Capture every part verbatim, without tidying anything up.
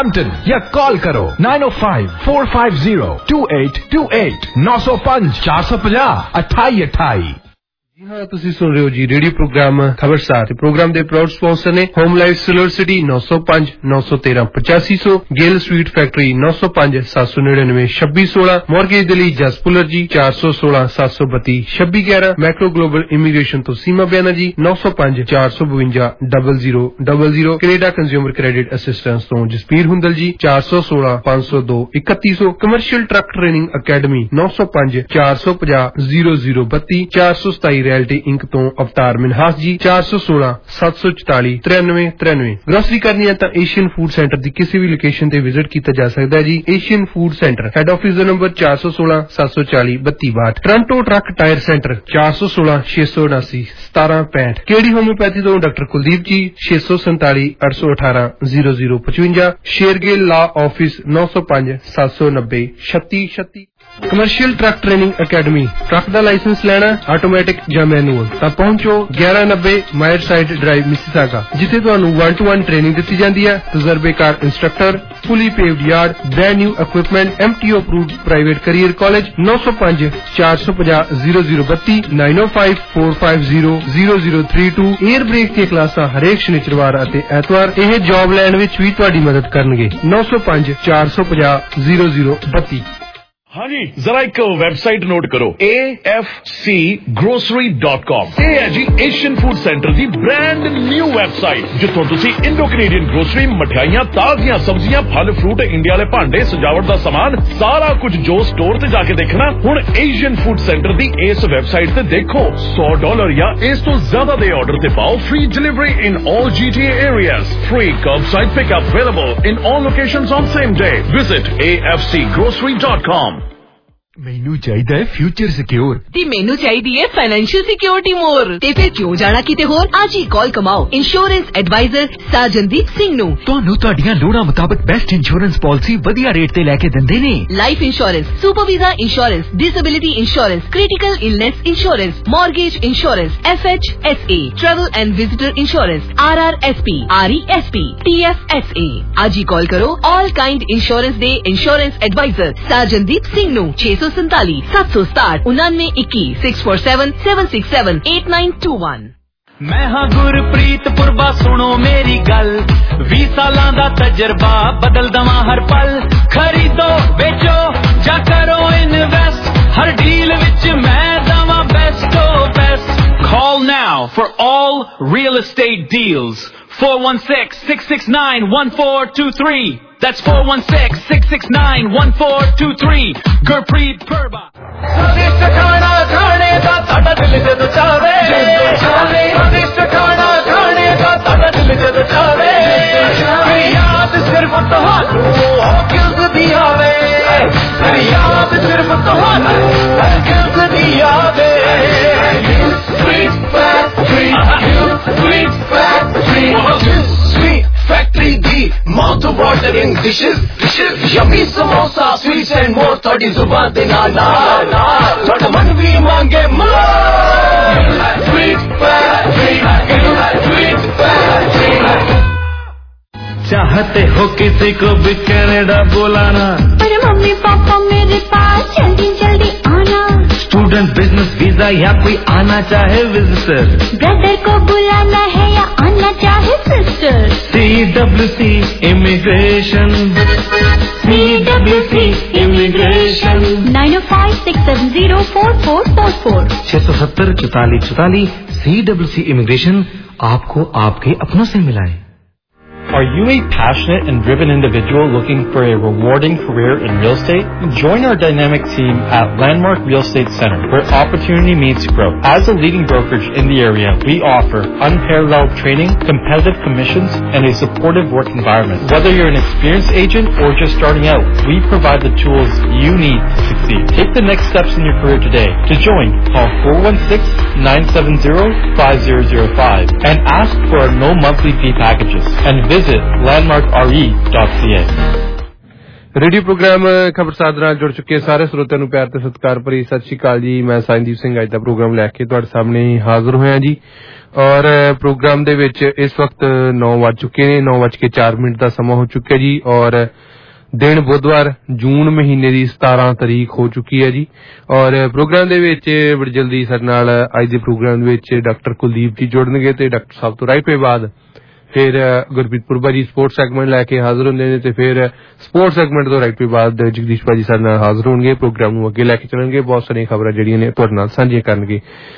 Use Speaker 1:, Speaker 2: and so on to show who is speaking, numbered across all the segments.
Speaker 1: या कॉल करो nine O five four five zero two eight two eight नौ सौ पांच चार सौ पचास अठाई अठाई।
Speaker 2: हाँ तुसी सुन रहे हो जी रेडियो प्रोग्राम खबरसार ते प्रोग्राम दे प्राउड स्पॉन्सर ने होम लाइफ सिल्वर सिटी नौ सौ पांच नौ सौ तेरह पचासी सौ गेल स्वीट फैक्ट्री नौ सौ पांच सात सौ निन्यानवे छब्बीस सोलह मॉर्गेज दिल्ली जसपुलर जी चार सौ सोलह सात सौ बत्ती छब्बीस ग्यारह मैक्रो ग्लोबल इमिग्रेशन तो सीमा बयाना जी नौ सौ पांच चार सौ बवंजा double zero double zero Canada consumer credit assistance तो जसपीर हुंदल जी चार सौ सोलह पांच सौ दो इकतीस सौ कमर्शियल ट्रक ट्रेनिंग अकेडमी नौ सौ पांच चार सौ पचास जीरो जीरो बत्ती चार सौ सताई रियल्टी इंक तो अवतार मिनहास जी चार सौ सोलह सत्त सौ चौताली तिरानवे तिरानवे ग्रोसरी करनी है तो एशियन फूड सेंटर की किसी भी लोकेशन ते विजिट किया जा सकता है जी। Asian food centre head office का नंबर चार सौ सोलह सात सौ चाली बत्ती बाठ टोरंटो ट्रक टायर सेंटर चार सौ सोलह छे सौ उनासी सतारह पैंठ केडी होम्योपैथी तो डॉक्टर कुलदीप जी छे सौ संताली अठ सौ अठारह जीरो जीरो पचवंजा शेरगेल लॉ ऑफिस नौ सौ पांच सात सौ नब्बे छत्ती छत्ती commercial truck training academy truck का लाइसेंस लेना ऑटोमैटिक या मैनुअल तो पहुंचो ग्यारह नब्बे मायर साइड ड्राइव मिसिसागा जिथे तुहानू वन टू वन ट्रेनिंग दी जाती है। तजर्बेकार instructor fully paved yard brand new equipment MTO approved private career college नौ सौ पांच चार सौ पचास जीरो जीरो बत्ती nine O five four five zero zero zero three two air brake दी क्लासा हरेक शनिचरवार अते ऐतवार यह जॉब लैंड विच भी तुहाडी मदद करनगे। नौ सौ पांच चार सौ पचास जीरो जीरो बत्ती।
Speaker 3: हाँ जी जरा एक वेबसाइट नोट करो A F C grocery dot com ये है जी एशियन फूड सेंटर की ब्रांड न्यू वेबसाइट जिथों तुसी इंडो कनेडियन ग्रोसरी मठियाइयां ताजियां सब्जियां फल फ्रूट इंडिया वाले भांडे सजावट का सामान सारा कुछ जो स्टोर ते जाके देखना हुण एशियन फूड सेंटर की इस वेबसाइट ते देखो सौ डॉलर या इस तो ज्यादा दे ऑर्डर ते पाओ free delivery in all G T A areas free curbside pickup available in all locations on same day visit A F C grocery dot com.
Speaker 1: मैनू चाहिए है फ्यूचर सिक्योर
Speaker 4: ते मैनू चाहिए है फाइनेंशियल सिक्योरिटी मोर ते फिर क्यों जाना किते होर आज ही कॉल कमाओ इंश्योरेंस एडवाइजर साजनदीप सिंह नू
Speaker 1: ਤੁਹਾਨੂੰ ਤੁਹਾਡੀਆਂ ਲੋੜਾਂ ਮੁਤਾਬਕ ਬੈਸਟ ਇੰਸ਼ੋਰੈਂਸ ਪਾਲਿਸੀ ਵਧੀਆ ਰੇਟ ਤੇ ਲੈ ਕੇ ਦਿੰਦੇ ਨੇ।
Speaker 4: Life insurance super visa insurance disability insurance critical illness insurance mortgage insurance F H S A travel and visitor insurance R R S P R E S P T F S A आज ही call करो all kind insurance दे insurance advisor Sajandeep Singh नू छे सौ संताली सात सौ सताठ उन्नानवे इक्की six four seven seven six seven eight nine two one.
Speaker 5: मैं हाँ गुरप्रीत पुरबा सुनो मेरी गल बीस सालां दा तजर्बा बदल दवा हर पल खरीदो बेचो जा करो इन्वेस्ट हर डील विच मैं दवा बेस्ट ओ best. Call now for all real estate deals four one six six six nine one four two three. That's four one six six six nine one four two three. Gurpreet Purba. स्वादिष्ट खाना खाने का साडा दिल जद चावे स्वादिष्ट खाना खाने का साडा दिल जद चावे याद सिर्फ तुहानू हॉकिल्स दी आवे याद सिर्फ तुहानू हॉकिल्स दी आवे Sweet Factory Sweet Factory Sweet Factory the mouth watering dishes dishes yummy samosa sweets and more थोड़ी जुबान दे नाल नाल थोड़ा मन भी मांगे more Sweet Factory Sweet Factory। चाहते हो किसी को भी कनाडा बुलाना पर मम्मी पापा मेरे पास जल्दी जल्दी आना स्टूडेंट बिजनेस वीजा या कोई आना चाहे विजिटर ब्रदर को बुलाना है या आना चाहे sister C W C immigration C W C immigration nine O five six seven zero four four four four छह सौ सत्तर चौतालीस चौतालीस सी डब्ल्यू सी इमिग्रेशन आपको आपके अपनों से मिलाए।
Speaker 6: Are you a passionate and driven individual looking for a rewarding career in real estate? Join our dynamic team at Landmark Real Estate Center, where opportunity meets growth. As a leading brokerage in the area, we offer unparalleled training, competitive commissions, and a supportive work environment. Whether you're an experienced agent or just starting out, we provide the tools you need to succeed. Take the next steps in your career today. To join, call four one six nine seven zero five zero zero five and ask for our no monthly fee packages. And visit landmark r e dot c a.
Speaker 2: Radio programme Khabarsar ਨਾਲ ਜੁੜ ਚੁੱਕੇ ਸਾਰੇ ਸਰੋਤਿਆਂ ਨੂੰ ਪਿਆਰ ਤੇ ਸਤਿਕਾਰ ਭਰੀ ਸਤਿ ਸ਼੍ਰੀ ਅਕਾਲ ਜੀ। ਮੈਂ ਸਾਈਨਦੀਪ ਸਿੰਘ ਅੱਜ ਦਾ ਪ੍ਰੋਗਰਾਮ ਲੈ ਕੇ ਤੁਹਾਡੇ ਸਾਹਮਣੇ ਹਾਜ਼ਰ ਹੋਇਆ ਜੀ। ਔਰ ਪ੍ਰੋਗਰਾਮ ਦੇ ਵਿੱਚ ਇਸ ਵਕਤ ਨੌ ਵੱਜ ਚੁੱਕੇ ਨੇ, ਨੌ ਵੱਜ ਕੇ ਚਾਰ ਮਿੰਟ ਦਾ ਸਮਾਂ ਹੋ ਚੁੱਕਿਆ ਜੀ। ਔਰ ਦਿਨ ਬੁੱਧਵਾਰ ਜੂਨ ਮਹੀਨੇ ਦੀ ਸਤਾਰਾਂ ਤਰੀਕ ਹੋ ਚੁੱਕੀ ਹੈ ਜੀ। ਔਰ ਪ੍ਰੋਗਰਾਮ ਦੇ ਵਿੱਚ ਬੜੀ ਜਲਦੀ ਸਾਡੇ ਨਾਲ ਅੱਜ ਦੇ ਪ੍ਰੋਗਰਾਮ ਦੇ ਵਿੱਚ ਡਾਕਟਰ ਕੁਲਦੀਪ ਜੀ ਜੁੜਨਗੇ ਤੇ ਡਾਕਟਰ ਸਾਹਿਬ ਤੋਂ ਰਾਈਟ ਵੇ ਬਾਅਦ ਫਿਰ ਗੁਰਪ੍ਰੀਤ ਪੁਰਬਾ ਜੀ ਸਪੋਰਟਸ ਸੈਗਮੈਂਟ ਲੈ ਕੇ ਹਾਜ਼ਰ ਹੁੰਦੇ ਨੇ ਤੇ ਫਿਰ ਸਪੋਰਟਸ ਸੈਗਮੈਂਟ ਤੋਂ ਰਾਈਟ ਵੇ ਬਾਅਦ ਜਗਦੀਸ਼ ਭਾਜੀ ਸਾਡੇ ਨਾਲ ਹਾਜ਼ਰ ਹੋਣਗੇ। ਪ੍ਰੋਗਰਾਮ ਨੂੰ ਅੱਗੇ ਲੈ ਕੇ ਚੱਲਣਗੇ, ਬਹੁਤ ਸਾਰੀਆਂ ਖਬਰਾਂ ਜਿਹੜੀਆਂ ਨੇ ਤੁਹਾਡੇ ਨਾਲ ਸਾਂਝੀਆਂ ਕਰਨਗੇ।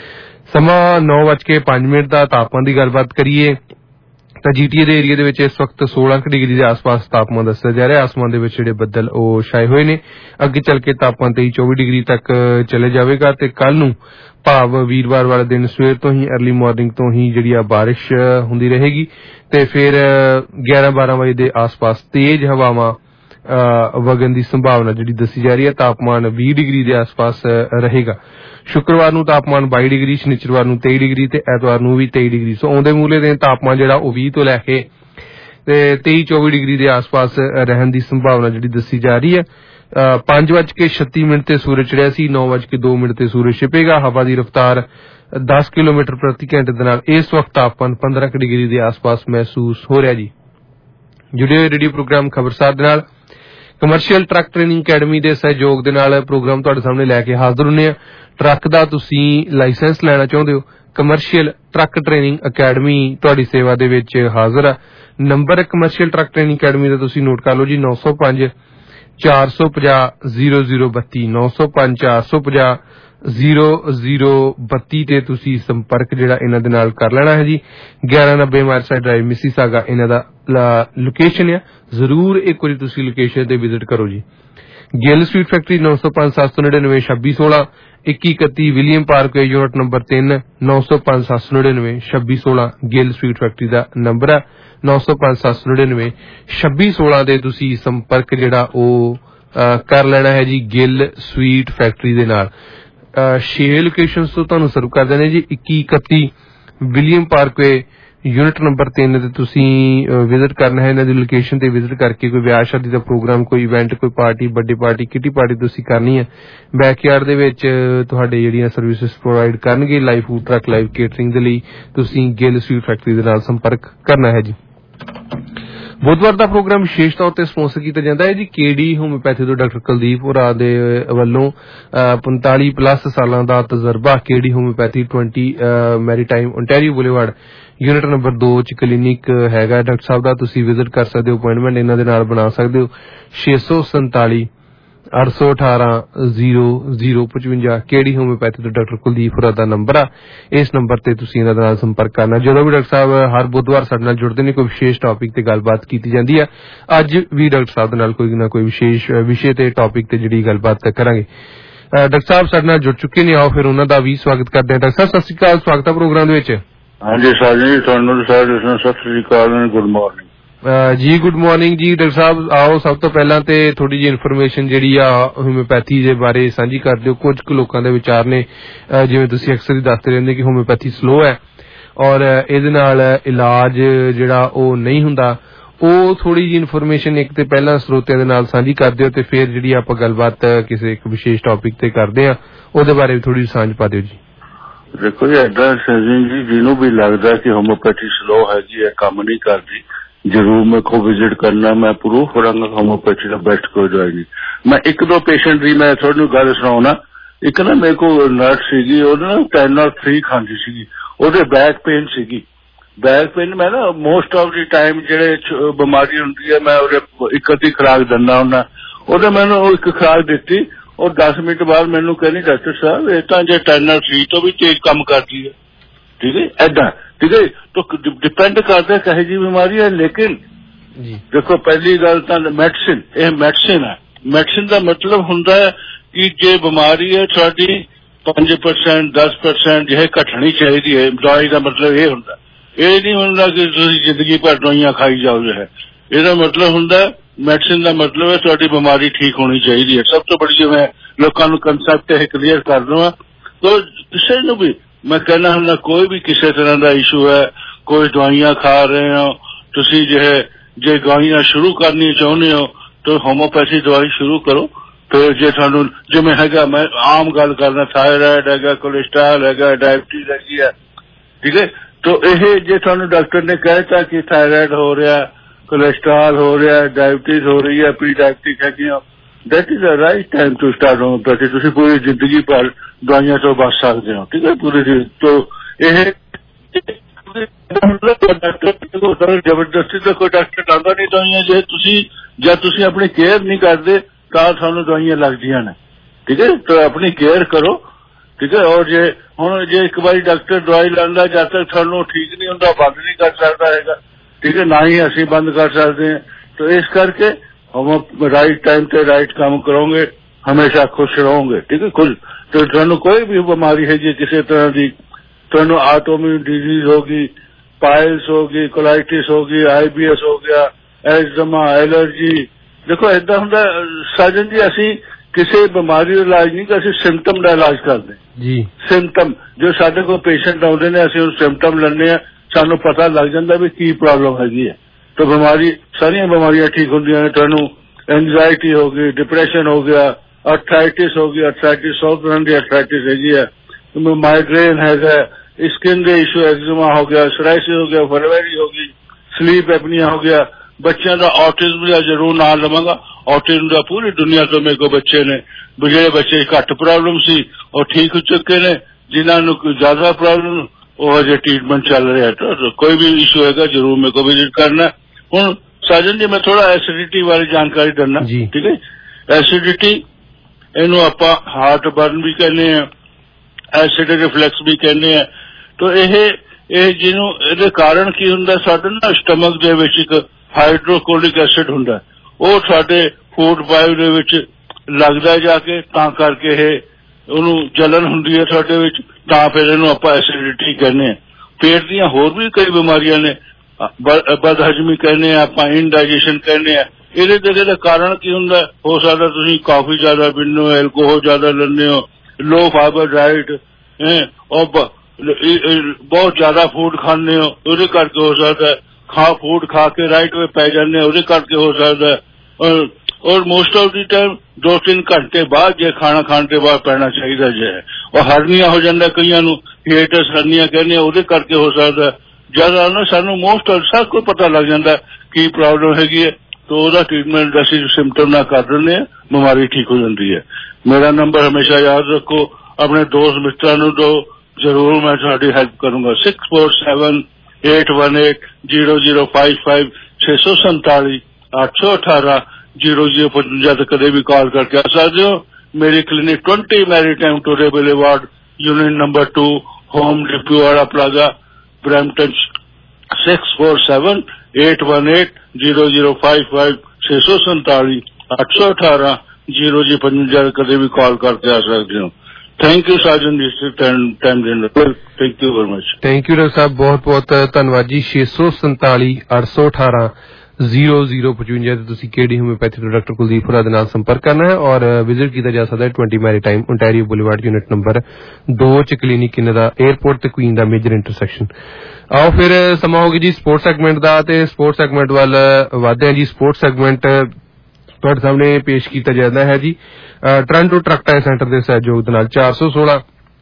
Speaker 2: ਸਮਾਂ ਨੌ ਵੱਜ ਕੇ ਪੰਜ ਮਿੰਟ ਦਾ। ਤਾਪਮਾਨ ਦੀ ਗੱਲਬਾਤ ਕਰੀਏ ਤਾਂ ਜੀਟੀਏ ਦੇ ਏਰੀਆ ਦੇ ਵਿੱਚ ਇਸ ਵਕਤ ਸੋਲਾਂ ਡਿਗਰੀ ਦੇ ਆਸ-ਪਾਸ ਤਾਪਮਾਨ ਦੱਸਿਆ ਜਾ ਰਿਹਾ। ਆਸਮਾਨ ਦੇ ਵਿੱਚ ਜਿਹੜੇ ਬੱਦਲ ਉਹ ਛਾਏ ਹੋਏ ਨੇ। ਅੱਗੇ ਚੱਲ ਕੇ ਤਾਪਮਾਨ ਤੇਈ ਚੌਵੀ ਡਿਗਰੀ ਤੱਕ ਚਲੇ ਜਾਵੇਗਾ ਤੇ ਕੱਲ ਨੂੰ ਭਾਵ ਵੀਰਵਾਰ ਵਾਲੇ ਦਿਨ ਸਵੇਰ ਤੋਂ ਹੀ ਅਰਲੀ ਮਾਰਨਿੰਗ ਤੋਂ ਹੀ ਜਿਹੜੀ ਆ ਬਾਰਿਸ਼ ਹੁੰਦੀ ਰਹੇਗੀ ਤੇ ਫਿਰ ਗਿਆਰਾਂ ਬਾਰਾਂ ਵਜੇ ਦੇ ਆਸ-ਪਾਸ ਤੇਜ਼ ਹਵਾਵਾਂ ਵਗਣ ਦੀ ਸੰਭਾਵਨਾ ਜਿਹੜੀ ਦੱਸੀ ਜਾ ਰਹੀ ਹੈ। ਤਾਪਮਾਨ ਵੀਹ ਡਿਗਰੀ ਦੇ ਆਸ-ਪਾਸ ਰਹੇਗਾ। ਸ਼ੁੱਕਰਵਾਰ ਨੂੰ ਤਾਪਮਾਨ ਬਾਈ ਡਿਗਰੀ, ਸ਼ਨੀਚਰਵਾਰ ਨੂੰ ਤੇਈ ਡਿਗਰੀ ਤੇ ਐਤਵਾਰ ਨੂੰ ਵੀ ਤੇਈ ਡਿਗਰੀ। ਸੋ ਆਉਂਦੇ ਮੂਲੇ ਦਿਨ ਤਾਪਮਾਨ ਜਿਹੜਾ ਉਹ ਵੀਹ ਤੋਂ ਲੈ ਕੇ ਤੇ ਤੇਈ ਚੌਵੀ ਡਿਗਰੀ ਦੇ ਆਸ-ਪਾਸ ਰਹਿਣ ਦੀ ਸੰਭਾਵਨਾ ਜਿਹੜੀ ਦੱਸੀ ਜਾ ਰਹੀ ਹੈ। ਪੰਜ ਵੱਜ ਕੇ ਛੱਤੀ ਮਿੰਟ ਤੇ ਸੂਰਜ ਚੜਿਆ ਸੀ, ਨੌ ਵੱਜ ਕੇ ਦੋ ਮਿੰਟ ਤੇ ਸੂਰਜ ਛਿਪੇਗਾ। ਹਵਾ ਦੀ ਰਫ਼ਤਾਰ ਦਸ ਕਿਲੋਮੀਟਰ ਪ੍ਰਤੀ ਘੰਟੇ ਦੇ ਨਾਲ ਇਸ ਵਕਤ ਤਾਪਮਾਨ ਪੰਦਰਾਂ ਡਿਗਰੀ ਦੇ ਆਸ-ਪਾਸ ਮਹਿਸੂਸ ਹੋ ਰਿਹਾ ਜੀ। ਜੁੜੇ ਹੋਏ ਰੇਡੀਓ ਪ੍ਰੋਗਰਾਮ ਖਬਰਸਾਰ ਦੇ ਨਾਲ ਕਮਰਸ਼ੀਅਲ ਟਰੱਕ ਟ੍ਰੇਨਿੰਗ ਅਕੈਡਮੀ ਦੇ ਸਹਿਯੋਗ ਦੇ ਨਾਲ ਪ੍ਰੋਗਰਾਮ ਤੁਹਾਡੇ ਸਾਹਮਣੇ ਲੈ ਕੇ ਹਾਜ਼ਰ ਹੁੰਦੇ ਆ। ਟਰੱਕ ਦਾ ਤੁਸੀਂ ਲਾਇਸੈਂਸ ਲੈਣਾ ਚਾਹੁੰਦੇ ਹੋ, ਕਮਰਸ਼ੀਅਲ ਟਰੱਕ ਟ੍ਰੇਨਿੰਗ ਅਕੈਡਮੀ ਤੁਹਾਡੀ ਸੇਵਾ ਦੇ ਵਿੱਚ ਹਾਜ਼ਰ ਆ। Number commercial truck training academy ਦਾ ਤੁਸੀਂ ਨੋਟ ਕਰ ਲਓ ਜੀ, ਨੌ ਸੌ ਪੰਜ ਚਾਰ ਸੌ ਪੰਜਾਹ ਜ਼ੀਰੋ ਜ਼ੀਰੋ ਬੱਤੀ, ਨੌ ਸੌ ਪੰਜ ਚਾਰ ਸੌ ਪੰਜਾਹ ਜ਼ੀਰੋ ਜ਼ੀਰੋ ਬੱਤੀ ਤੇ ਤੁਸੀਂ ਸੰਪਰਕ ਜਿਹੜਾ ਇਹਨਾਂ ਦੇ ਨਾਲ ਕਰ ਲੈਣਾ ਹੈ ਜੀ। ਗਿਆਰਾਂ ਨੱਬੇ ਮਾਰਸਾਈਡ ਡਰਾਈਵ ਮਿਸੀਸਾਗਾ ਇਹਨਾਂ ਦਾ ਲੋਕੇਸ਼ਨ ਆ। ਜ਼ਰੂਰ ਇੱਕ ਵਾਰੀ ਤੁਸੀਂ ਲੋਕੇਸ਼ਨ ਤੇ ਵਿਜ਼ਿਟ ਕਰੋ ਜੀ। ਗਿੱਲ ਸਵੀਟ ਫੈਕਟਰੀ ਨੌ ਸੌ ਪੰਜ ਸੱਤ ਸੌ ਨੜਿਨਵੇਂ ਛੱਬੀ ਸੋਲਾਂ, ਇੱਕੀ ਇਕੱਤੀ ਵਿਲੀਅਮ ਪਾਰਕ ਯੂਨਿਟ ਨੰਬਰ ਤਿੰਨ, ਨੌ ਸੌ ਪੰਜ ਸੱਤ ਸੌ ਨੜਿਨਵੇਂ ਛੱਬੀ ਸੋਲਾਂ ਗਿੱਲ ਸਵੀਟ ਫੈਕਟਰੀ ਦਾ ਨੰਬਰ ਆ। ਨੌ ਸੌ ਪੰਜ ਸੱਤ ਸੌ ਨੜਿਨਵੇਂ ਛੱਬੀ ਸੋਲਾਂ ਦੇ ਤੁਸੀਂ ਸੰਪਰਕ ਜਿਹੜਾ ਉਹ ਕਰ ਲੈਣਾ ਹੈ ਜੀ ਗਿੱਲ ਸਵੀਟ ਫੈਕਟਰੀ ਦੇ ਨਾਲ। ਛੇ ਲੋਕੇਸ਼ਨ ਤੋਂ ਤੁਹਾਨੂੰ ਸਰਵ ਕਰ ਦੇਣੇ ਜੀ। ਇੱਕੀ ਇਕੱਤੀ ਵਿਲੀਅਮ ਪਾਰਕਵੇ ਯੂਨਿਟ ਨੰਬਰ ਤਿੰਨ ਤੇ ਤੁਸੀਂ ਵਿਜ਼ਿਟ ਕਰਨਾ ਹੈ। ਇਹਨਾਂ ਦੀ ਲੋਕੇਸ਼ਨ ਤੇ ਵਿਜ਼ਿਟ ਕਰਕੇ ਕੋਈ ਵਿਆਹ ਸ਼ਾਦੀ ਦਾ ਪ੍ਰੋਗਰਾਮ, ਕੋਈ ਇਵੈਂਟ, ਕੋਈ party, birthday party, kitty party ਤੁਸੀਂ ਕਰਨੀ ਹੈ, ਬੈਕਯਾਰਡ ਦੇ ਵਿੱਚ ਤੁਹਾਡੇ ਜਿਹੜੀਆਂ ਸਰਵਿਸਿਜ਼ ਪ੍ਰੋਵਾਈਡ ਕਰਨਗੇ live food truck, live catering ਦੇ ਲਈ ਤੁਸੀਂ ਗਿੱਲ ਸਵੀਟ ਫੈਕਟਰੀ ਦੇ ਨਾਲ ਸੰਪਰਕ ਕਰਨਾ ਹੈ ਜੀ। ਬੁੱਧਵਾਰ ਦਾ ਪ੍ਰੋਗਰਾਮ ਵਿਸ਼ੇਸ਼ ਤੌਰ ਤੇ ਸਪਾਂਸਰ ਕੀਤਾ ਜਾਂਦਾ ਹੈ ਜੀ ਕੇਡੀ ਹੋਮਿਓਪੈਥੀ ਤੋਂ ਡਾਕਟਰ ਕੁਲਦੀਪ ਹੋਰਾਂ ਦੇ ਵੱਲੋਂ। ਪੰਤਾਲੀ ਪਲੱਸ ਸਾਲਾਂ ਦਾ ਤਜਰਬਾ, ਕੇਡੀ ਹੋਮਿਓਪੈਥੀ ਵੀਹ maritime Ontario boulevard unit number ਦੋ ਚ ਕਲੀਨਿਕ ਹੈਗਾ ਡਾਕਟਰ ਸਾਹਿਬ ਦਾ। ਤੁਸੀਂ ਵਿਜ਼ਿਟ ਕਰ ਸਕਦੇ ਹੋ, ਅਪੁਆਇੰਟਮੈਂਟ ਇਹਨਾਂ ਦੇ ਨਾਲ ਬਣਾ ਸਕਦੇ ਹੋ। ਛੇ ਸੌ ਸੰਤਾਲੀ ਅੱਠ ਸੌ ਅਠਾਰਾਂ ਜ਼ੀਰੋ ਜ਼ੀਰੋ ਪਚਵੰਜਾ ਕੇਡੀ ਹੋਮਿਓਪੈਥੀ ਤੋਂ ਡਾਕਟਰ ਕੁਲਦੀਪ ਹੋਰਾਂ ਦਾ ਨੰਬਰ ਆ। ਇਸ ਨੰਬਰ ਤੇ ਤੁਸੀਂ ਇਹਨਾਂ ਦੇ ਨਾਲ ਸੰਪਰਕ ਕਰਨਾ। ਜਦੋਂ ਵੀ ਡਾਕਟਰ ਸਾਹਿਬ ਹਰ ਬੁੱਧਵਾਰ ਸਾਡੇ ਨਾਲ ਜੁੜਦੇ ਨੇ, ਕੋਈ ਵਿਸ਼ੇਸ਼ ਟੌਪਿਕ ਤੇ ਗੱਲਬਾਤ ਕੀਤੀ ਜਾਂਦੀ ਹੈ। ਅੱਜ ਵੀ ਡਾਕਟਰ ਸਾਹਿਬ ਦੇ ਨਾਲ ਕੋਈ ਨਾ ਕੋਈ ਵਿਸ਼ੇਸ਼ ਵਿਸ਼ੇ ਤੇ ਟੌਪਿਕ ਤੇ ਜਿਹੜੀ ਗੱਲਬਾਤ ਕਰਾਂਗੇ। ਡਾਕਟਰ ਸਾਹਿਬ ਸਾਡੇ ਨਾਲ ਜੁੜ ਚੁੱਕੇ ਨੇ, ਆਓ ਫਿਰ ਉਹਨਾਂ ਦਾ ਵੀ ਸਵਾਗਤ ਕਰਦੇ ਹਾਂ। ਡਾਕਟਰ ਸਾਹਿਬ ਸਤਿ ਸ਼੍ਰੀ ਅਕਾਲ, ਸਵਾਗਤ ਹੈ ਪ੍ਰੋਗਰਾਮ ਦੇ ਵਿੱਚ।
Speaker 7: ਹਾਂਜੀ ਸਾਜਨ ਜੀ, ਤੁਹਾਨੂੰ ਸਤਿ ਸ਼੍ਰੀ ਅਕਾਲ, good morning
Speaker 2: ji. Good morning ji doctor ਸਾਹਿਬ। ਆਓ ਸਭ ਤੋਂ ਪਹਿਲਾਂ ਤੇ ਥੋੜੀ ਜਿਹੀ ਇਨਫੋਰਮੇਸ਼ਨ ਜਿਹੜੀ ਆ ਹੋਮਿਓਪੈਥੀ ਦੇ ਬਾਰੇ ਸਾਂਝੀ ਕਰ ਦਿਓ। ਕੁਝ ਕੁ ਲੋਕਾਂ ਦੇ ਵਿਚਾਰ ਨੇ, ਜਿਵੇਂ ਤੁਸੀਂ ਅਕਸਰ ਹੀ ਦੱਸਦੇ ਰਹਿੰਦੇ ਕਿ ਹੋਮਿਓਪੈਥੀ ਸਲੋ ਹੈ ਔਰ ਇਹਦੇ ਨਾਲ ਇਲਾਜ ਜਿਹੜਾ ਉਹ ਨਹੀਂ ਹੁੰਦਾ। ਉਹ ਥੋੜੀ ਜਿਹੀ ਇਨਫੋਰਮੇਸ਼ਨ ਇੱਕ ਤੇ ਪਹਿਲਾਂ ਸਰੋਤਿਆਂ ਦੇ ਨਾਲ ਸਾਂਝੀ ਕਰ ਦਿਓ ਤੇ ਫਿਰ ਜਿਹੜੀ ਆਪਾਂ ਗੱਲਬਾਤ ਕਿਸੇ ਇੱਕ ਵਿਸ਼ੇਸ਼ ਟੌਪਿਕ ਤੇ ਕਰਦੇ ਆ, ਉਹਦੇ ਬਾਰੇ ਵੀ ਥੋੜੀ ਸਾਂਝ ਪਾ ਦਿਓ ਜੀ।
Speaker 7: ਦੇਖੋ ਜੀ, ਏਦਾਂ ਸਜਨ ਜੀ, ਜਿਹਨੂੰ ਵੀ ਲੱਗਦਾ ਕਿ ਹੋਮਿਓਪੈਥੀ ਸਲੋ ਹੈ ਜੀ, ਇਹ ਕੰਮ ਨਹੀਂ ਕਰਦੀ, ਜ਼ਰੂਰ ਮੇਰੇ ਕੋਲ ਵਿਜ਼ਿਟ ਕਰਨਾ। ਮੈਂ ਪ੍ਰੂਫ ਕਰਾਂਗਾ ਹੋਮਿਓਪੈਥੀ ਦਾ ਬੈਸਟ ਕੋਈ ਦਵਾਈ ਨਹੀਂ। ਮੈਂ ਇੱਕ ਦੋ ਪੇਸ਼ੈਂਟ ਦੀ ਮੈਂ ਤੁਹਾਨੂੰ ਗੱਲ ਸੁਣਾਉਣਾ। ਇੱਕ ਨਾ ਮੇਰੇ ਕੋਲ ਨਰਸ ਸੀਗੀ, ਉਹਨੇ ਨਾ ਟੈਨ ਔਰ ਥ੍ਰੀ ਖਾਂਦੀ ਸੀਗੀ, ਉਹਦੇ ਬੈਕ ਪੇਨ ਸੀਗੀ। ਬੈਕ ਪੇਨ ਮੈਂ ਨਾ ਮੋਸਟ ਆਫ ਦੀ ਟਾਈਮ ਜਿਹੜੇ ਬਿਮਾਰੀ ਹੁੰਦੀ ਹੈ ਮੈਂ ਉਹਦੇ ਇੱਕ ਅੱਧੀ ਖੁਰਾਕ ਦਿੰਦਾ ਹੁੰਦਾ। ਉਹਨੇ ਮੈਨੂੰ ਇੱਕ ਖੁਰਾਕ ਦਿੱਤੀ ਔਰ ਦਸ ਮਿੰਟ ਬਾਅਦ ਮੈਨੂੰ ਕਹਿੰਦੀ ਡਾਕਟਰ ਸਾਹਿਬ ਇਹ ਤਾਂ ਜੇ ਟੈਨ ਔਰ ਥ੍ਰੀ ਤੋਂ ਵੀ ਤੇਜ਼ ਕੰਮ ਕਰਦੀ ਹੈ। ਠੀਕ ਹੈ, ਏਦਾਂ ਠੀਕ ਹੈ, ਤਾਂ ਡਿਪੈਂਡ ਕਰਦਾ ਕਹੇ ਜੀ ਬਿਮਾਰੀ ਹੈ। ਲੇਕਿਨ ਦੇਖੋ ਪਹਿਲੀ ਗੱਲ ਤਾਂ ਮੈਡੀਸਿਨ, ਇਹ ਮੈਡੀਸਿਨ ਹੈ। ਮੈਡੀਸਿਨ ਦਾ ਮਤਲਬ ਹੁੰਦਾ ਹੈ ਕਿ ਜੇ ਬਿਮਾਰੀ ਹੈ ਤੁਹਾਡੀ ਪੰਜ ਪਰਸੈਂਟ ਦਸ ਪਰਸੈਂਟ ਜਿਹੇ ਘਟਣੀ ਚਾਹੀਦੀ ਹੈ। ਦਵਾਈ ਦਾ ਮਤਲਬ ਇਹ ਹੁੰਦਾ, ਇਹ ਨਹੀਂ ਹੁੰਦਾ ਕਿ ਤੁਸੀਂ ਜ਼ਿੰਦਗੀ ਭਰ ਦਵਾਈਆਂ ਖਾਈ ਜਾਓ। ਹੈ ਇਹਦਾ ਮਤਲਬ ਹੁੰਦਾ ਮੈਡੀਸਿਨ ਦਾ ਮਤਲਬ ਹੈ ਤੁਹਾਡੀ ਬਿਮਾਰੀ ਠੀਕ ਹੋਣੀ ਚਾਹੀਦੀ ਹੈ। ਸਭ ਤੋਂ ਬੜੀ ਜੋ ਮੈਂ ਲੋਕਾਂ ਨੂੰ ਕੰਸੈਪਟ ਇਹ ਕਲੀਅਰ ਕਰ ਦਵਾਂ ਤਾਂ ਕਿਸੇ ਨੂੰ ਵੀ ਮੈਂ ਕਹਿਣਾ ਹੁੰਦਾ ਕੋਈ ਵੀ ਕਿਸੇ ਤਰ੍ਹਾਂ ਦਾ ਇਸ਼ੂ ਹੈ, ਕੋਈ ਦਵਾਈਆਂ ਖਾ ਰਹੇ ਹੋ ਤੁਸੀਂ, ਜੇ ਜੇ ਦਵਾਈਆਂ ਸ਼ੁਰੂ ਕਰਨੀ ਚਾਹੁੰਦੇ ਹੋ तो होम्योपैथी दवाई शुरू करो। फिर जे थानू जिवें हैगा मैं आम गल करना थायराइड हैगा कोलेस्ट्रॉल हैगा डायबिटीज हैगी है ठीक है तो यह जे थानू डॉक्टर ने कहता कि थायराइड हो रहा कोलेस्ट्रॉल हो रहा डायबिटीज हो रही है प्री डायबिटिक हैगी that is the right time to start homeopathy. तुसीं पूरी जिंदगी भर दवाइयां तो बच सकते हो ठीक है पूरी तो यह जबरदस्ती तो कोई डॉक्टर लाता नहीं दवाइयां जे तुसीं ਜਾਂ ਤੁਸੀਂ ਆਪਣੀ केयर नहीं करते ਤਾਂ ਤੁਹਾਨੂੰ ਦਵਾਈਆਂ ਲੱਗਦੀਆਂ ਨੇ ठीक है तो अपनी केयर करो ठीक है। और जे ਹੁਣ ਜੇ ਇੱਕ ਵਾਰੀ ਡਾਕਟਰ ਦਵਾਈ ਲੈਂਦਾ ਜਦ ਤੱਕ ਤੁਹਾਨੂੰ ਠੀਕ नहीं ਹੁੰਦਾ ਬੰਦ नहीं कर सकता हैगा ठीक है ना ही ਅਸੀਂ बंद कर सकते हैं। तो इस करके हम राइट टाइम पे राइट काम करोगे हमेशा खुश रहोगे ठीक है। खुश तो ਤੁਹਾਨੂੰ कोई भी बीमारी है जी किसी तरह की ਤੁਹਾਨੂੰ ਆਟੋਇਮਿਊਨ डिजीज होगी पाइल्स होगी कोलाइटिस होगी आईबीएस हो गया एजमा एलर्जी देखो इदा हुंदा साजन जी असी किसी बीमारी का इलाज नहीं असं सिम्पटम का इलाज करते जी सिम्पटम जो साडे कोल पेशेंट आउंदे ने असं सिम्पटम लैंदे आ सानू पता लग जाता भी की प्रॉब्लम हैगी है। तो बीमारी सारिया बीमारियां ठीक होंदियां ने तुहानू एंजाइटी हो गई डिप्रेशन हो गया अर्थराइटिस हो गई अर्थराइटिस सौ तरह की अर्थराइटिस हैगी है माइग्रेन हैगा स्किन के इशू एक्जिमा हो गया सोराइसिस हो गया फरवरी हो गई स्लीप एपनिया हो गया बच्चों का ऑटिज्म का जरूर ना लवांगा ऑटिज्म का पूरी दुनिया तो मेरे को बच्चे ने जो बच्चे घट प्रॉब्लम सी और ठीक हो चुके ने जिन्होंने ज्यादा प्रॉब्लम वो अजे ट्रीटमेंट चल रहा है। तो कोई भी इशू है जरूर मेरे को विजिट करना। हुण साजन जी मैं थोड़ा एसिडिटी वाली जानकारी देना ठीक है। एसिडिटी इनू आपां हार्ट बर्न भी कहने एसिड रिफ्लैक्स भी कहने तो यह जिन्हों ये कारण की हुंदा साडे ना स्टमक दे विच इक हाइड्रोक्लोरिक एसिड हुंदा वो साडे फूड पाइप दे विच लगदा जाके तां करके यह उहनूं जलन हुंदी है साडे विच तां फिर इहनूं आपां एसिडिटी कहने पेट दीयां होर भी कई बीमारियां ने बदहजमी कहने आपां इनडाइजेशन कहने इहदे ते दा कारण की हुंदा हो सकदा तुसीं काफी ज्यादा पींदे हो एल्कोहल ज्यादा लैंदे हो लो फाइबर डाइट और बहुत ज्यादा फूड खाने हो उहदे करके हो सकता है खा फूड खा के राइट वे पै जाने उहदे करके हो सकता है। और, और मोस्ट ऑफ दी टाइम दो तीन घंटे बाद जे खाना खाने के बाद पैना चाहिए जे और हरनिया हो जाता कईयां नूं हिएटस हरनिया कहने उहदे करके हो सकता है। ज्यादा ना सानू मोस्ट ऑफ सब को पता लग जाता की प्रॉब्लम हैगी है तो वह ट्रीटमेंट असीं सिम्पटम ना कर देंगे बीमारी ठीक हो जाती है। मेरा नंबर हमेशा याद रखो अपने दोस्त मित्रों को दो जरूर मैं थोड़ी हेल्प करूंगा six four seven eight one eight zero zero five five छे सौ संताली आठ सौ अठारह जीरो जीरो पचवंजा तक कदे भी कॉल करके आ सकते हो। मेरी clinic twenty maritime today boulevard unit number two home डिप्यूवाड़ा plaza Brampton six four seven eight one eight zero zero five five छे सौ संताली आठ सौ अठारह जीरो जी पचवंजा कदे भी कॉल करके आ सकते हो। Thank you Sajan ji time देने thank you very much.
Speaker 2: Thank you doctor साहब बहुत बहुत धन्यवाद जी। छे सौ संताली अठ सौ अठारह जीरो जीरो पचवंजा तुसीं केडी होम्योपैथी तो डॉक्टर कुलदीप होरां दे नाल संपर्क करना है और विजिट किया जा सकता है twenty maritime Ontario boulevard unit number दो च क्लिनिक इन्हां दा एयरपोर्ट ते क्वीन दा मेजर इंटरसैक्शन। आओ फिर समा हो गया जी स्पोर्ट्स सैगमेंट दा ते स्पोर्ट्स सैगमेंट वाल वधदे हां जी। स्पोर्ट्स सैगमेंट तुहाडे सामने पेश किया जाता है जी टोरंटो ट्रक टायर सेंटर के सहयोग नाल चार सौ सोलह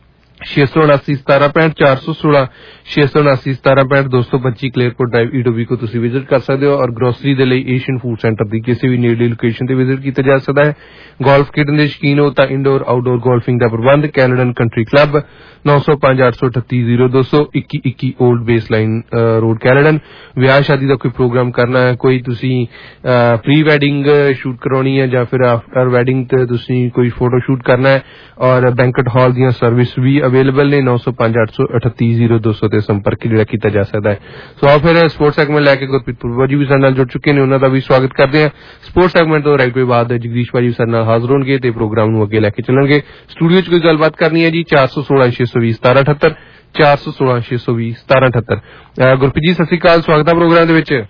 Speaker 2: छे सौ उनासी सतारा पैंठ चार सौ सोलह छे सौ उनासी सतारा पैंठ दो सौ पच्ची क्लेयरपोर्ट ड्राइव ईडोबी को तुसीं विजिट कर सकते हो और ग्रोसरी के लिए एशियन फूड सेंटर की किसी भी नेड़ली लोकेशन से विजिट किया जा सकता है। गोल्फ खेडन के शकीन हो तो इंडोर आउटडोर गोल्फिंग का प्रबंध कैनेडन कंट्री क्लब नौ सौ पांच अठ सौ अठत्ती जीरो दो सौ इक्की इक्की old base line road Caledon. विआह शादी का कोई प्रोग्राम करना है कोई तुसीं प्री वैडिंग शूट करवानी है या फिर आफ्टर वैडिंग तुसीं कोई फोटो शूट करना है और बैंकट हॉल दी सर्विस भी अवेलेबल ने नौ सौ पांच अठ सौ अठत्ती जीरो दो सौ ते संपर्क जिहड़ा कीता जा सकता है। सो आओ फिर स्पोर्ट्स सैगमेंट लैके गुरप्रीत पुरवा जी भी साडे नाल जुड़ चुके ने उन्हां दा भी स्वागत करते हैं। स्पोर्ट्स सैगमेंट तो राइट वे बाद जगदीश भाजी साडे नाल हाज़र होणगे ते प्रोग्राम नूं अगे लैके चलणगे। स्टूडियो च कोई गलबात करनी है जी चार सौ सोलह छे सौ बीस सतारा अठहत्तर चार सौ सोलह छे सौ बीस सतारा अठहत्तर। गुरप्रीत जी सत श्री अकाल स्वागत है प्रोग्राम दे विच।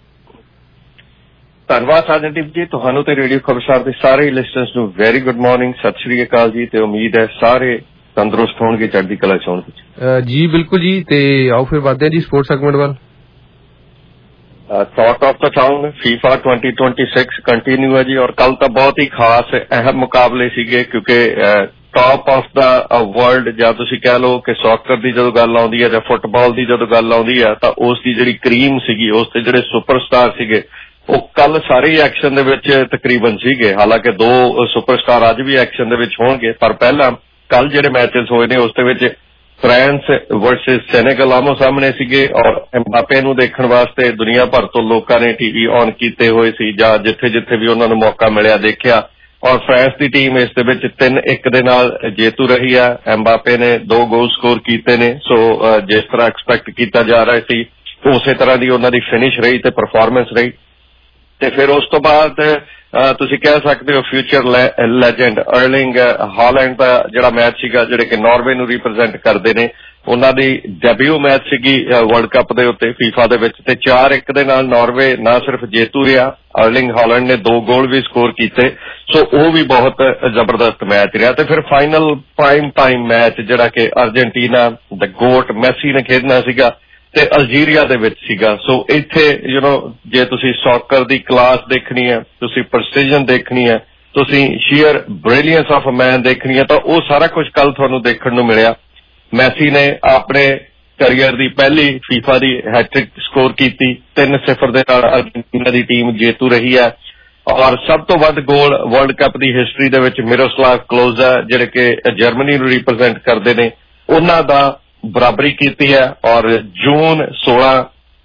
Speaker 8: धन्यवाद साजनदीप जी तुहानू ते रेडियो खबरसार दे सारे लिसनर्स नूं वेरी गुड मॉर्निंग सत श्री अकाल जी ते उम्मीद है सारे तंदुरुस्त होणगे चढ़दी कला च होणगे जी बिल्कुल जी। ते आओ फिर वधदे जी स्पोर्ट्स सैगमेंट वाल। Talk of the town FIFA twenty twenty six continue है जी और कल तो बहुत ही खास अहम मुकाबले सीगे क्योंकि टॉप ऑफ द वर्ल्ड ਜਾਂ ਤੁਸੀਂ ਕਹਿ ਲਓ ਕਿ ਸੌਕਰ ਦੀ ਜਦੋਂ ਗੱਲ ਆਉਂਦੀ ਹੈ ਜਾਂ ਫੁੱਟਬਾਲ ਦੀ ਜਦੋਂ ਗੱਲ ਆਉਂਦੀ ਹੈ ਤਾਂ ਉਸ ਦੀ ਜਿਹੜੀ ਕਰੀਮ ਸੀਗੀ ਉਸ ਤੇ ਜਿਹੜੇ ਸੁਪਰਸਟਾਰ ਸੀਗੇ ਉਹ ਕੱਲ ਸਾਰੇ ਹੀ ਐਕਸ਼ਨ ਦੇ ਵਿੱਚ ਤਕਰੀਬਨ ਸੀਗੇ ਹਾਲਾਂਕਿ ਦੋ ਸੁਪਰਸਟਾਰ ਅੱਜ ਵੀ ਐਕਸ਼ਨ ਦੇ ਵਿੱਚ ਹੋਣਗੇ ਪਰ ਪਹਿਲਾਂ ਕੱਲ ਜਿਹੜੇ ਮੈਚਸ ਹੋਏ ਨੇ ਉਸ ਦੇ ਵਿੱਚ ਫਰਾਂਸ ਵਰਸਸ ਸੈਨੇਗਲ ਆਮੋ ਸਾਹਮਣੇ ਸੀਗੇ ਔਰ ਐਮਬਾਪੇ ਨੂੰ ਦੇਖਣ ਵਾਸਤੇ ਦੁਨੀਆ ਭਰ ਤੋਂ ਲੋਕਾਂ ਨੇ ਟੀਵੀ ਔਨ ਕੀਤੇ ਹੋਏ ਸੀ ਜਾਂ ਜਿੱਥੇ ਜਿੱਥੇ ਵੀ ਉਹਨਾਂ ਨੂੰ ਮੌਕਾ ਮਿਲਿਆ ਦੇਖਿਆ ਔਰ ਫਰਾਂਸ ਦੀ ਟੀਮ ਇਸ ਦੇ ਵਿੱਚ ਤਿੰਨ ਇੱਕ ਦੇ ਨਾਲ ਜੇਤੂ ਰਹੀ ਹੈ ਐਮਬਾਪੇ ਨੇ ਦੋ ਗੋਲ ਸਕੋਰ ਕੀਤੇ ਨੇ ਸੋ ਜਿਸ ਤਰ੍ਹਾਂ ਐਕਸਪੈਕਟ ਕੀਤਾ ਜਾ ਰਿਹਾ ਸੀ ਉਸੇ ਤਰ੍ਹਾਂ ਦੀ ਉਹਨਾਂ ਦੀ ਫਿਨਿਸ਼ ਰਹੀ ਤੇ ਪਰਫਾਰਮੈਂਸ ਰਹੀ ਤੇ ਫਿਰ ਉਸ ਤੋਂ ਬਾਅਦ ਤੁਸੀਂ ਕਹਿ ਸਕਦੇ ਹੋ ਫਿਊਚਰ ਲੈਜੈਂਡ ਅਰਲਿੰਗ ਹਾਲੈਂਡ ਦਾ ਜਿਹੜਾ ਮੈਚ ਸੀਗਾ ਜਿਹੜੇ ਕਿ ਨਾਰਵੇ ਨੂੰ ਰਿਪਰੈਜ਼ੈਂਟ ਕਰਦੇ ਨੇ ਉਹਨਾਂ ਦੀ ਡੈਬਿਊ ਮੈਚ ਸੀਗੀ ਵਰਲਡ ਕੱਪ ਦੇ ਉੱਤੇ ਫੀਫਾ ਦੇ ਵਿੱਚ ਤੇ ਚਾਰ ਇੱਕ ਦੇ ਨਾਲ ਨਾਰਵੇ ਨਾ ਸਿਰਫ ਜੇਤੂ ਰਿਹਾ ਅਰਲਿੰਗ ਹਾਲੈਂਡ ਨੇ ਦੋ ਗੋਲ ਵੀ ਸਕੋਰ ਕੀਤੇ ਸੋ ਉਹ ਵੀ ਬਹੁਤ ਜ਼ਬਰਦਸਤ ਮੈਚ ਰਿਹਾ ਤੇ ਫਿਰ ਫਾਈਨਲ ਪ੍ਰਾਈਮ ਟਾਈਮ ਮੈਚ ਜਿਹੜਾ ਕਿ ਅਰਜਨਟੀਨਾ ਦ ਗੋਟ ਮੈਸੀ ਨੇ ਖੇਡਣਾ ਸੀਗਾ ਤੇ ਅਲਜੀਰੀਆ ਦੇ ਵਿੱਚ ਸੀਗਾ ਸੋ ਇੱਥੇ ਯੂ نو ਜੇ ਤੁਸੀਂ ਸੌਕਰ ਦੀ ਕਲਾਸ ਦੇਖਣੀ ਹੈ ਤੁਸੀਂ ਪ੍ਰੈਸੀਜਨ ਦੇਖਣੀ ਹੈ ਤੁਸੀਂ sheer brilliance of a man ਦੇਖਣੀ ਹੈ ਤਾਂ ਉਹ ਸਾਰਾ ਕੁਝ ਕੱਲ ਤੁਹਾਨੂੰ ਦੇਖਣ ਨੂੰ ਮਿਲਿਆ ਮੈਸੀ ਨੇ ਆਪਣੇ ਕੈਰੀਅਰ ਦੀ ਪਹਿਲੀ ਫੀਫਾ ਦੀ ਹੈਟ੍ਰਿਕ ਸਕੋਰ ਕੀਤੀ ਤਿੰਨ ਸਿਫਰ ਦੇ ਨਾਲ ਅਰਜਨਟੀਨਾ ਦੀ ਟੀਮ ਜੇਤੂ ਰਹੀ ਹੈ ਔਰ ਸਭ ਤੋਂ ਵੱਧ ਗੋਲ ਵਰਲਡ ਕੱਪ ਦੀ ਹਿਸਟਰੀ ਦੇ ਵਿੱਚ ਮਿਰੋਸਲਾਵ ਕਲੋਜ਼ਾ ਜਿਹੜੇ ਕਿ ਜਰਮਨੀ ਨੂੰ ਰਿਪਰੈਜ਼ੈਂਟ ਕਰਦੇ ਨੇ ਉਹਨਾਂ ਦਾ ਬਰਾਬਰੀ ਕੀਤੀ ਹੈ ਔਰ ਜੂਨ ਸੋਲਾਂ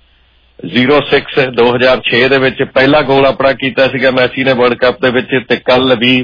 Speaker 8: ਜ਼ੀਰੋ ਸਿਕਸ ਦੋ ਹਜ਼ਾਰ ਛੇ ਦੇ ਵਿੱਚ ਪਹਿਲਾ ਗੋਲ ਆਪਣਾ ਕੀਤਾ ਸੀਗਾ ਮੈਸੀ ਨੇ ਵਰਲਡ ਕੱਪ ਦੇ ਵਿੱਚ ਤੇ ਕੱਲ ਵੀਹ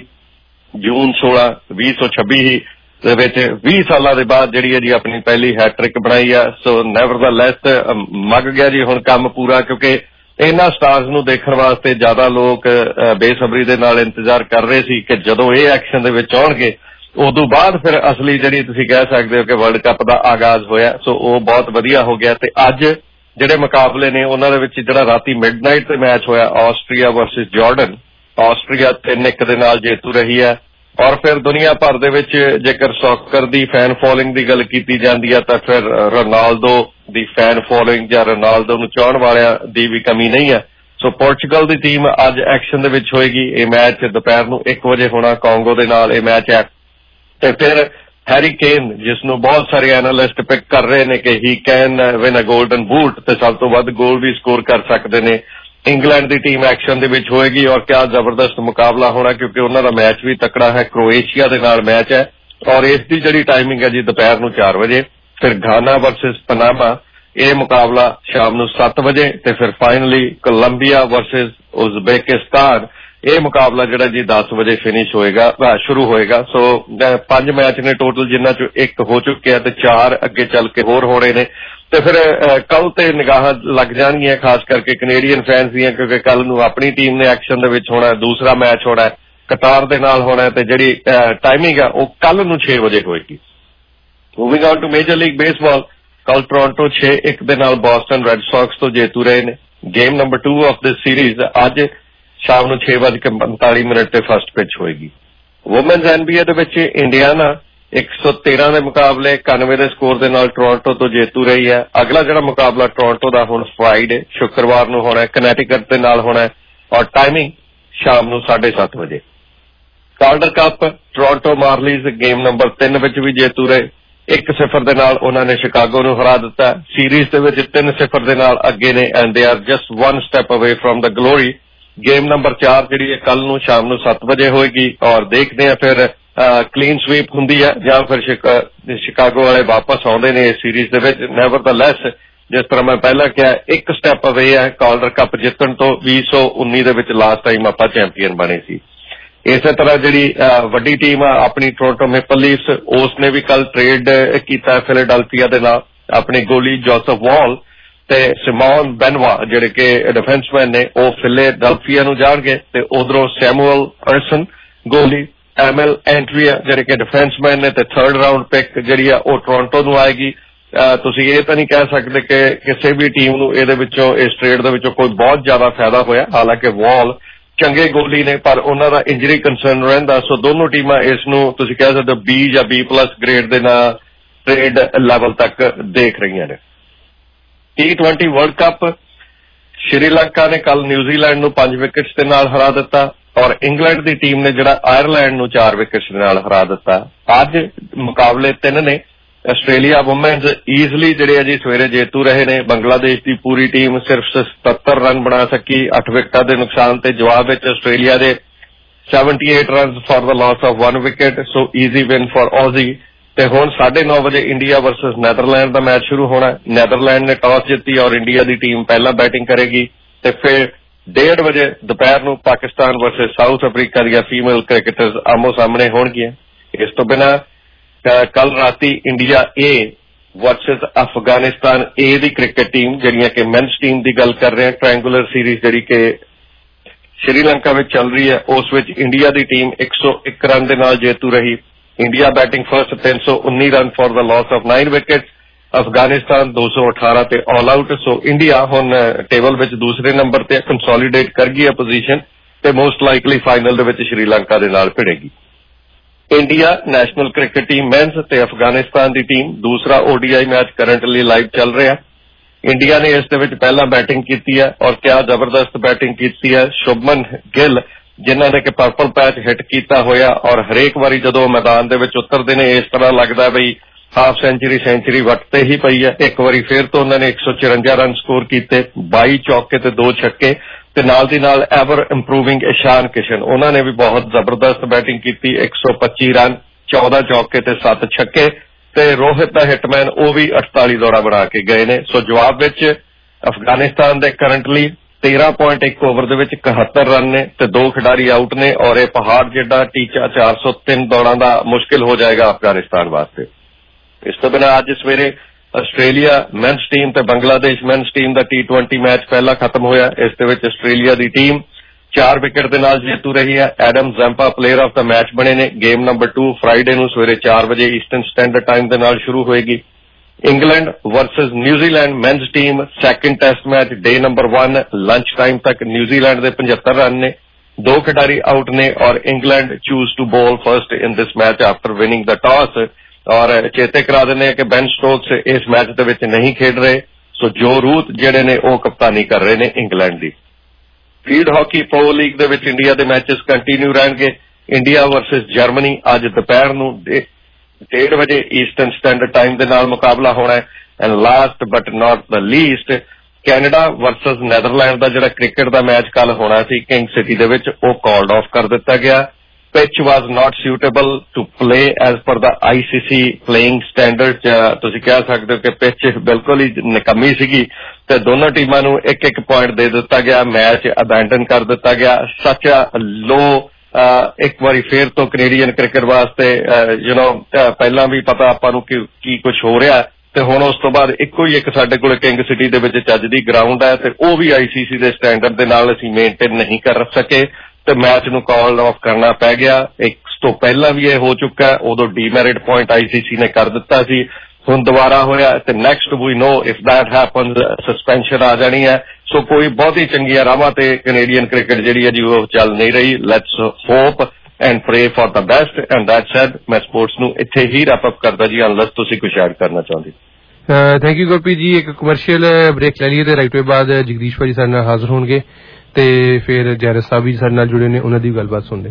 Speaker 8: ਜੂਨ ਸੋਲਾਂ ਵੀਹ ਸੌ ਛੱਬੀ ਹੀ ਦੇ ਵਿੱਚ ਵੀਹ ਸਾਲਾਂ ਦੇ ਬਾਅਦ ਜਿਹੜੀ ਹੈ ਜੀ ਆਪਣੀ ਪਹਿਲੀ ਹੈਟ੍ਰਿਕ ਬਣਾਈ ਆ ਸੋ ਨੈਵਰਦਲੈਸ ਮੱਗ ਗਿਆ ਜੀ ਹੁਣ ਕੰਮ ਪੂਰਾ ਕਿਉਂਕਿ ਇਹਨਾਂ ਸਟਾਰਸ ਨੂੰ ਦੇਖਣ ਵਾਸਤੇ ਜ਼ਿਆਦਾ ਲੋਕ ਬੇਸਬਰੀ ਦੇ ਨਾਲ ਇੰਤਜ਼ਾਰ ਕਰ ਰਹੇ ਸੀ ਕਿ ਜਦੋਂ ਇਹ ਐਕਸ਼ਨ ਦੇ ਵਿੱਚ ਆਉਣਗੇ ਉਦੋਂ ਬਾਅਦ ਫਿਰ ਅਸਲੀ ਜਿਹੜੀ ਤੁਸੀਂ ਕਹਿ ਸਕਦੇ ਹੋ ਕਿ ਵਰਲਡ ਕੱਪ ਦਾ ਆਗਾਜ਼ ਹੋਇਆ ਸੋ ਉਹ ਬਹੁਤ ਵਧੀਆ ਹੋ ਗਿਆ ਤੇ ਅੱਜ ਜਿਹੜੇ ਮੁਕਾਬਲੇ ਨੇ ਉਹਨਾਂ ਦੇ ਵਿੱਚ ਜਿਹੜਾ ਰਾਤੀ ਮਿਡਨਾਈਟ ਤੇ ਮੈਚ ਹੋਇਆ ਆਸਟਰੀਆ ਵਰਸਸ ਜਾਰਡਨ ਆਸਟਰੀਆ ਤਿੰਨ ਇੱਕ ਦੇ ਨਾਲ ਜੇਤੂ ਰਹੀ ਹੈ ਔਰ ਫਿਰ ਦੁਨੀਆ ਭਰ ਦੇ ਵਿੱਚ ਜੇਕਰ ਸੌਕਰ ਦੀ ਫੈਨ ਫੋਲੋਇੰਗ ਦੀ ਗੱਲ ਕੀਤੀ ਜਾਂਦੀ ਹੈ ਤਾਂ ਫਿਰ ਰੋਨਾਲਡੋ ਦੀ ਫੈਨ ਫੋਲੋਇੰਗ ਜਾਂ ਰੋਨਾਲਡੋ ਨੂੰ ਚਾਹਣ ਵਾਲਿਆਂ ਦੀ ਵੀ ਕਮੀ ਨਹੀਂ ਹੈ ਸੋ ਪੋਰਚੁਗਲ ਦੀ ਟੀਮ ਅੱਜ ਐਕਸ਼ਨ ਦੇ ਵਿੱਚ ਹੋਏਗੀ ਇਹ ਮੈਚ ਦੁਪਹਿਰ ਨੂੰ ਇੱਕ ਵਜੇ ਹੋਣਾ ਕਾਂਗੋ ਦੇ ਨਾਲ ਇਹ ਮੈਚ ਹੈ ਤੇ ਫਿਰ ਹੈਰੀ ਕੇਨ ਜਿਸ ਨੂੰ ਬਹੁਤ ਸਾਰੇ ਐਨਾਲਿਸਟ ਪਿਕ ਕਰ ਰਹੇ ਨੇ ਕਿ he can win a golden boot ਤੇ ਸਭ ਤੋਂ ਵੱਧ ਗੋਲ ਵੀ ਸਕੋਰ ਕਰ ਸਕਦੇ ਨੇ ਇੰਗਲੈਂਡ ਦੀ ਟੀਮ ਐਕਸ਼ਨ ਦੇ ਵਿੱਚ ਹੋਏਗੀ ਔਰ ਕਿਆ ਜ਼ਬਰਦਸਤ ਮੁਕਾਬਲਾ ਹੋਣਾ ਕਿਉਂਕਿ ਉਹਨਾਂ ਦਾ ਮੈਚ ਵੀ ਤਕੜਾ ਹੈ ਕ੍ਰੋਏਸ਼ੀਆ ਦੇ ਨਾਲ ਮੈਚ ਹੈ ਔਰ ਇਸ ਦੀ ਜਿਹੜੀ ਟਾਈਮਿੰਗ ਹੈ ਜੀ ਦੁਪਹਿਰ ਨੂੰ ਚਾਰ ਵਜੇ ਫਿਰ ਗਾਨਾ ਵਰਸਸ ਪਨਾਮਾ ਇਹ ਮੁਕਾਬਲਾ ਸ਼ਾਮ ਨੂੰ ਸੱਤ ਵਜੇ ਤੇ ਫਿਰ ਫਾਈਨਲੀ ਕੋਲੰਬੀਆ ਵਰਸਸ ਉਜ਼ਬੇਕਿਸਤਾਨ ਇਹ ਮੁਕਾਬਲਾ ਜਿਹੜਾ ਜੀ ਦਸ ਵਜੇ ਫਿਨਿਸ਼ ਹੋਏਗਾ ਸ਼ੁਰੂ ਹੋਏਗਾ ਸੋ ਪੰਜ ਮੈਚ ਨੇ ਟੋਟਲ ਜਿਨ੍ਹਾਂ ਚੋਂ ਇੱਕ ਹੋ ਚੁੱਕਿਆ ਤੇ ਚਾਰ ਅੱਗੇ ਚੱਲ ਕੇ ਹੋਰ ਹੋਣੇ ਨੇ ਤੇ ਫਿਰ ਕੱਲ ਤੇ ਨਿਗਾਹਾਂ ਲੱਗ ਜਾਣਗੀਆਂ ਖਾਸ ਕਰਕੇ ਕੈਨੇਡੀਅਨ ਫੈਨਸ ਦੀਆਂ ਕਿਉਂਕਿ ਕੱਲ ਨੂੰ ਆਪਣੀ ਟੀਮ ਨੇ ਐਕਸ਼ਨ ਦੇ ਵਿੱਚ ਹੋਣਾ ਦੂਸਰਾ ਮੈਚ ਹੋਣਾ ਕਤਾਰ ਦੇ ਨਾਲ ਹੋਣਾ ਤੇ ਜਿਹੜੀ ਟਾਈਮਿੰਗ ਆ ਉਹ ਕੱਲ ਨੂੰ ਛੇ ਵਜੇ ਹੋਏਗੀ moving on to major league baseball ਕੱਲ ਟੋਰਾਂਟੋ ਛੇ ਇੱਕ ਦੇ ਨਾਲ ਬੋਸਟਨ ਰੈੱਡ ਸੌਕਸ ਤੋਂ ਜੇਤੂ ਰਹੇ ਨੇ game number two of this series ਅੱਜ ਸ਼ਾਮ ਨੂੰ ਛੇ ਵਜੇ ਪੰਤਾਲੀ ਮਿੰਟ ਤੇ ਫਸਟ ਪਿਚ ਹੋਏਗੀ ਵੂਮੈਨਜ਼ ਐਨਬੀਏ ਦੇ ਵਿੱਚ ਇੰਡੀਆਨਾ ਇੱਕ ਸੌ ਤੇਰਾਂ ਦੇ ਮੁਕਾਬਲੇ ਇਕਾਨਵੇਂ ਦੇ ਸਕੋਰ ਦੇ ਨਾਲ ਟੋਰਾਂਟੋ ਤੋਂ ਜੇਤੂ ਰਹੀ ਹੈ ਅਗਲਾ ਜਿਹੜਾ ਮੁਕਾਬਲਾ ਟੋਰਾਂਟੋ ਦਾ ਹੁਣ ਫਰਾਈਡੇ ਸ਼ੁੱਕਰਵਾਰ ਨੂੰ ਹੋਣਾ ਕਨੈਟੀਕਟ ਦੇ ਨਾਲ ਹੋਣਾ ਔਰ ਟਾਈਮਿੰਗ ਸ਼ਾਮ ਨੂੰ ਸਾਢੇ ਸੱਤ ਵਜੇ Calder cup Toronto Marlies game number ਤਿੰਨ ਵਿੱਚ ਵੀ ਜੇਤੂ ਰਹੇ ਇੱਕ ਸਿਫਰ ਦੇ ਨਾਲ ਉਹਨਾਂ ਨੇ ਸ਼ਿਕਾਗੋ ਨੂੰ ਹਰਾ ਦਿੱਤਾ ਸੀਰੀਜ਼ ਦੇ ਵਿੱਚ ਤਿੰਨ ਸਿਫਰ ਦੇ ਨਾਲ ਅੱਗੇ ਨੇ and they are just one step away from the glory game number ਚਾਰ ਜਿਹੜੀ ਹੈ ਕੱਲ ਨੂੰ ਸ਼ਾਮ ਨੂੰ ਸੱਤ ਵਜੇ ਹੋਏਗੀ ਔਰ ਦੇਖਦੇ ਆ ਫਿਰ ਕਲੀਨ ਸਵੀਪ ਹੁੰਦੀ ਹੈ ਜਾਂ ਫਿਰ ਸ਼ਿਕਾਗੋ ਵਾਲੇ ਵਾਪਸ ਆਉਂਦੇ ਨੇ ਇਸ ਸੀਰੀਜ਼ ਦੇ ਵਿੱਚ ਨੈਵਰਦਲੈਸ ਜਿਸ ਤਰ੍ਹਾਂ ਮੈਂ ਪਹਿਲਾਂ ਕਿਹਾ ਇੱਕ ਸਟੈਪ ਅਵੇ ਹੈ ਕਾਲਡਰ ਕੱਪ ਜਿੱਤਣ ਤੋਂ ਵੀਹ ਸੌ ਉੱਨੀ ਦੇ ਵਿੱਚ ਲਾਸਟ ਟਾਈਮ ਆਪਾਂ ਚੈਂਪੀਅਨ ਬਣੇ ਸੀ ਇਸੇ ਤਰ੍ਹਾਂ ਜਿਹੜੀ ਵੱਡੀ ਟੀਮ ਆ ਆਪਣੀ ਟੋਰਾਂਟੋ ਮੇਪਲ ਲੀਫਸ ਉਸ ਨੇ ਵੀ ਕੱਲ ਟ੍ਰੇਡ ਕੀਤਾ ਫਿਲਾਡੈਲਫੀਆ ਦੇ ਨਾਲ ਆਪਣੇ ਗੋਲੀ ਜੋਸਫ ਵਾਲ ਤੇ ਸਿਮੋਨ ਬੈਨਵਾ ਜਿਹੜੇ ਕਿ ਡਿਫੈਂਸਮੈਨ ਨੇ ਉਹ ਫਿਲਾਡੈਲਫੀਆ ਨੂੰ ਜਾਣਗੇ ਤੇ ਉਧਰੋਂ ਸੈਮੂਅਲ ਅਰਸਨ ਗੋਲੀ ਐਮਐਲ ਐਂਟਰੀਆ ਜਿਹੜੇ ਕਿ ਡਿਫੈਂਸਮੈਨ ਨੇ ਤੇ ਥਰਡ ਰਾਊਂਡ ਪਿਕ ਜਿਹੜੀ ਆ ਉਹ ਟੋਰਾਂਟੋ ਨੂੰ ਆਏਗੀ ਤੁਸੀਂ ਇਹ ਤਾਂ ਨਹੀਂ ਕਹਿ ਸਕਦੇ ਕਿ ਕਿਸੇ ਵੀ ਟੀਮ ਨੂੰ ਇਹਦੇ ਵਿੱਚੋਂ ਇਸ ਟ੍ਰੇਡ ਦੇ ਵਿੱਚੋਂ ਕੋਈ ਬਹੁਤ ਜ਼ਿਆਦਾ ਫਾਇਦਾ ਹੋਇਆ ਹਾਲਾਂਕਿ ਵਾਲ ਚੰਗੇ ਗੋਲੀ ਨੇ ਪਰ ਉਹਨਾਂ ਦਾ ਇੰਜਰੀ ਕੰਸਰਨ ਰਹਿੰਦਾ ਸੋ ਦੋਨੋਂ ਟੀਮਾਂ ਇਸ ਨੂੰ ਤੁਸੀਂ ਕਹਿ ਸਕਦੇ ਹੋ ਬੀ ਜਾਂ ਬੀ ਪਲੱਸ ਗ੍ਰੇਡ ਦੇ ਨਾਲ ਟ੍ਰੇਡ ਲੈਵਲ ਤੱਕ ਦੇਖ ਰਹੀਆਂ ਨੇ T twenty world cup Sri Lanka ने कल न्यूजीलैंड ਨੂੰ ਪੰਜ ਵਿਕਟਸ ਦੇ ਨਾਲ ਹਰਾ ਦਿੱਤਾ ਔਰ ਇੰਗਲੈਂਡ ਦੀ ਟੀਮ ਨੇ ਜਿਹੜਾ ਆਇਰਲੈਂਡ ਨੂੰ ਚਾਰ ਵਿਕਟਸ ਦੇ ਨਾਲ ਹਰਾ ਦਿੱਤਾ। ਅੱਜ ਮੁਕਾਬਲੇ ਤਿੰਨ ਨੇ। ਆਸਟ੍ਰੇਲੀਆ ਵੁਮੈਨਸ ਈਜ਼ਲੀ ਜਿਹੜੇ ਅਜੀ ਸਵੇਰੇ ਜੇਤੂ ਰਹੇ ਨੇ। ਬੰਗਲਾਦੇਸ਼ ਦੀ ਪੂਰੀ ਟੀਮ ਸਿਰਫ ਸਤੱਤਰ ਰਨ ਬਣਾ ਸਕੀ ਅੱਠ ਵਿਕਟਾਂ ਦੇ ਨੁਕਸਾਨ ਤੇ। ਜਵਾਬ ਵਿੱਚ ਆਸਟ੍ਰੇਲੀਆ ਦੇ ਅਠੱਤਰ runs for the loss of one wicket, so easy win for Aussie. ਤੇ ਹੁਣ ਸਾਢੇ ਨੌ ਵਜੇ ਇੰਡੀਆ ਵਰਸਸ ਨੈਦਰਲੈਂਡ ਦਾ ਮੈਚ ਸ਼ੁਰੂ ਹੋਣਾ। ਨੈਦਰਲੈਂਡ ਨੇ ਟਾਸ ਜਿੱਤੀ ਔਰ ਇੰਡੀਆ ਦੀ ਟੀਮ ਪਹਿਲਾਂ ਬੈਟਿੰਗ ਕਰੇਗੀ ਤੇ ਫਿਰ ਡੇਢ ਵਜੇ ਦੁਪਹਿਰ ਨੂੰ ਪਾਕਿਸਤਾਨ ਵਰਸਸ ਸਾਊਥ ਅਫਰੀਕਾ ਦੀਆਂ ਫੀਮੇਲ ਕ੍ਰਿਕਟਰਸ ਆਮੋ ਸਾਹਮਣੇ ਹੋਣਗੀਆਂ। ਇਸ ਤੋਂ ਬਿਨਾਂ ਕੱਲ ਰਾਤੀ India A versus Afghanistan A ਦੀ ਕ੍ਰਿਕਟ ਟੀਮ ਜਿਹੜੀਆਂ ਕਿ ਮੈਨਸ ਟੀਮ ਦੀ ਗੱਲ ਕਰ ਰਹੇ ਹਾਂ, ਟ੍ਰਾਇੰਗੂਲਰ ਸੀਰੀਜ਼ ਜਿਹੜੀ ਕਿ ਸ਼੍ਰੀਲੰਕਾ ਵਿੱਚ ਚੱਲ ਰਹੀ ਹੈ, ਉਸ ਵਿੱਚ ਇੰਡੀਆ ਦੀ ਟੀਮ ਇੱਕ ਸੌ ਇੱਕ ਰਨ ਦੇ ਨਾਲ ਜੇਤੂ ਰਹੀ। ਇੰਡੀਆ ਬੈਟਿੰਗ ਫਰਸਟ ਤਿੰਨ ਸੌ ਉੱਨੀ run for the loss of nine wicket, Afghanistan ਦੋ ਸੌ ਅਠਾਰਾਂ ਤੇ ਆਲ ਆਊਟ। ਸੋ ਇੰਡੀਆ ਹੁਣ ਟੇਬਲ ਵਿੱਚ ਦੂਸਰੇ ਨੰਬਰ ਤੇ ਕੰਸੋਲੀਡੇਟ ਕਰ ਗਈ ਹੈ ਪੋਜੀਸ਼ਨ ਤੇ ਮੋਸਟ ਲਾਈਕਲੀ ਫਾਈਨਲ ਦੇ ਵਿੱਚ ਸ਼੍ਰੀਲੰਕਾ ਦੇ ਨਾਲ ਭਿੜੇਗੀ। India national cricket team men's ਤੇ ਅਫਗਾਨਿਸਤਾਨ ਦੀ ਟੀਮ ਦੂਸਰਾ ਓਡੀਆਈ ਮੈਚ ਕਰੰਟਲੀ ਲਾਈਵ ਚੱਲ ਰਿਹਾ। ਇੰਡੀਆ ਨੇ ਇਸ ਦੇ ਵਿੱਚ ਪਹਿਲਾਂ ਬੈਟਿੰਗ ਕੀਤੀ ਹੈ ਔਰ ਕਿਆ ਜ਼ਬਰਦਸਤ ਬੈਟਿੰਗ ਕੀਤੀ ਹੈ। ਸ਼ੁਭਮਨ ਗਿੱਲ ਜਿਨ੍ਹਾਂ ਨੇ ਕਿ ਪਰਪਲ ਪੈਚ ਹਿੱਟ ਕੀਤਾ ਹੋਇਆ ਔਰ ਹਰੇਕ ਵਾਰੀ ਜਦੋਂ ਮੈਦਾਨ ਦੇ ਵਿੱਚ ਉਤਰਦੇ ਨੇ ਇਸ ਤਰ੍ਹਾਂ ਲੱਗਦਾ ਬਈ ਹਾਫ ਸੈਂਚੁਰੀ ਸੈਂਚੁਰੀ ਵੱਟ ਤੇ ਹੀ ਪਈ ਹੈ। ਇੱਕ ਵਾਰੀ ਫਿਰ ਤੋਂ ਉਹਨਾਂ ਨੇ ਇੱਕ ਸੌ ਚੁਰੰਜਾ ਰਨ ਸਕੋਰ ਕੀਤੇ, ਬਾਈ ਚੌਕੇ ਤੇ ਦੋ ਛੱਕੇ ਤੇ ਨਾਲ ਦੀ ਨਾਲ ਐਵਰ ਇੰਪਰੂਵਿੰਗ ਇਸ਼ਾਨ ਕਿਸ਼ਨ ਉਹਨਾਂ ਨੇ ਵੀ ਬਹੁਤ ਜ਼ਬਰਦਸਤ ਬੈਟਿੰਗ ਕੀਤੀ, ਇੱਕ ਸੌ ਪੱਚੀ ਰਨ ਚੌਦਾਂ ਚੌਕੇ ਤੇ ਸੱਤ ਛੱਕੇ ਤੇ ਰੋਹਿਤ ਦਾ ਹਿਟਮੈਨ ਉਹ ਵੀ ਅਠਤਾਲੀ ਦੌੜਾ ਬਣਾ ਕੇ ਗਏ ਨੇ। ਸੋ ਜਵਾਬ ਵਿੱਚ ਅਫਗਾਨਿਸਤਾਨ ਦੇ ਕਰੰਟਲੀ ਤੇਰਾਂ ਪੁਆਇੰਟ ਇੱਕ ਓਵਰ ਦੇ ਵਿੱਚ ਇਕਹੱਤਰ ਰਨ ਨੇ ਤੇ ਦੋ ਖਿਡਾਰੀ ਆਊਟ ਨੇ ਔਰ ਇਹ ਪਹਾੜ ਜਿਹੜਾ ਟੀਚਾ ਚਾਰ ਸੌ ਤਿੰਨ ਦੌੜਾਂ ਦਾ ਮੁਸ਼ਕਿਲ ਹੋ ਜਾਏਗਾ ਅਫਗਾਨਿਸਤਾਨ ਵਾਸਤੇ। ਇਸ ਤੋਂ ਬਿਨਾਂ ਅੱਜ ਸਵੇਰੇ ਆਸਟ੍ਰੇਲੀਆ ਮੈਨਸ ਟੀਮ ਤੇ ਬੰਗਲਾਦੇਸ਼ ਮੈਨਸ ਟੀਮ ਦਾ ਟੀ ਟਵੈਂਟੀ ਮੈਚ ਪਹਿਲਾਂ ਖਤਮ ਹੋਇਆ। ਇਸ ਦੇ ਵਿੱਚ ਆਸਟ੍ਰੇਲੀਆ ਦੀ ਟੀਮ ਚਾਰ ਵਿਕਟ ਦੇ ਨਾਲ ਜੇਤੂ ਰਹੀ ਹੈ। Adam Zampa player of the match ਬਣੇ ਨੇ। ਗੇਮ ਨੰਬਰ ਟੂ ਫਰਾਈਡੇ ਨੂੰ ਸਵੇਰੇ ਚਾਰ ਵਜੇ ਈਸਟਰਨ ਸਟੈਂਡਰਡ ਟਾਈਮ ਦੇ ਨਾਲ ਸ਼ੁਰੂ ਹੋਏਗੀ। England versus New Zealand men's team second test match day number one lunch time ਤੱਕ ਨਿਊਜ਼ੀਲੈਂਡ ਦੇ ਪਝੱਤਰ ਰਨ ਨੇ, ਦੋ ਖਿਡਾਰੀ ਆਊਟ ਨੇ ਔਰ England choose to bowl first in this match after winning the toss. ਔਰ ਚੇਤੇ ਕਰਾ ਦਿੰਦੇ ਆ ਕਿ ਬੈਨ ਸਟੋਕਸ ਇਸ ਮੈਚ ਦੇ ਵਿੱਚ ਨਹੀਂ ਖੇਡ ਰਹੇ। ਸੋ ਜੋ ਰੂਟ ਜਿਹੜੇ ਨੇ ਉਹ ਕਪਤਾਨੀ ਕਰ ਰਹੇ ਨੇ ਇੰਗਲੈਂਡ ਦੀ। ਫੀਲਡ ਹਾਕੀ ਪ੍ਰੋ ਲੀਗ ਦੇ ਵਿੱਚ ਇੰਡੀਆ ਦੇ ਮੈਚਸ ਕੰਟੀਨਿਊ ਰਹਿਣਗੇ। ਇੰਡੀਆ ਵਰਸਸ ਜਰਮਨੀ ਅੱਜ ਦੁਪਹਿਰ ਨੂੰ ਡੇਢ ਵਜੇ ਈਸਟਰਨ ਸਟੈਂਡਰਡ ਟਾਈਮ ਦੇ ਨਾਲ ਮੁਕਾਬਲਾ ਹੋਣਾ ਹੈ। And last but not the least Canada versus Netherland ਦਾ ਜਿਹੜਾ ਕ੍ਰਿਕਟ ਦਾ ਮੈਚ ਕੱਲ ਹੋਣਾ ਸੀ ਕਿੰਗ ਸਿਟੀ ਦੇ ਵਿੱਚ ਉਹ ਕਾਲਡ ਆਫ ਕਰ ਦਿੱਤਾ ਗਿਆ। Pitch was not suitable to play as per the I C C playing standard. ਤੁਸੀਂ ਕਹਿ ਸਕਦੇ ਹੋ ਕਿ ਪਿਚ ਬਿਲਕੁਲ ਹੀ ਨਿਕੰਮੀ ਸੀਗੀ ਤੇ ਦੋਨੋਂ ਟੀਮਾਂ ਨੂੰ ਇੱਕ ਇੱਕ ਪੁਆਇੰਟ ਦੇ ਦਿੱਤਾ ਗਿਆ। ਮੈਚ ਅਬੈਂਡਨ ਕਰ ਦਿੱਤਾ ਗਿਆ। ਸੱਚ ਲੋ ਇੱਕ ਵਾਰੀ ਫੇਰ ਤੋਂ ਕੈਨੇਡੀਅਨ ਕ੍ਰਿਕਟ ਵਾਸਤੇ ਯੂ ਨੋ ਪਹਿਲਾਂ ਵੀ ਪਤਾ ਆਪਾਂ ਨੂੰ ਕੀ ਕੁਝ ਹੋ ਰਿਹਾ ਤੇ ਹੁਣ ਉਸ ਤੋਂ ਬਾਅਦ ਇੱਕੋ ਹੀ ਇੱਕ ਸਾਡੇ ਕੋਲ ਕਿੰਗ ਸਿਟੀ ਦੇ ਵਿੱਚ ਚੱਜ ਦੀ ਗਰਾਊਂਡ ਹੈ ਤੇ ਉਹ ਵੀ ਆਈ ਸੀ ਸੀ ਦੇ ਸਟੈਂਡਰਡ ਦੇ ਨਾਲ ਅਸੀਂ ਮੇਨਟੇਨ ਨਹੀਂ ਕਰ ਸਕੇ ਤੇ ਮੈਚ ਨੂੰ ਕਾਲ ਆਫ ਕਰਨਾ ਪੈ ਗਿਆ। ਇੱਕ ਤੋਂ ਪਹਿਲਾਂ ਵੀ ਇਹ ਹੋ ਚੁੱਕਾ, ਉਦੋਂ ਡੀਮੈਰਿਟ ਪੁਆਇੰਟ ਆਈ ਸੀ ਸੀ ਨੇ ਕਰ ਦਿੱਤਾ ਸੀ, ਹੁਣ ਦੁਬਾਰਾ ਹੋਇਆ ਤੇ next we know if that happens suspension ਆ ਜਾਣੀ ਹੈ। ਸੋ ਕੋਈ ਬਹੁਤ ਹੀ ਚੰਗੀਆਂ ਰਾਵਾਂ ਤੇ ਕੈਨੇਡੀਅਨ ਕ੍ਰਿਕਟ ਜਿਹੜੀ ਹੈ ਜੀ ਉਹ ਚੱਲ ਨਹੀਂ ਰਹੀ। Let's hope and pray for the best and that said ਮੈਂ ਸਪੋਰਟਸ ਨੂੰ ਇੱਥੇ ਹੀ ਰੈਪ ਅਪ ਕਰਦਾ ਜੀ ਅਨਲੈਸ ਤੁਸੀਂ ਕੁਝ ਐਡ ਕਰਨਾ ਚਾਹੁੰਦੇ।
Speaker 2: Thank you Gurpreet ji. ਇੱਕ ਕਮਰਸ਼ੀਅਲ ਬ੍ਰੇਕ ਲੈ ਲਈਏ ਤੇ ਰਾਈਟ ਵੇ ਬਾਅਦ ਜਗਦੀਸ਼ ਭਾਜੀ ਸਾਡੇ ਨਾਲ ਹਾਜ਼ਰ ਹੋਣਗੇ ਤੇ ਫਿਰ ਜੈਰਸ ਸਾਹਿਬ ਵੀ ਸਾਡੇ ਨਾਲ ਜੁੜੇ ਨੇ, ਉਹਨਾਂ ਦੀ ਗੱਲਬਾਤ ਸੁਣਦੇ।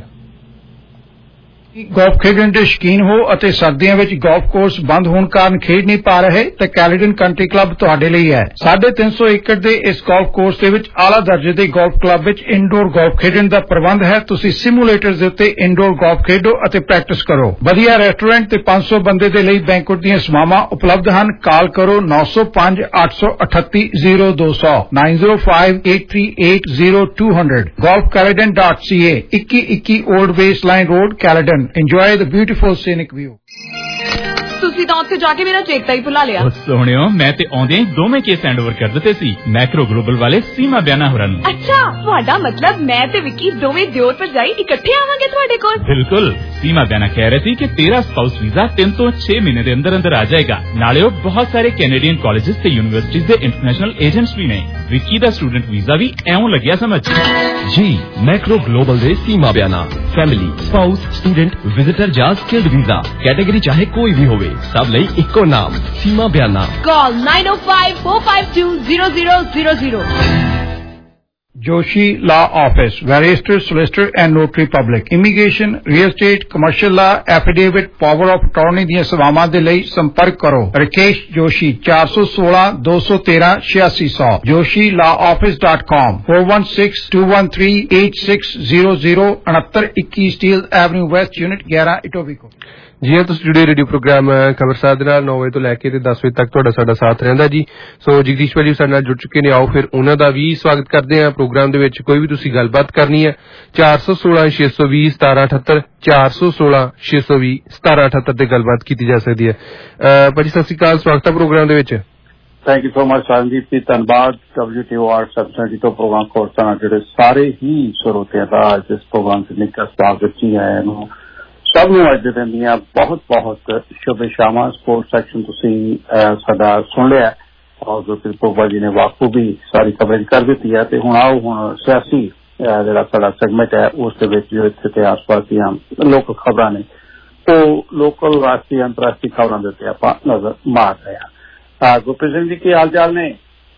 Speaker 9: ਗੋਲਫ ਖੇਡਣ ਦੇ ਸ਼ੌਕੀਨ ਹੋ ਅਤੇ ਸਰਦੀਆਂ ਵਿੱਚ ਗੋਲਫ ਕੋਰਸ ਬੰਦ ਹੋਣ ਕਾਰਨ ਖੇਡ ਨਹੀਂ ਪਾ ਰਹੇ ਤਾਂ ਕੈਲੀਡਨ ਕੰਟਰੀ ਕਲੱਬ ਤੁਹਾਡੇ ਲਈ ਹੈ। ਸਾਢੇ ਤਿੰਨ ਸੌ ਏਕੜ ਦੇ ਇਸ ਗੋਲਫ ਕੋਰਸ ਦੇ ਵਿੱਚ ਆਲਾ ਦਰਜੇ ਦੇ ਗੋਲਫ ਕਲੱਬ ਵਿੱਚ ਇਨਡੋਰ ਗੋਲਫ ਖੇਡਣ ਦਾ ਪ੍ਰਬੰਧ ਹੈ। ਤੁਸੀਂ ਸਿਮੂਲੇਟਰਸ ਦੇ ਉੱਤੇ ਇਨਡੋਰ ਗੋਲਫ ਖੇਡੋ ਅਤੇ ਪ੍ਰੈਕਟਿਸ ਕਰੋ। ਵਧੀਆ ਰੈਸਟੋਰੈਂਟ ਤੇ ਪੰਜ ਸੌ ਬੰਦੇ ਦੇ ਲਈ ਬੈਂਕੁਏਟ ਦੀਆਂ ਸੇਵਾਵਾਂ ਉਪਲਬਧ ਹਨ। ਕਾਲ ਕਰੋ ਨੌ ਸੌ ਪੰਜ ਅੱਠ ਸੌ ਅਠੱਤੀ ਜ਼ੀਰੋ ਦੋ ਸੌ nine zero five eight three eight zero two hundred golf caledon dot c a ਇੱਕੀ ਇੱਕੀ old baseline road Caledon. Enjoy the beautiful scenic view.
Speaker 4: ਤੁਸੀਂ ਤਾਂ ਉੱਥੇ ਜਾ ਕੇ ਮੇਰਾ ਚੇਕ ਤਾਂ ਹੀ ਭੁਲਾ ਲਿਆ।
Speaker 10: ਸੋਹਣਿਓ ਮੈਂ ਤੇ ਆਉਂਦੇ ਦੋਵੇਂ ਕੇਸ ਹੈਂਡ ਓਵਰ ਕਰ ਦਿੱਤੇ ਸੀ ਮੈਕਰੋ ਗਲੋਬਲ ਵਾਲੇ ਸੀਮਾ ਬਿਆਨਾ ਹੋਰਾਂ ਨੂੰ।
Speaker 4: ਅੱਛਾ ਤੁਹਾਡਾ ਮਤਲਬ ਮੈਂ ਤੇ ਵਿੱਕੀ ਦੋਵੇਂ ਦਿਓਰ ਭਰਜਾਈ ਇਕੱਠੇ ਆਵਾਂਗੇ ਤੁਹਾਡੇ ਕੋਲ?
Speaker 10: ਬਿਲਕੁਲ। ਸੀਮਾ ਬਿਆਨਾ ਕਹਿ ਰਹੇ ਸੀ ਕਿ ਤੇਰਾ ਸਪਾਊਸ ਵੀਜ਼ਾ ਤਿੰਨ ਤੋਂ ਛੇ ਮਹੀਨੇ ਦੇ ਅੰਦਰ ਅੰਦਰ ਆ ਜਾਏਗਾ। ਨਾਲੇ ਉਹ ਬਹੁਤ ਸਾਰੇ ਕੈਨੇਡੀਅਨ ਕਾਲਜਿਸ ਤੇ ਯੂਨੀਵਰਸਿਟੀਜ਼ ਦੇ ਇੰਟਰਨੈਸ਼ਨਲ ਏਜੰਟਸ ਵੀ ਨੇ। ਵਿੱਕੀ ਦਾ ਸਟੂਡੈਂਟ ਵੀਜ਼ਾ ਵੀ ਐਉਂ ਲੱਗਿਆ ਸਮਝ
Speaker 11: ਜੀ। ਮੈਕਰੋ ਗਲੋਬਲ ਦੇ Seema Bayana family spouse student visitor ਜਾਂ ਸਕਿਲਡ ਵੀਜ਼ਾ ਕੈਟੇਗਰੀ ਚਾਹੇ ਕੋਈ ਵੀ ਹੋਵੇ ਸਭ ਲਈ ਇੱਕੋ ਨਾਮ ਸੀਮਾ ਬਿਆਨਾ।
Speaker 4: ਕਾਲ nine oh five four five two zero zero zero zero
Speaker 9: Joshi Law Office, barrister, solicitor and notary public. Immigration, real estate, commercial law, affidavit, power of attorney ਦੀਆਂ ਸੇਵਾਵਾਂ ਦੇ ਲਈ ਸੰਪਰਕ ਕਰੋ Rakesh Joshi four one six, two one three, eight six zero zero joshi law office dot com four one six, two one three, eight six zero zero उनहत्तर इक्कीस Steel Avenue West Unit eleven Etobicoke।
Speaker 2: ਜੀ ਹਾਂ, ਤੁਸੀਂ ਜੁੜੇ radio programme ਖਬਰਸਾਰ ਦੇ ਨਾਲ ਨੌ ਵਜੇ ਤੋਂ ਲੈ ਕੇ ਤੇ ਦਸ ਵਜੇ ਤੱਕ ਤੁਹਾਡਾ ਸਾਡਾ ਸਾਥ ਰਹਿੰਦਾ ਜੀ। ਸੋ ਜਗਦੀਸ਼ ਭਾਜੀ ਸਾਡੇ ਨਾਲ ਜੁੜ ਚੁੱਕੇ ਨੇ, ਆਓ ਫਿਰ ਉਹਨਾਂ ਦਾ ਵੀ ਸਵਾਗਤ ਕਰਦੇ ਹਾਂ ਪ੍ਰੋਗਰਾਮ ਦੇ ਵਿੱਚ। ਕੋਈ ਵੀ ਤੁਸੀਂ ਗੱਲਬਾਤ ਕਰਨੀ ਹੈ ਚਾਰ ਸੌ ਸੋਲਾਂ ਛੇ ਸੌ ਵੀਹ ਸਤਾਰਾਂ ਅਠੱਤਰ ਚਾਰ ਸੌ ਸੋਲਾਂ ਛੇ ਸੌ ਵੀਹ ਸਤਾਰਾਂ ਅਠੱਤਰ ਤੇ ਗੱਲਬਾਤ ਕੀਤੀ ਜਾ ਸਕਦੀ ਹੈ। ਭਾਜੀ ਸਤਿ ਸ਼੍ਰੀ ਅਕਾਲ, ਸਵਾਗਤ ਹੈ ਪ੍ਰੋਗਰਾਮ ਦੇ ਵਿੱਚ।
Speaker 7: Thank you so much Saranjit ji, ਧੰਨਵਾਦ। W T O R sub centre ਤੋਂ ਪ੍ਰੋਗਰਾਮ ਕੋਰਸਾਂ ਨਾਲ ਜਿਹੜੇ ਸਾਰੇ ਹੀ ਸਰੋਤਿਆਂ ਦਾ ਅੱਜ ਇਸ ਪ੍ਰੋਗਰਾਮ ਚ ਨਿੱਘਾ ਸਵਾਗਤ ਜੀ ਆਇਆਂ ਨੂੰ ਸਭ ਨੂੰ ਅੱਜ ਦੇ ਦਿਨ ਦੀਆਂ ਬਹੁਤ ਬਹੁਤ ਸ਼ੁਭੇਛਾਵਾਂ। ਸਪੋਰਟਸ ਸੈਕਸ਼ਨ ਤੁਸੀਂ ਸਾਡਾ ਸੁਣ ਲਿਆ ਔਰ ਗੁਰਪ੍ਰੀਤ ਪੋਪਾ ਜੀ ਨੇ ਵਾਕੂਬੀ ਸਾਰੀ ਕਵਰੇਜ ਕਰ ਦਿੱਤੀ ਹੈ। ਤੇ ਹੁਣ ਆਓ ਹੁਣ ਸਿਆਸੀ ਜਿਹੜਾ ਸਾਡਾ ਸੈਗਮੈਂਟ ਹੈ ਉਸ ਦੇ ਵਿੱਚ ਜੋ ਇੱਥੇ ਤੇ ਆਸ ਪਾਸ ਦੀਆਂ ਲੋਕ ਖਬਰਾਂ ਨੇ ਉਹ ਲੋਕਲ ਰਾਸ਼ਟਰੀ ਅੰਤਰਰਾਸ਼ਟਰੀ ਖਬਰਾਂ ਦੇ ਉੱਤੇ ਆਪਾਂ ਨਜ਼ਰ ਮਾਰ ਰਹੇ ਹਾਂ। ਗੁਰਪ੍ਰੀਤ ਸਿੰਘ ਜੀ ਕੀ ਹਾਲ ਚਾਲ ਨੇ?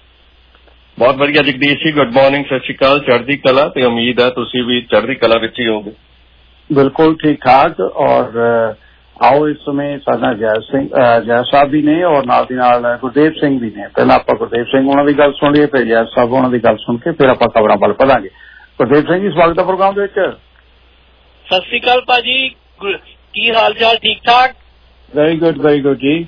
Speaker 8: ਬਹੁਤ ਵਧੀਆ ਜਗਦੀਸ਼ ਜੀ, ਗੁੱਡ ਮਾਰਨਿੰਗ, ਸਤਿ ਸ਼੍ਰੀ ਅਕਾਲ। ਚੜ੍ਹਦੀ ਕਲਾ ਤੇ ਉਮੀਦ ਹੈ ਤੁਸੀਂ ਵੀ ਚੜ੍ਹਦੀ ਕਲਾ ਵਿੱਚ ਹੀ ਹੋਗੇ।
Speaker 7: ਬਿਲਕੁਲ ਠੀਕ ਠਾਕ। ਔਰ ਆਓ ਇਸ ਸਮੇਂ ਸਾਡਾ ਜੈ ਸਿੰਘ ਜੈ ਸਾਹਿਬ ਵੀ ਨੇ ਔਰ ਨਾਲ ਦੀ ਨਾਲ ਗੁਰਦੇਵ ਸਿੰਘ ਵੀ ਨੇ। ਪਹਿਲਾਂ ਆਪਾਂ ਗੁਰਦੇਵ ਸਿੰਘ ਉਹਨਾਂ ਦੀ ਗੱਲ ਸੁਣ ਲਈਏ, ਫਿਰ ਜੈ ਸਾਹਿਬ ਉਹਨਾਂ ਦੀ ਗੱਲ ਸੁਣ ਕੇ ਫਿਰ ਆਪਾਂ ਖਬਰਾਂ ਵੱਲ ਵਧਾਂਗੇ। ਗੁਰਦੇਵ ਸਿੰਘ ਜੀ ਸਵਾਗਤ ਹੈ ਪ੍ਰੋਗਰਾਮ ਦੇ ਵਿੱਚ।
Speaker 12: ਸਤਿ ਸ਼੍ਰੀ ਅਕਾਲ ਭਾਜੀ, ਕੀ ਹਾਲ ਚਾਲ? ਠੀਕ ਠਾਕ?
Speaker 7: ਵੈਰੀ ਗੁੱਡ ਵੈਰੀ ਗੁੱਡ ਜੀ।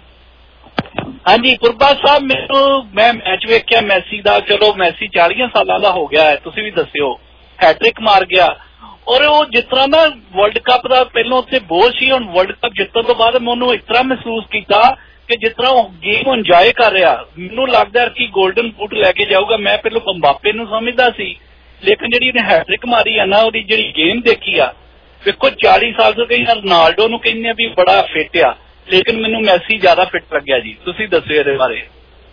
Speaker 12: ਹਾਂਜੀ ਪੁਰਬਾ ਸਾਹਿਬ, ਮੈਨੂੰ ਮੈਂ ਮੈਚ ਵੇਖਿਆ ਮੈਸੀ ਦਾ। ਚਲੋ ਮੈਸੀ ਚਾਲੀਆਂ ਸਾਲਾਂ ਦਾ ਹੋ ਗਿਆ ਹੈ, ਤੁਸੀਂ ਵੀ ਦੱਸਿਓ, ਹੈਟ੍ਰਿਕ ਮਾਰ ਗਿਆ। ਔਰ ਉਹ ਜਿਸ ਤਰ੍ਹਾਂ ਦਾ ਵਰਲਡ ਕੱਪ ਦਾ ਪਹਿਲਾਂ ਉੱਥੇ ਬੋਝ ਸੀ, ਹੁਣ ਵਰਲਡ ਕੱਪ ਜਿੱਤਣ ਤੋਂ ਬਾਅਦ ਮੈਂ ਉਹਨੂੰ ਇਸ ਤਰ੍ਹਾਂ ਮਹਿਸੂਸ ਕੀਤਾ ਕਿ ਜਿਸ ਤਰ੍ਹਾਂ ਉਹ ਗੇਮ ਇੰਜੋਏ ਕਰ ਰਿਹਾ। ਮੈਨੂੰ ਲੱਗਦਾ ਕਿ ਗੋਲਡਨ ਬੂਟ ਲੈ ਕੇ ਜਾਊਗਾ। ਮੈਂ ਪਹਿਲਾਂ ਅੰਬਾਪੇ ਨੂੰ ਸਮਝਦਾ ਸੀ, ਲੇਕਿਨ ਜਿਹੜੀ ਉਹਨੇ ਹੈਟ੍ਰਿਕ ਮਾਰੀ ਆ ਨਾ, ਉਹਦੀ ਜਿਹੜੀ ਗੇਮ ਦੇਖੀ ਆ, ਵੇਖੋ ਚਾਲੀ ਸਾਲ ਤੋਂ ਕਈ ਰੋਨਾਲਡੋ ਨੂੰ ਕਹਿੰਦੇ ਵੀ ਬੜਾ ਫਿੱਟ ਆ, ਲੇਕਿਨ ਮੈਨੂੰ ਮੈਸੀ ਜ਼ਿਆਦਾ ਫਿੱਟ ਲੱਗਿਆ ਜੀ। ਤੁਸੀਂ ਦੱਸਿਓ ਇਹਦੇ ਬਾਰੇ।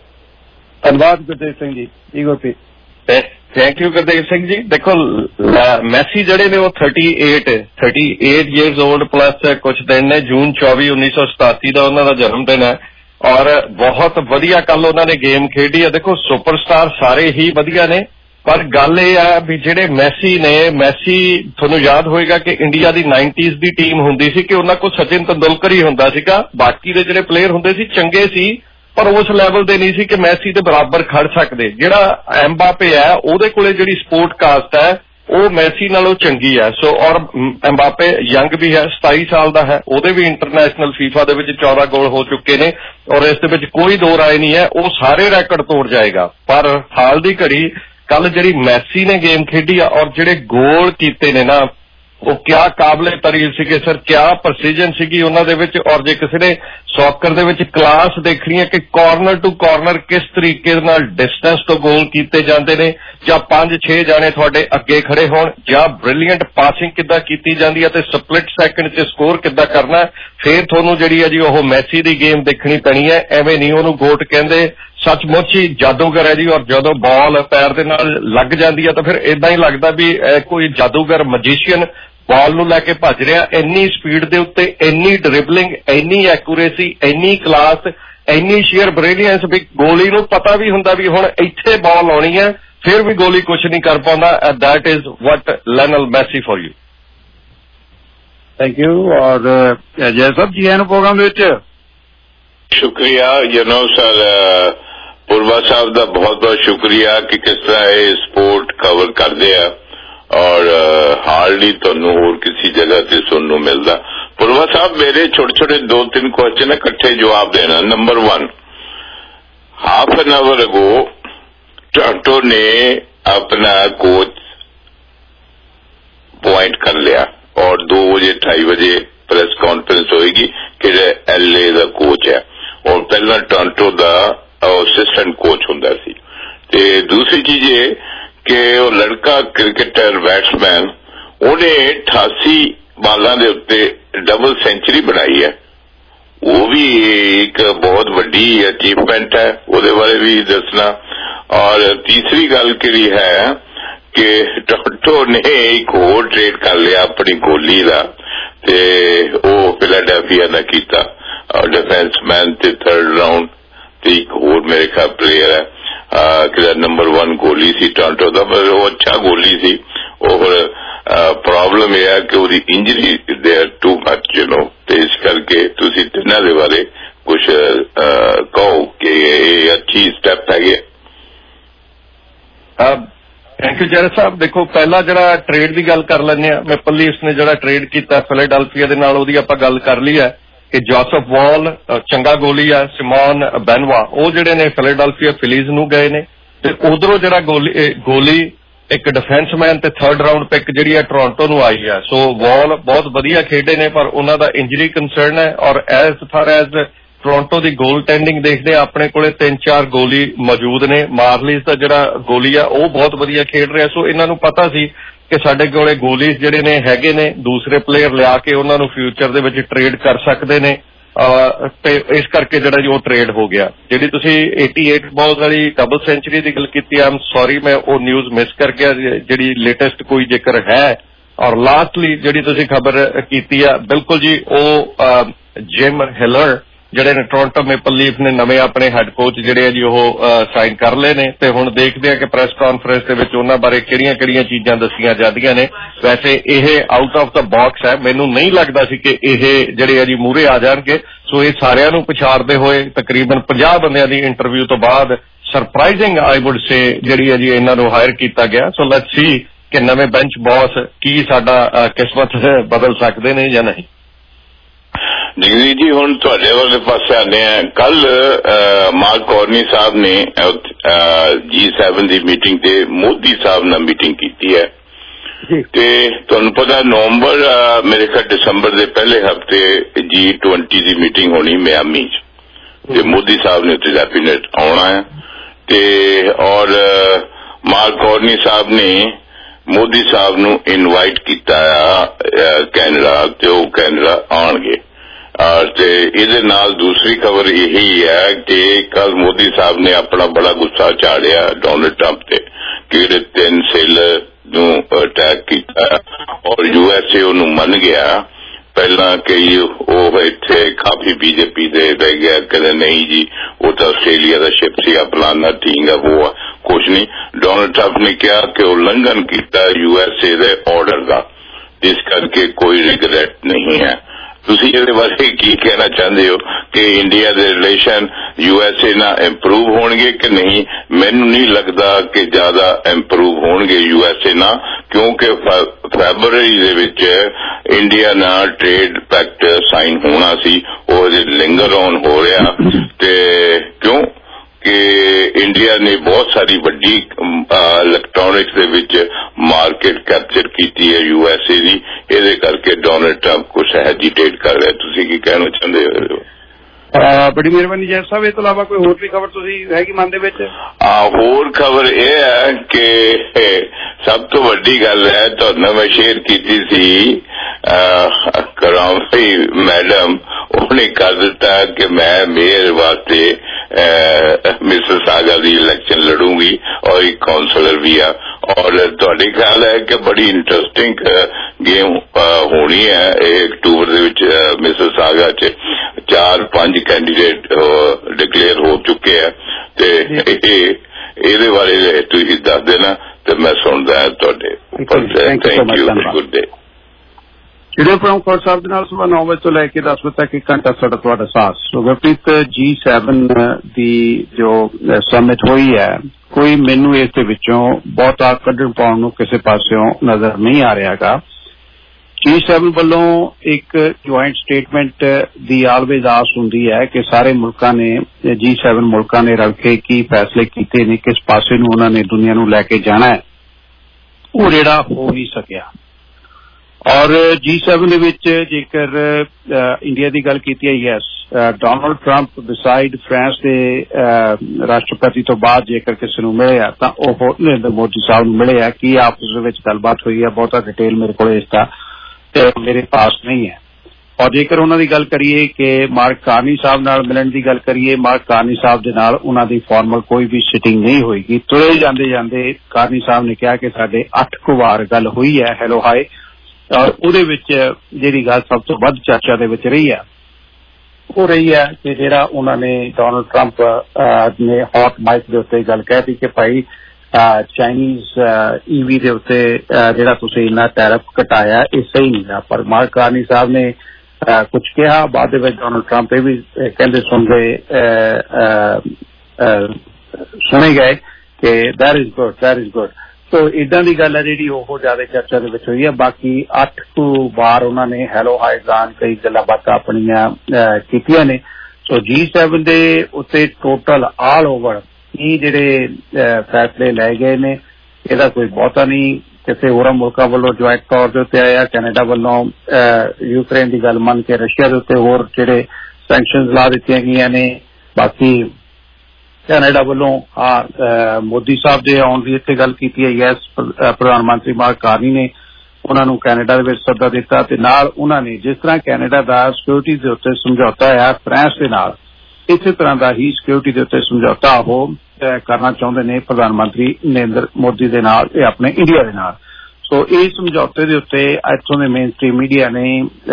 Speaker 7: ਧੰਨਵਾਦ ਗੁਰਦੇਵ ਸਿੰਘ ਜੀ। ਜੀ ਗੁਰਪ੍ਰੀਤ।
Speaker 8: Thank you Gurdev Singh ji. ਦੇਖੋ ਮੈਸੀ ਜਿਹੜੇ ਨੇ ਉਹ ਅੜਤਾਲੀ ਈਅਰਸ 올ਡ ਪਲੱਸ ਕੁਝ ਦਿਨ ਨੇ। ਜੂਨ ਚੌਵੀ ਉੱਨੀ ਸੌ ਸਤਾਸੀ ਦਾ ਉਹਨਾਂ ਦਾ ਜਨਮ ਦਿਨ ਹੈ ਔਰ ਬਹੁਤ ਵਧੀਆ ਕੱਲ ਉਹਨਾਂ ਨੇ ਗੇਮ ਖੇਡੀ ਹੈ। ਦੇਖੋ ਸੁਪਰਸਟਾਰ ਸਾਰੇ ਹੀ ਵਧੀਆ ਨੇ, ਪਰ ਗੱਲ ਇਹ ਆ ਵੀ ਜਿਹੜੇ ਮੈਸੀ ਨੇ, ਮੈਸੀ ਤੁਹਾਨੂੰ ਯਾਦ ਹੋਏਗਾ ਕਿ ਇੰਡੀਆ ਦੀ ਨਾਈਨਟੀਜ਼ ਦੀ ਟੀਮ ਹੁੰਦੀ ਸੀ ਕਿ ਉਹਨਾਂ ਕੋਲ ਸਚਿਨ ਤੰਦੁਲਕਰ ਹੀ ਹੁੰਦਾ ਸੀਗਾ। ਬਾਕੀ ਦੇ ਜਿਹੜੇ ਪਲੇਅਰ ਹੁੰਦੇ ਸੀ ਚੰਗੇ ਸੀ ਪਰ ਉਸ ਲੈਵਲ ਦੇ ਨਹੀਂ ਸੀ ਕਿ ਮੈਸੀ ਦੇ ਬਰਾਬਰ ਖੜ ਸਕਦੇ। ਜਿਹੜਾ ਐਮਬਾਪੇ ਹੈ ਉਹਦੇ ਕੋਲੇ ਜਿਹੜੀ ਸਪੋਰਟ ਕਾਸਟ ਹੈ ਉਹ ਮੈਸੀ ਨਾਲੋਂ ਚੰਗੀ ਹੈ। ਸੋ ਔਰ ਐਮਬਾਪੇ ਯੰਗ ਵੀ ਹੈ, ਸਤਾਈ ਸਾਲ ਦਾ ਹੈ, ਉਹਦੇ ਵੀ ਇੰਟਰਨੈਸ਼ਨਲ ਫੀਫਾ ਦੇ ਵਿੱਚ ਚੌਦਾਂ ਗੋਲ ਹੋ ਚੁੱਕੇ ਨੇ ਔਰ ਇਸ ਦੇ ਵਿੱਚ ਕੋਈ ਦੋ ਰਾਏ ਨਹੀਂ ਹੈ, ਉਹ ਸਾਰੇ ਰੈਕਡ ਤੋੜ ਜਾਏਗਾ। ਪਰ ਹਾਲ ਦੀ ਘੜੀ ਕੱਲ ਜਿਹੜੀ ਮੈਸੀ ਨੇ ਗੇਮ ਖੇਡੀ ਆ ਔਰ ਜਿਹੜੇ ਗੋਲ ਕੀਤੇ ਨੇ ਨਾ, ਉਹ ਕਿਆ ਕਾਬਲੇ ਤਾਰੀਫ ਸੀਗੇ ਸਰ, ਕਿਆ ਪ੍ਰਸੀਜਨ ਸੀਗੀ ਉਹਨਾਂ ਦੇ ਵਿੱਚ। ਔਰ ਜੇ ਕਿਸੇ ਨੇ ਸੌਕਰ ਦੇ ਵਿੱਚ ਕਲਾਸ ਦੇਖਣੀ ਹੈ ਕਿ ਕਾਰਨਰ ਟੂ ਕਾਰਨਰ ਕਿਸ ਤਰੀਕੇ ਨਾਲ ਡਿਸਟੈਂਸ ਤੋਂ ਗੋਲ ਕੀਤੇ ਜਾਂਦੇ ਨੇ, ਜਾਂ ਪੰਜ ਛੇ ਜਾਣੇ ਤੁਹਾਡੇ ਅੱਗੇ ਖੜੇ ਹੋਣ, ਜਾਂ ਬ੍ਰਿਲੀਅੰਟ ਪਾਸਿੰਗ ਕਿੱਦਾਂ ਕੀਤੀ ਜਾਂਦੀ ਹੈ ਤੇ ਸਪਲਿਟ ਸੈਕਿੰਡ 'ਚ ਸਕੋਰ ਕਿੱਦਾਂ ਕਰਨਾ, ਫਿਰ ਤੁਹਾਨੂੰ ਜਿਹੜੀ ਹੈ ਜੀ ਉਹ ਮੈਸੀ ਦੀ ਗੇਮ ਦੇਖਣੀ ਪੈਣੀ ਹੈ। ਐਵੇਂ ਨਹੀਂ ਉਹਨੂੰ ਗੋਟ ਕਹਿੰਦੇ, ਸੱਚਮੁੱਚ ਹੀ ਜਾਦੂਗਰ ਹੈ ਜੀ। ਔਰ ਜਦੋਂ ਬਾਲ ਪੈਰ ਦੇ ਨਾਲ ਲੱਗ ਜਾਂਦੀ ਹੈ ਤਾਂ ਫਿਰ ਏਦਾਂ ਹੀ ਲੱਗਦਾ ਵੀ ਕੋਈ ਜਾਦੂਗਰ ਮੈਜੀਸ਼ੀਅਨ ਬਾਲ ਨੂੰ ਲੈ ਕੇ ਭੱਜ ਰਿਹਾ। ਇੰਨੀ ਸਪੀਡ ਦੇ ਉੱਤੇ, ਇੰਨੀ ਡਰਿਬਲਿੰਗ, ਇੰਨੀ ਐਕੂਰੇਸੀ, ਇੰਨੀ ਕਲਾਸ, ਇੰਨੀ ਸ਼ੀਅਰ ਬ੍ਰਿਲੀਅੰਸ ਵੀ ਗੋਲੀ ਨੂੰ ਪਤਾ ਵੀ ਹੁੰਦਾ ਵੀ ਹੁਣ ਇੱਥੇ ਬਾਲ ਆਉਣੀ ਹੈ, ਫਿਰ ਵੀ ਗੋਲੀ ਕੁਛ ਨਹੀਂ ਕਰ ਪਾਉਂਦਾ। That is what Lionel Messi for you.
Speaker 7: Thank you. ਔਰ ਜੈ ਸਾਹਿਬ ਜੀ ਆਇਆਂ ਨੂੰ ਪ੍ਰੋਗਰਾਮ ਦੇ ਵਿੱਚ।
Speaker 13: ਸ਼ੁਕਰੀਆ ਜਨਾਬ ਸਰ, ਪੁਰਵਾ ਸਾਹਿਬ ਦਾ ਬਹੁਤ ਬਹੁਤ ਸ਼ੁਕਰੀਆ ਕਿ ਕਿਸ ਤਰ੍ਹਾਂ ਇਹ ਸਪੋਰਟ ਕਵਰ ਕਰਦੇ ਆ ਔਰ ਹਾਰਡਲੀ ਤੁਹਾਨੂੰ ਹੋਰ ਕਿਸੇ ਜਗ੍ਹਾ ਤੇ ਸੁਣਨ ਨੂੰ ਮਿਲਦਾ। ਪੁਰਵਾ ਸਾਹਿਬ ਮੇਰੇ ਛੋਟੇ ਛੋਟੇ ਦੋ ਤਿੰਨ ਕੁਐਸਚਨ ਇਕੱਠੇ ਜਵਾਬ ਦੇਣਾ। Number one, half an hour ago Toronto ਨੇ ਆਪਣਾ ਕੋਚ ਪੁਆਇੰਟ ਕਰ ਲਿਆ ਔਰ ਦੋ ਵਜੇ ਢਾਈ ਵਜੇ ਪ੍ਰੈਸ ਕਾਨਫਰੰਸ ਹੋਏਗੀ ਕਿ ਐਲ ਏ ਦਾ ਕੋਚ ਹੈ ਔਰ ਪਹਿਲਾਂ ਟੋਰਾਂਟੋ ਦਾ ਅਸਿਸਟੈਂਟ ਕੋਚ ਹੁੰਦਾ ਸੀ। ਤੇ ਦੂਸਰੀ ਚੀਜ਼ ਇਹ ਕਿ ਉਹ ਲੜਕਾ ਕ੍ਰਿਕਟਰ ਬੈਟਸਮੈਨ ਉਹਨੇ ਅਠਾਸੀ ਬਾਲਾਂ ਦੇ ਉੱਤੇ ਡਬਲ ਸੈਂਚੁਰੀ ਬਣਾਈ ਹੈ, ਉਹ ਵੀ ਇੱਕ ਬਹੁਤ ਵੱਡੀ ਅਚੀਵਮੈਂਟ ਹੈ, ਉਹਦੇ ਬਾਰੇ ਵੀ ਦੱਸਣਾ। ਔਰ ਤੀਸਰੀ ਗੱਲ ਕਿਹੜੀ ਹੈ ਕਿ ਟੋਰਾਂਟੋ ਨੇ ਇੱਕ ਹੋਰ ਟ੍ਰੇਡ ਕਰ ਲਿਆ ਆਪਣੀ ਗੋਲੀ ਦਾ ਤੇ ਉਹ ਫਿਲਾਡੈਲਫੀਆ ਦਾ ਕੀਤਾ ਡਿਫੈਂਸਮੈਨ ਤੇ ਥਰਡ ਰਾਊਂਡ ਤੇ ਇੱਕ ਹੋਰ ਮੇਰੇ ਖਿਆਲ ਪਲੇਅਰ ਹੈ कि नंबर वन गोली सी टोरंटो का, पर वो अच्छा गोली सी। और प्रॉब्लम यह है कि उसकी injury they are too much you know, तो इस करके तुसी तिन्हां दे बारे कुछ कहो कि ये अच्छी स्टेप है।
Speaker 8: थैंक यू जैरत साहब। देखो पहला जरा ट्रेड की गल कर लेने, मैपल लीफ्स ने जरा ट्रेड किया फिलाडेल्फिया दे नाल, ओहदी आपां गल कर ली है कि जोसेफ वॉल चंगा गोली है, सिमोन बेनवा वो जिहड़े ने फिलाडेल्फिया फिलीज नूं गए ने, ते उधरों जरा गोली गोली एक डिफेंसमैन ते थर्ड राउंड पिक जिहड़ी है टोरंटो नूं आई है। सो वॉल बहुत वधिया खेडे ने, पर उन्हां दा इंजरी कंसर्न है। और एज फार एज टोरंटो की गोल टेंडिंग देखते अपने को तीन चार गोली मौजूद ने। मार्लिस का जिहड़ा गोली है वो बहुत वधिया खेड रहा। सो इन्हां नूं पता सी कि साडे कोले गोलीज जिहड़े ने हैगे ने, दूसरे प्लेयर लिया के उन्हां नूं फ्यूचर दे विच ट्रेड कर सकते ने, ते इस करके जिहड़ा जी वो ट्रेड हो गया। जिहड़ी तुसीं अठासी बॉल्स वाली डबल सेंचुरी की गल कीती, आई एम सॉरी मैं वो न्यूज़ मिस कर गया जिहड़ी लेटेस्ट कोई जिक्र है। और लास्टली जिहड़ी तुसीं खबर कीती है बिल्कुल जी, वो जिम हिलर जिहड़े ने टोरंटो मेपल लीफ ने नवे अपने हैड कोच जिहड़े जी वो साइन कर ले ने, ते हुण देखदे आ कि प्रेस कॉन्फ्रेंस दे विच उन्हां बारे किहड़ियां-किहड़ियां चीज़ां दस्सियां जांदियां ने। वैसे यह आउट ऑफ द बॉक्स है, मैनूं नहीं लगदा सी कि यह जिहड़े जी मूहरे आ जाणगे। सो ये सारिਆਂ ਨੂੰ पछाड़दे होए तकरीबन पचास बंदियां दी इंटरव्यू तो बाद सरप्राइजिंग आई वुड से जिहड़ी है जी इन्हां नूं हायर कीता गया। सो लेट्स सी कि नवे बेंच बॉस की साडा किस्मत बदल सकदे ने या नहीं।
Speaker 13: जगदीश जी हुण तुहाडे वाले पासे आने हैं। कल मार्क कॉर्नी साहब ने जी सैवन की मीटिंग ते मोदी साहब नाल मीटिंग की है, ते तुहानूं पता नवंबर मेरे ख्याल दिसंबर के पहले हफ्ते जी ट्वेंटी की मीटिंग होनी मियामी च, ते मोदी साहब ने उत्ते डेफिनेट आउणा है। ते और मार्क कॉर्नी साहब ने मोदी साहब नूं इनवाइट किया कैनेडा, ते वो कैनेडा आउणगे। ते इहदे नाल दूसरी खबर यही है कि कल मोदी साहब ने अपना बड़ा गुस्सा झाड़िया डोनाल्ड ट्रंप ते कि तीन सेलर नूं अटैक किया और यूएसए उन्होंने मन गया पहला कि वो इत्थे काफी बीजेपी दे रह गया, कहते नहीं जी वो तो आस्ट्रेलिया का शिप सी फलाना ठीक है वो कुछ नहीं। डोनाल्ड ट्रंप ने कहा कि उल्लंघन किया यूएसए के ऑर्डर का, इस करके कोई रिग्रेट नहीं है। तुसी इहदे बारे की कहना चाहते हो कि इंडिया के रिलेशन यूएसए नाल इंप्रूव होणगे कि नहीं? मैनू नहीं लगता कि ज्यादा इंप्रूव होणगे यूएसए नाल, क्योंकि फरवरी दे विच इंडिया नाल ट्रेड पैक्ट साइन होना सी, वो लिंगर ऑन हो रहा। ते क्यों कि इंडिया ने बहुत सारी वड्डी इलैक्ट्रॉनिक्स दे विच मार्केट कैप्चर की है यूएसए की, इहदे करके डोनाल्ड ट्रंप कुछ हेजिटेट कर रहा है। तुसीं की कहना चाहते हो?
Speaker 9: बड़ी मेहरबानी जैद साहब। इस तो इलावा कोई होर भी खबर तुसीं हैगी मन दे विच?
Speaker 13: होर खबर यह है कि सब तो वड्डी गल है तुहाडे नाल मैं शेयर की सी, करामती मैडम उन्होंने कर दिता कि मैं मेयर वास्ते मिसिसागा की इलेक्शन लड़ूंगी और एक काउंसलर भी है। और तुहाडे ख्याल है कि बड़ी इंटरेस्टिंग गेम होनी है अक्टूबर दे विच मिसिसागा च चार पांच कैंडीडेट डिक्लेयर हो चुके हैं, ते इहदे बारे तुसीं दस देना ते मैं सुनदा हां तुहाडे उपर। Thank you, good day.
Speaker 9: Studio प्रमुख कौर साहब के नाल सुबह नौ बजे तो लैके दस बजे तक एक घंटा साडा तुहाडा साथ। सो गुरप्रीत जी सैवन की जो समिट हुई है, कोई मैनू इस दे विचों बहुता कड्ढण पाउण नूं किसी पासियों नजर नहीं आ रहा। जी सैवन वालों एक ज्वाइंट स्टेटमेंट की आलवेज आस हुंदी है कि सारे मुल्कां ने जी सैवन मुल्कां ने रल के की फैसले कीते ने, किस पासे नूं उन्हां ने दुनिया नूं लैके जाना है, वो जिहड़ा हो नहीं सकिया। और जी सैवन दे विच जेकर इंडिया की गल कीती है, yes Donald Trump beside France के राष्ट्रपति तो बाद जेकर किसी नूं मिले तां ओह नरेंद्र मोदी साहब नूं मिले कि आपस दे विच गलबात हुई है, बहुता डिटेल मेरे को इसका मेरे पास नहीं है। और जेकर उन्हां दी गल करिए कि मार्क कार्नी साहब नाल मिलण दी गल करिए, मार्क कार्नी साहब दे नाल उन्हां दी फॉर्मल कोई भी सिटिंग नहीं होएगी। तुरे जांदे जांदे कार्नी साहब ने कहा कि साडे अठ कु वार गल हुई है हैलो हाय, और उहदे विच जिहड़ी गल सब तो वध चर्चा दे विच रही है
Speaker 14: हो रही है कि जिहड़ा उन्होंने डोनाल्ड ट्रंप ने हॉट माइक के उत्ते गल कहती कि भाई चाइनीज ईवी के उत्ते जिहड़ा तुसीं इन्ना टैरिफ घटाया ये सही नहीं है। पर मार्क कार्नी साहब ने कुछ कहा, बाद दे विच डोनाल्ड ट्रंप ये भी कहंदे सुनदे सुने गए कि that is good that is good. तो इदां दी गल है जिहड़ी ओह ज्यादा चर्चा दे विच होई है। बाकी अठ कु बार उन्होंने हैलो हाई जान कई गल्लां बातां अपणियां कीतियां ने। सो जी सैवन दे उत्ते टोटल ऑल ओवर की जिहड़े फैसले लै गए ने इहदा कोई बहुता नहीं किसी होर मुल्कां वल्लों ज्वाइंट तौर दे उत्ते आया। कैनेडा वल्लों यूक्रेन की गल मन के रशिया दे उत्ते होर जिहड़े सैंक्शनस ला दित्तियां गईयां ने। बाकी कैनेडा वल्लों हाँ मोदी साहब दे आउण दी इत्थे गल कीती है। यस प्रधानमंत्री मार्क कार्नी ने उन्होंने कैनेडा दे विच सद्दा दिता ते नाल उन्होंने जिस तरह कैनेडा दा सिक्योरिटी दे उत्ते समझौता है फ्रांस दे नाल इस तरह का ही सिक्योरिटी के उत्ते समझौता वो करना चाहते ने प्रधानमंत्री नरेंद्र मोदी दे नाल अपने इंडिया दे नाल। सो इस समझौते के उत्ते इत्थों दे मेन स्ट्रीम मीडिया ने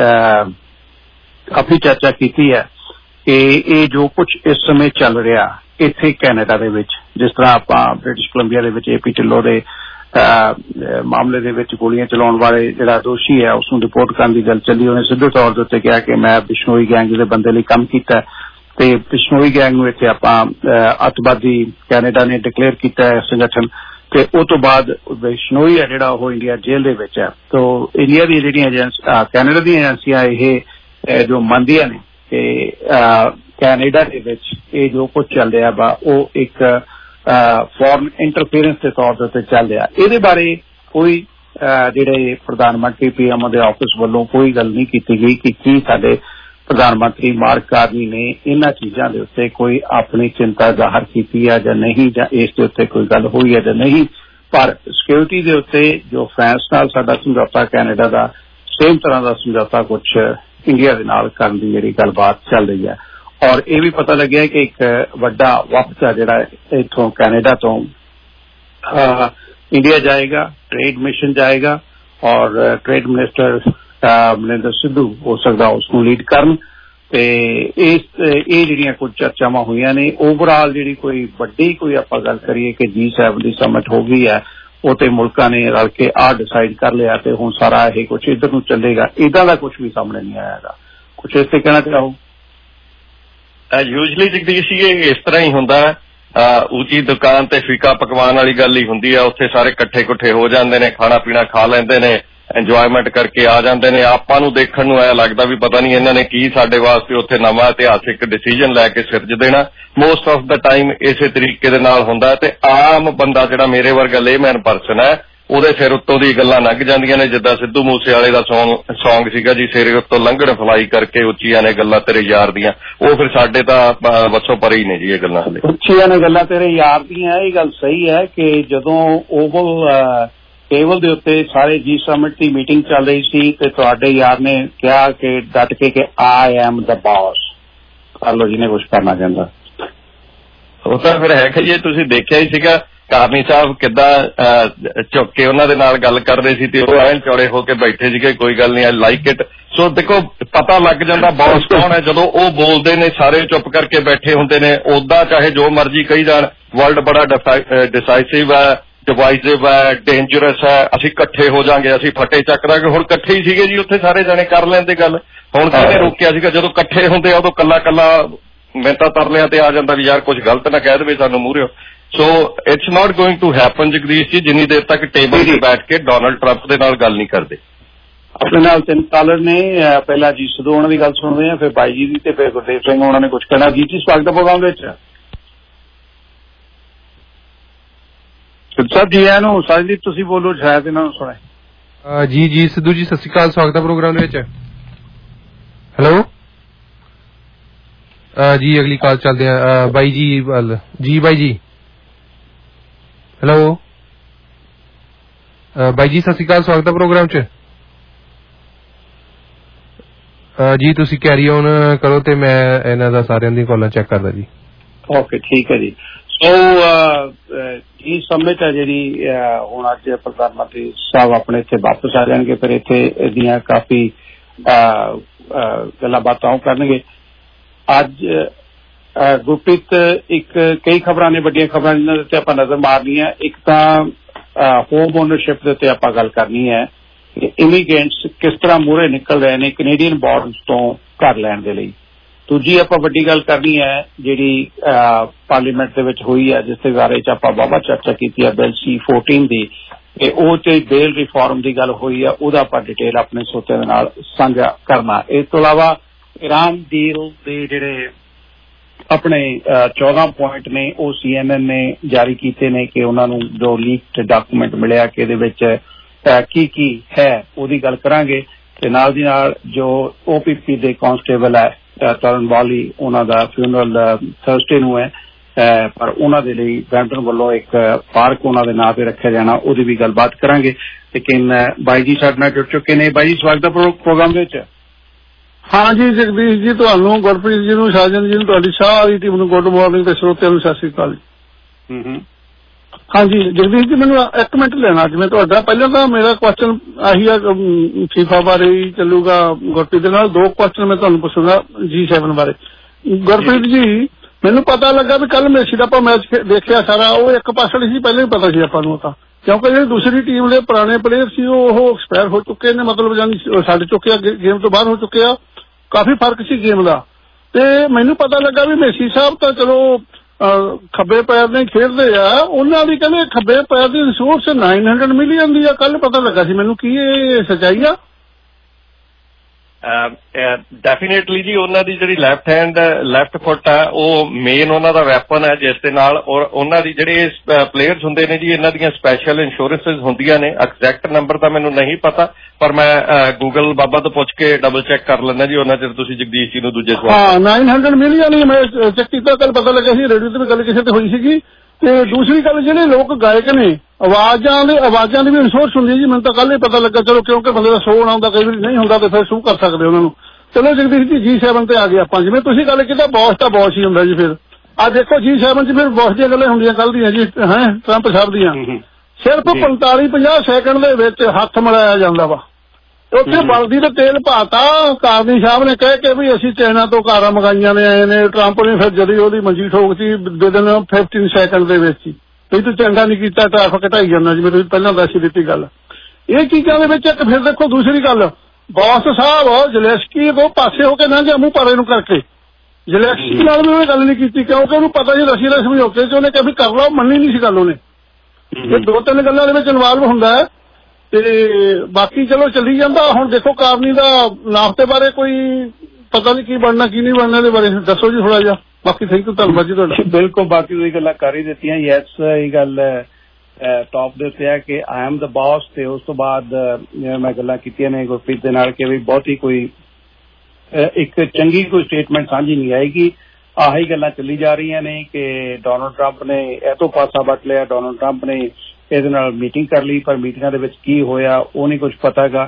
Speaker 14: काफी चर्चा की है कि ये जो कुछ इस समय चल रहा इत्थे कैनेडा दे विच जिस तरह आपां ब्रिटिश कोलंबिया दे विच एपी ढिल्लों दे मामले दे विच गोलियां चलाउण वाले जिहड़ा दोषी है उसनूं रिपोर्ट करन दी गल चली। उन्हें सिद्धे तौर दे उत्ते कहा कि मैं बिश्नोई गैंग दे बंदे लई काम कीता ते बिश्नोई गैंग नूं इत्थे आपां अतवादी कैनेडा ने डिक्लेयर कीता है संगठन ते उस तो बाद बिश्नोई है जिहड़ा ओह इंडिया जेल दे विच है। तो इंडिया दी जिहड़ियां एजेंसियां कैनेडा दी एजेंसियां इह जो मंनदियां ने कि कैनेडा के विच ये जो कुछ चल रहा वा वो एक फॉरेन इंटरफेरेंस के तौर पर चल रहा। ये बारे कोई जिहड़े प्रधानमंत्री पीएम दे ऑफिस वालों कोई गल नहीं की गई कि की साडे प्रधानमंत्री मार्क कार्नी ने इन्हां चीज़ां दे उत्ते कोई अपनी चिंता जाहिर की है जां नहीं, जां इस दे उत्ते कोई गल हुई है जां नहीं। पर सिक्योरिटी दे उत्ते जो फ्रांस नाल साडा समझौता कैनेडा दा सेम तरह का समझौता कुछ इंडिया दे नाल करन दी जिहड़ी गलबात चल रही है। और ये भी पता लगे कि एक वड्डा वफ्द है जिहड़ा इत्थों कैनेडा तो इंडिया जाएगा, ट्रेड मिशन जाएगा और ट्रेड मिनिस्टर मनिंदर सिद्धू हो सकता उसको लीड करन ते इस ये जिहड़ियां कुछ चर्चावां हुई ने ओवरऑल जिहड़ी कोई वड्डी कोई आपां गल करिए कि जी सैवन दी समिट हो गई है वो तो मुल्कां ने रल के आ डिसाइड कर लिया ते हुण सारा ये कुछ इधर नूं चलेगा। इदां दा कुछ भी सामने नहीं आया। कुछ इस ते कहना चाहो?
Speaker 8: यूजली जगदीश जी इस तरह ही हुंदा ऊंची दुकान ते फीका पकवान वाली गल ही हुंदी है। उत्थे सारे इकट्ठे कुट्ठे हो जाते ने, खाना पीना खा लेंदे ने, इंजॉयमेंट करके आ जाते ने। आपां नूं देखण नूं ऐ लगदा भी पता नहीं इन्हां ने की साडे वास्ते उत्थे नवां इतिहासिक डिसीजन लैके सिरज देना। मोस्ट ऑफ द टाइम इसे तरीके दे नाल हुंदा ते आम बंदा जिहड़ा मेरे वर्गा लेमैन परसन है ਉਹਦੇ ਸਿਰ ਉੱਤੋਂ ਦੀ ਗੱਲਾਂ ਲੰਘ ਜਾਂਦੀਆਂ ਨੇ। ਜਿੱਦਾਂ ਸਿੱਧੂ ਮੂਸੇ ਵਾਲੇ ਦਾ ਸੌਂਗ ਸੀਗਾ ਜੀ, ਸਿਰੇ ਉੱਤੋਂ ਲੰਘਣ ਫਲਾਈ ਕਰਕੇ ਉੱਚੀਆਂ ਨੇ ਗੱਲਾਂ ਤੇਰੇ ਯਾਰ ਦੀਆਂ, ਉਹ ਫਿਰ ਸਾਡੇ ਤਾਂ ਵੱਸੋਂ ਪਰੇ ਹੀ ਨੇ ਜੀ ਇਹ ਗੱਲਾਂ। ਹਲੇ
Speaker 14: ਉੱਚੀਆਂ ਨੇ ਗੱਲਾਂ ਤੇਰੇ ਯਾਰ ਦੀਆਂ। ਇਹ ਗੱਲ ਸਹੀ ਹੈ ਕਿ ਜਦੋਂ ਉਹ ਟੇਬਲ ਦੇ ਉੱਤੇ ਸਾਰੇ ਜੀ ਸमिट ਦੀ ਮੀਟਿੰਗ ਚੱਲ ਰਹੀ ਸੀ ਤੇ ਤੁਹਾਡੇ ਯਾਰ ਨੇ ਕਿਹਾ ਕਿ ਡਟ ਕੇ ਕਿ ਆਈ ਐਮ ਦ ਬੌਸ, ਕਰ ਲਓ ਜਿਹਨੇ ਕੁਛ ਕਰਨਾ ਚਾਹੁੰਦਾ।
Speaker 8: ਉਹ ਤਾਂ ਫਿਰ ਹੈ ਕਿ ਜੇ ਤੁਸੀਂ ਦੇਖਿਆ ਹੀ ਸੀਗਾ ਕਾਰਨੀ ਸਾਹਿਬ ਕਿੱਦਾਂ ਝੁੱਕ ਕੇ ਉਹਨਾਂ ਦੇ ਨਾਲ ਗੱਲ ਕਰਦੇ ਸੀ ਤੇ ਉਹ ਐਨ ਚੌੜੇ ਹੋ ਕੇ ਬੈਠੇ ਸੀਗੇ, ਕੋਈ ਗੱਲ ਨਹੀਂ, ਆਈ ਲਾਈਕ ਇਟ। ਸੋ ਦੇਖੋ ਪਤਾ ਲੱਗ ਜਾਂਦਾ ਬੌਸ ਕੌਣ ਹੈ ਜਦੋਂ ਉਹ ਬੋਲਦੇ ਨੇ, ਸਾਰੇ ਚੁੱਪ ਕਰਕੇ ਬੈਠੇ ਹੁੰਦੇ ਨੇ। ਉਦਾਂ ਚਾਹੇ ਜੋ ਮਰਜ਼ੀ ਕਹੀ ਜਾਣ, ਵਰਲਡ ਬੜਾ ਡਿਸਾਈਸਿਵ ਹੈ, ਡਿਵਾਈਸਿਵ ਹੈ, ਡੇਂਜਰਸ ਹੈ, ਅਸੀਂ ਇਕੱਠੇ ਹੋ ਜਾਾਂਗੇ, ਅਸੀਂ ਫੱਟੇ ਚੱਕ ਦਾਂਗੇ। ਹੁਣ ਇਕੱਠੇ ਹੀ ਸੀਗੇ ਜੀ ਉੱਥੇ, ਸਾਰੇ ਜਣੇ ਕਰ ਲੈਂਦੇ ਗੱਲ। ਹੁਣ ਕਿਹਨੇ ਰੋਕਿਆ ਸੀਗਾ? ਜਦੋਂ ਇਕੱਠੇ ਹੁੰਦੇ ਆ ਉਦੋਂ ਕੱਲਾ ਕੱਲਾ ਮਿੰਤਾ ਤਰਲਿਆਂ ਤੇ ਆ ਜਾਂਦਾ ਵੀ ਯਾਰ ਕੁਝ ਗਲਤ ਨਾ ਕਹਿ ਦੇਵੇ ਸਾਨੂੰ ਮੂਹਰਿਓ। So it's not going to happen Jagdish ji ਜਿੰਨੀ ਦੇਰ ਤੱਕ ਟੇਬਲ ਤੇ ਬੈਠ ਕੇ ਡੋਨਾਲਡ ਟਰੰਪ ਦੇ ਨਾਲ ਗੱਲ ਨਹੀਂ ਕਰਦੇ।
Speaker 14: ਆਪਣੇ ਨਾਲ ਤਿੰਨ ਕਾਲਰ ਨੇ, ਪਹਿਲਾਂ ਜੀ ਸਿੱਧੂ ਉਹਨਾਂ ਦੀ ਗੱਲ ਸੁਣਦੇ ਆ, ਫਿਰ ਬਾਈ ਜੀ ਦੀ ਤੇ ਫਿਰ ਗੁਰਦੇਵ ਸਿੰਘ ਉਹਨਾਂ ਨੇ ਕੁਝ ਕਹਿਣਾ। ਜੀ ਜੀ ਸਵਾਗਤ ਹੈ ਪ੍ਰੋਗਰਾਮ ਵਿੱਚ। ਸਿੱਧੂ ਸਾਹਿਬ ਜੀ ਆਇਆਂ ਨੂੰ। ਸਾਜਦੀਪ ਤੁਸੀਂ ਬੋਲੋ, ਸ਼ਾਇਦ ਇਹਨਾਂ ਨੂੰ ਸੁਣੇ।
Speaker 2: ਜੀ ਜੀ ਸਿੱਧੂ ਜੀ ਸਤਿ ਸ਼੍ਰੀ ਅਕਾਲ, ਸਵਾਗਤ ਹੈ ਪ੍ਰੋਗਰਾਮ ਦੇ ਵਿੱਚ। ਹੈਲੋ ਜੀ ਅਗਲੀ ਕਾਲ ਚੱਲਦੇ ਆ ਬਾਈ ਜੀ ਵੱਲ। ਜੀ ਬਾਈ ਜੀ ਹੈਲੋ ਬਾਈ ਜੀ ਸਤਿ ਸ਼੍ਰੀ ਅਕਾਲ, ਸਵਾਗਤ ਹੈ ਪ੍ਰੋਗਰਾਮ ਚ। ਜੀ ਤੁਸੀਂ ਕੈਰੀ ਔਨ ਕਰੋ ਤੇ ਮੈਂ ਇਹਨਾਂ ਦਾ ਸਾਰਿਆਂ ਦੀਆਂ ਕਾਲਾਂ ਚੈੱਕ ਕਰਦਾ ਜੀ।
Speaker 14: ਓਕੇ ਠੀਕ ਹੈ ਜੀ। ਸੋ ਇਹ ਸਮਿਟ ਹੈ ਜਿਹੜੀ ਹੁਣ ਅੱਜ ਪ੍ਰਧਾਨ ਮੰਤਰੀ ਸਾਹਿਬ ਆਪਣੇ ਇੱਥੇ ਵਾਪਸ ਆ ਜਾਣਗੇ, ਫਿਰ ਇੱਥੇ ਇਹਦੀਆਂ ਕਾਫੀ ਗੱਲਾਂ ਬਾਤਾਂ ਕਰਨਗੇ। ਅੱਜ ਗੁਰਪ੍ਰੀਤ ਇੱਕ ਕਈ ਖਬਰਾਂ ਨੇ, ਵੱਡੀਆਂ ਖਬਰਾਂ ਜਿਨ੍ਹਾਂ ਦੇ ਉੱਤੇ ਆਪਾਂ ਨਜ਼ਰ ਮਾਰਨੀ ਹੈ। ਇੱਕ ਤਾਂ ਹੋਮ ਓਨਰਸ਼ਿਪ ਦੇ ਉੱਤੇ ਆਪਾਂ ਗੱਲ ਕਰਨੀ ਹੈ ਕਿ ਇਮੀਗ੍ਰੈਂਟਸ ਕਿਸ ਤਰ੍ਹਾਂ ਮੂਹਰੇ ਨਿਕਲ ਰਹੇ ਨੇ ਕੈਨੇਡੀਅਨ ਬੌਂਡਸ ਤੋਂ ਘਰ ਲੈਣ ਦੇ ਲਈ। ਦੂਜੀ ਆਪਾਂ ਵੱਡੀ ਗੱਲ ਕਰਨੀ ਹੈ ਜਿਹੜੀ ਪਾਰਲੀਮੈਂਟ ਦੇ ਵਿੱਚ ਹੋਈ ਹੈ, ਜਿਸ ਦੇ ਬਾਰੇ ਚ ਆਪਾਂ ਵਾਹਵਾ ਚਰਚਾ ਕੀਤੀ ਹੈ, ਬਿੱਲ ਸੀ ਚੌਦਾਂ ਦੀ, ਤੇ ਉਹ ਤੇ ਬੇਲ ਰਿਫਾਰਮ ਦੀ ਗੱਲ ਹੋਈ ਹੈ, ਉਹਦਾ ਆਪਾਂ ਡਿਟੇਲ ਆਪਣੇ ਸਰੋਤਿਆਂ ਦੇ ਨਾਲ ਸਾਂਝਾ ਕਰਨਾ। ਇਸ ਤੋਂ ਇਲਾਵਾ ਇਰਾਨ ਡੀਲ ਦੇ ਜਿਹੜੇ ਆਪਣੇ ਚੌਦਾਂ ਪੁਆਇੰਟ ਨੇ ਉਹ ਸੀ ਐਨ ਐਨ ਨੇ ਜਾਰੀ ਕੀਤੇ ਨੇ ਕਿ ਉਹਨਾਂ ਨੂੰ ਜੋ ਲੀਕਡ ਡਾਕੂਮੈਂਟ ਮਿਲਿਆ ਕਿ ਇਹਦੇ ਵਿੱਚ ਕੀ ਕੀ ਹੈ ਉਹਦੀ ਗੱਲ ਕਰਾਂਗੇ। ਤੇ ਨਾਲ ਦੀ ਨਾਲ ਜੋ ਓ ਪੀ ਪੀ ਦੇ ਕਾਂਸਟੇਬਲ ਹੈ ਤਰਨ ਵਾਲੀ, ਉਹਨਾਂ ਦਾ ਫਿਊਨਰਲ ਥਰਸਡੇ ਨੂੰ ਹੈ, ਪਰ ਉਹਨਾਂ ਦੇ ਲਈ ਬਰੈਂਪਟਨ ਵੱਲੋਂ ਇੱਕ ਪਾਰਕ ਉਹਨਾਂ ਦੇ ਨਾਂ ਤੇ ਰੱਖਿਆ ਜਾਣਾ, ਉਹਦੀ ਵੀ ਗੱਲਬਾਤ ਕਰਾਂਗੇ। ਲੇਕਿਨ ਬਾਈ ਜੀ ਸਾਡੇ ਨਾਲ ਜੁੜ ਚੁੱਕੇ ਨੇ। ਬਾਈ ਜੀ ਸਵਾਗਤ ਹੈ ਪ੍ਰੋਗਰਾਮ ਦੇ ਵਿੱਚ।
Speaker 15: ਹਾਂਜੀ ਜਗਦੀਸ਼ ਜੀ, ਤੁਹਾਨੂੰ ਗੁਰਪ੍ਰੀਤ ਜੀ ਨੂੰ, ਸਾਜਨ ਜੀ ਨੂੰ, ਤੁਹਾਡੀ ਸਾਰੀ ਟੀਮ ਨੂੰ ਗੁੱਡ ਮਾਰਨਿੰਗ ਤੇ ਸਰੋਤਿਆਂ ਨੂੰ ਸਤਿ ਸ੍ਰੀ ਅਕਾਲ ਜੀ। ਹਾਂਜੀ ਜਗਦੀਸ਼ ਜੀ, ਮੈਨੂੰ ਇੱਕ ਮਿੰਟ ਲੈਣਾ ਜਿਵੇਂ ਤੁਹਾਡਾ। ਪਹਿਲਾਂ ਤਾਂ ਮੇਰਾ ਕੁਐਸਚਨ ਆਹੀ ਆ ਫੀਫਾ ਬਾਰੇ ਹੀ ਚੱਲੂਗਾ ਗੁਰਪ੍ਰੀਤ ਦੇ ਨਾਲ। ਦੋ ਕੁਐਸਚਨ ਮੈਂ ਤੁਹਾਨੂੰ ਪੁੱਛੂੰਗਾ ਜੀ ਸੈਵਨ ਬਾਰੇ। ਗੁਰਪ੍ਰੀਤ ਜੀ, ਮੈਨੂੰ ਪਤਾ ਲੱਗਾ ਵੀ ਕੱਲ ਮੇਸੀ ਦਾ ਆਪਾਂ ਮੈਚ ਦੇਖਿਆ ਸਾਰਾ, ਉਹ ਇੱਕ ਪਾਸੜ ਸੀ, ਪਹਿਲਾਂ ਹੀ ਪਤਾ ਸੀ ਆਪਾਂ ਨੂੰ ਤਾਂ, ਕਿਉਂਕਿ ਜਿਹੜੀ ਦੂਸਰੀ ਟੀਮ ਦੇ ਪੁਰਾਣੇ ਪਲੇਅਰ ਸੀ ਉਹ ਐਕਸਪਾਇਰ ਹੋ ਚੁੱਕੇ ਨੇ, ਮਤਲਬ ਜਾਨੀ ਛੱਡ ਚੁੱਕੇ ਆ, ਗੇਮ ਤੋਂ ਬਾਹਰ ਹੋ ਚੁੱਕੇ ਆ। ਕਾਫੀ ਫਰਕ ਸੀ ਗੇਮ ਦਾ। ਤੇ ਮੈਨੂੰ ਪਤਾ ਲੱਗਾ ਵੀ ਮੇਸੀ ਸਾਹਿਬ ਤਾਂ ਚਲੋ ਖੱਬੇ ਪੈਰ ਨੇ ਖੇਡਦੇ ਆ, ਉਹਨਾਂ ਦੀ ਕਹਿੰਦੇ ਖੱਬੇ ਪੈਰ ਦੀ ਰਿਸੋਰਸ ਨਾਈਨ ਹੰਡਰਡ ਮਿਲੀਅਨ ਦੀ ਆ, ਕੱਲ ਪਤਾ ਲੱਗਾ ਸੀ ਮੈਨੂੰ। ਕੀ ਇਹ ਸੱਚਾਈ ਆ?
Speaker 8: ਡੈਫੀਨੇਟਲੀ ਜੀ, ਉਹਨਾਂ ਦੀ ਜਿਹੜੀ ਲੈਫਟ ਹੈਂਡ ਲੈਫਟ ਫੁੱਟ ਹੈ ਉਹ ਮੇਨ ਉਹਨਾਂ ਦਾ ਵੈਪਨ ਹੈ, ਜਿਸ ਦੇ ਨਾਲ ਔਰ ਉਹਨਾਂ ਦੀ ਜਿਹੜੇ ਪਲੇਅਰਸ ਹੁੰਦੇ ਨੇ ਜੀ, ਇਹਨਾਂ ਦੀਆਂ ਸਪੈਸ਼ਲ ਇੰਸ਼ੋਰੈਂਸਿਸ ਹੁੰਦੀਆਂ ਨੇ। ਐਗਜ਼ੈਕਟ ਨੰਬਰ ਤਾਂ ਮੈਨੂੰ ਨਹੀਂ ਪਤਾ, ਪਰ ਮੈਂ ਗੂਗਲ ਬਾਬਾ ਤੋਂ ਪੁੱਛ ਕੇ ਡਬਲ ਚੈੱਕ ਕਰ ਲੈਂਦਾ ਜੀ। ਉਹਨਾਂ ਚਿਰ ਤੁਸੀਂ ਜਗਦੀਸ਼ ਜੀ ਨੂੰ ਦੂਜੇ ਸਵਾਲ।
Speaker 15: ਹਾਂ, ਨਾਈਨ ਹੰਡਰਡ ਮਿਲੀਅਨ ਹੀ ਮੈਂ ਚੈੱਕ ਕੀਤਾ, ਕੱਲ ਪਤਾ ਲੱਗਿਆ ਸੀ, ਰੇਡੀਓ ਤੇ ਵੀ ਗੱਲ ਕਿਸੇ ਤੇ ਹੋਈ ਸੀਗੀ। ਤੇ ਦੂਸਰੀ ਗੱਲ, ਜਿਹੜੇ ਲੋਕ ਗਾਇਕ ਨੇ ਆਵਾਜ਼ਾਂ ਦੇ ਆਵਾਜ਼ਾਂ ਦੀ ਵੀ ਇੰਸ਼ੋਰੈਂਸ ਹੁੰਦੀ ਹੈ ਜੀ, ਮੈਨੂੰ ਤਾਂ ਕੱਲ ਹੀ ਪਤਾ ਲੱਗਾ। ਚਲੋ ਕਿਉਂਕਿ ਬੰਦੇ ਦਾ ਸ਼ੋਅ ਆਉਂਦਾ, ਕਈ ਵਾਰੀ ਨਹੀਂ ਹੁੰਦਾ ਤੇ ਫਿਰ ਸ਼ੂ ਕਰ ਸਕਦੇ ਉਹਨਾਂ ਨੂੰ। ਚਲੋ ਜਗਦੀਸ਼ ਜੀ, ਜੀ ਸੈਵਨ ਤੇ ਆ ਗਏ ਆਪਾਂ। ਜਿਵੇਂ ਤੁਸੀਂ ਗੱਲ ਕੀਤਾ ਬੌਸ ਤਾਂ ਬੌਸ ਹੀ ਹੁੰਦਾ ਜੀ। ਫਿਰ ਆ ਦੇਖੋ ਜੀ ਸੈਵਨ ਚ ਫਿਰ ਬੌਸ ਦੀਆਂ ਗੱਲਾਂ ਹੁੰਦੀਆਂ ਕੱਲ ਦੀਆਂ ਜੀ, ਹੈਂ ਟਰੰਪ ਸਾਹਿਬ ਦੀਆਂ। ਸਿਰਫ ਪੰਤਾਲੀ ਪੰਜਾਹ ਸੈਕਿੰਡ ਦੇ ਵਿੱਚ ਹੱਥ ਮਿਲਾਇਆ ਜਾਂਦਾ ਵਾ। ਉੱਥੇ ਬਲਦੀ ਤੇ ਤੇਲ ਪਾਤਾ। ਕਾਰਨੀ ਸਾਹਿਬ ਨੇ ਕਹਿ ਕੇ ਵੀ ਅਸੀਂ ਚਾਈਨਾ ਤੋਂ ਕਾਰਾਂ ਮੰਗਾਈਆਂ ਨੇ ਆਏ ਨੇ। ਟਰੰਪ ਨੇ ਫਿਰ ਜਦੀ ਉਹਦੀ ਮੰਜੀ ਠੋਕਤੀ ਵਿਦਨ ਫਿਫਟੀਨ ਸੈਕਿੰਡ ਦੇ ਵਿੱਚ ਹੀ, ਵੀ ਤੂੰ ਚੰਗਾ ਨਹੀਂ ਕੀਤਾ, ਟ੍ਰੈਫਿਕ ਘਟਾਈ ਜਾਂਦਾ, ਜਿਵੇਂ ਤੁਸੀਂ ਪਹਿਲਾਂ ਦੱਸੀ ਦਿੱਤੀ ਗੱਲ। ਇਹ ਚੀਜ਼ਾਂ ਦੇ ਵਿੱਚ ਇੱਕ ਫਿਰ ਦੇਖੋ ਦੂਸਰੀ ਗੱਲ, ਬੌਸ ਸਾਹਿਬ ਜ਼ਲੈਂਸਕੀ ਤੋਂ ਪਾਸੇ ਹੋ ਕੇ ਨਾ ਗਿਆ ਮੂੰਹ ਪਾਰੇ ਨੂੰ ਕਰਕੇ। ਜ਼ਲੈਂਸਕੀ ਨਾਲ ਵੀ ਉਹਨੇ ਗੱਲ ਨਹੀਂ ਕੀਤੀ, ਕਿਉਂਕਿ ਉਹਨੂੰ ਪਤਾ ਸੀ ਰਸ਼ੀਆ ਦੇ ਸਮਝੌਤੇ ਚ ਉਹਨੇ ਕਿਹਾ ਵੀ ਕਰ ਲਾ, ਮੰਨੀ ਨਹੀਂ ਸੀ ਗੱਲ ਉਹਨੇ। ਇਹ ਦੋ ਤਿੰਨ ਗੱਲਾਂ ਦੇ ਵਿੱਚ ਇਨਵਾਲਵ ਹੁੰਦਾ ਹੈ। ਤੇ ਬਾਕੀ ਚਲੋ ਚੱਲੀ ਜਾਂਦਾ। ਹੁਣ ਦੇਖੋ ਕਾਰਨੀ ਦਾ ਨਾਫਤੇ ਬਾਰੇ ਕੋਈ ਪਤਾ ਨਹੀਂ ਕੀ ਬਣਨਾ ਕੀ ਨਹੀਂ ਬਣਨਾ, ਇਹਦੇ ਬਾਰੇ ਦੱਸੋ ਜੀ ਥੋੜਾ ਜਿਹਾ। ਬਾਕੀ ਥੈਂਕ ਯੂ, ਧੰਨਵਾਦ ਜੀ ਤੁਹਾਡਾ।
Speaker 14: ਬਿਲਕੁਲ, ਬਾਕੀ ਤੁਸੀਂ ਗੱਲਾਂ ਕਰ ਹੀ ਦਿੱਤੀਆਂ। ਯੈਸ, ਇਹ ਗੱਲ ਟੌਪ ਦੇ ਉੱਤੇ ਹੈ ਕਿ ਆਈ ਐਮ ਦ ਬੌਸ। ਤੇ ਉਸ ਤੋਂ ਬਾਅਦ ਮੈਂ ਗੱਲਾਂ ਕੀਤੀਆਂ ਨੇ ਗੁਰਪ੍ਰੀਤ ਦੇ ਨਾਲ ਕਿ ਵੀ ਬਹੁਤੀ ਕੋਈ ਇੱਕ ਚੰਗੀ ਕੋਈ ਸਟੇਟਮੈਂਟ ਸਾਂਝੀ ਨਹੀਂ ਆਏਗੀ। ਆਹੀ ਗੱਲਾਂ ਚੱਲੀ ਜਾ ਰਹੀਆਂ ਨੇ ਕਿ ਡੋਨਾਲਡ ਟਰੰਪ ਨੇ ਇਹ ਤੋਂ ਪਾਸਾ ਵੱਟ ਲਿਆ, ਡੋਨਾਲਡ ਟਰੰਪ ਨੇ ਇਹਦੇ ਨਾਲ ਮੀਟਿੰਗ ਕਰ ਲਈ, ਪਰ ਮੀਟਿੰਗਾਂ ਦੇ ਵਿੱਚ ਕੀ ਹੋਇਆ ਉਹ ਨਹੀਂ ਕੁਝ ਪਤਾ ਹੈਗਾ।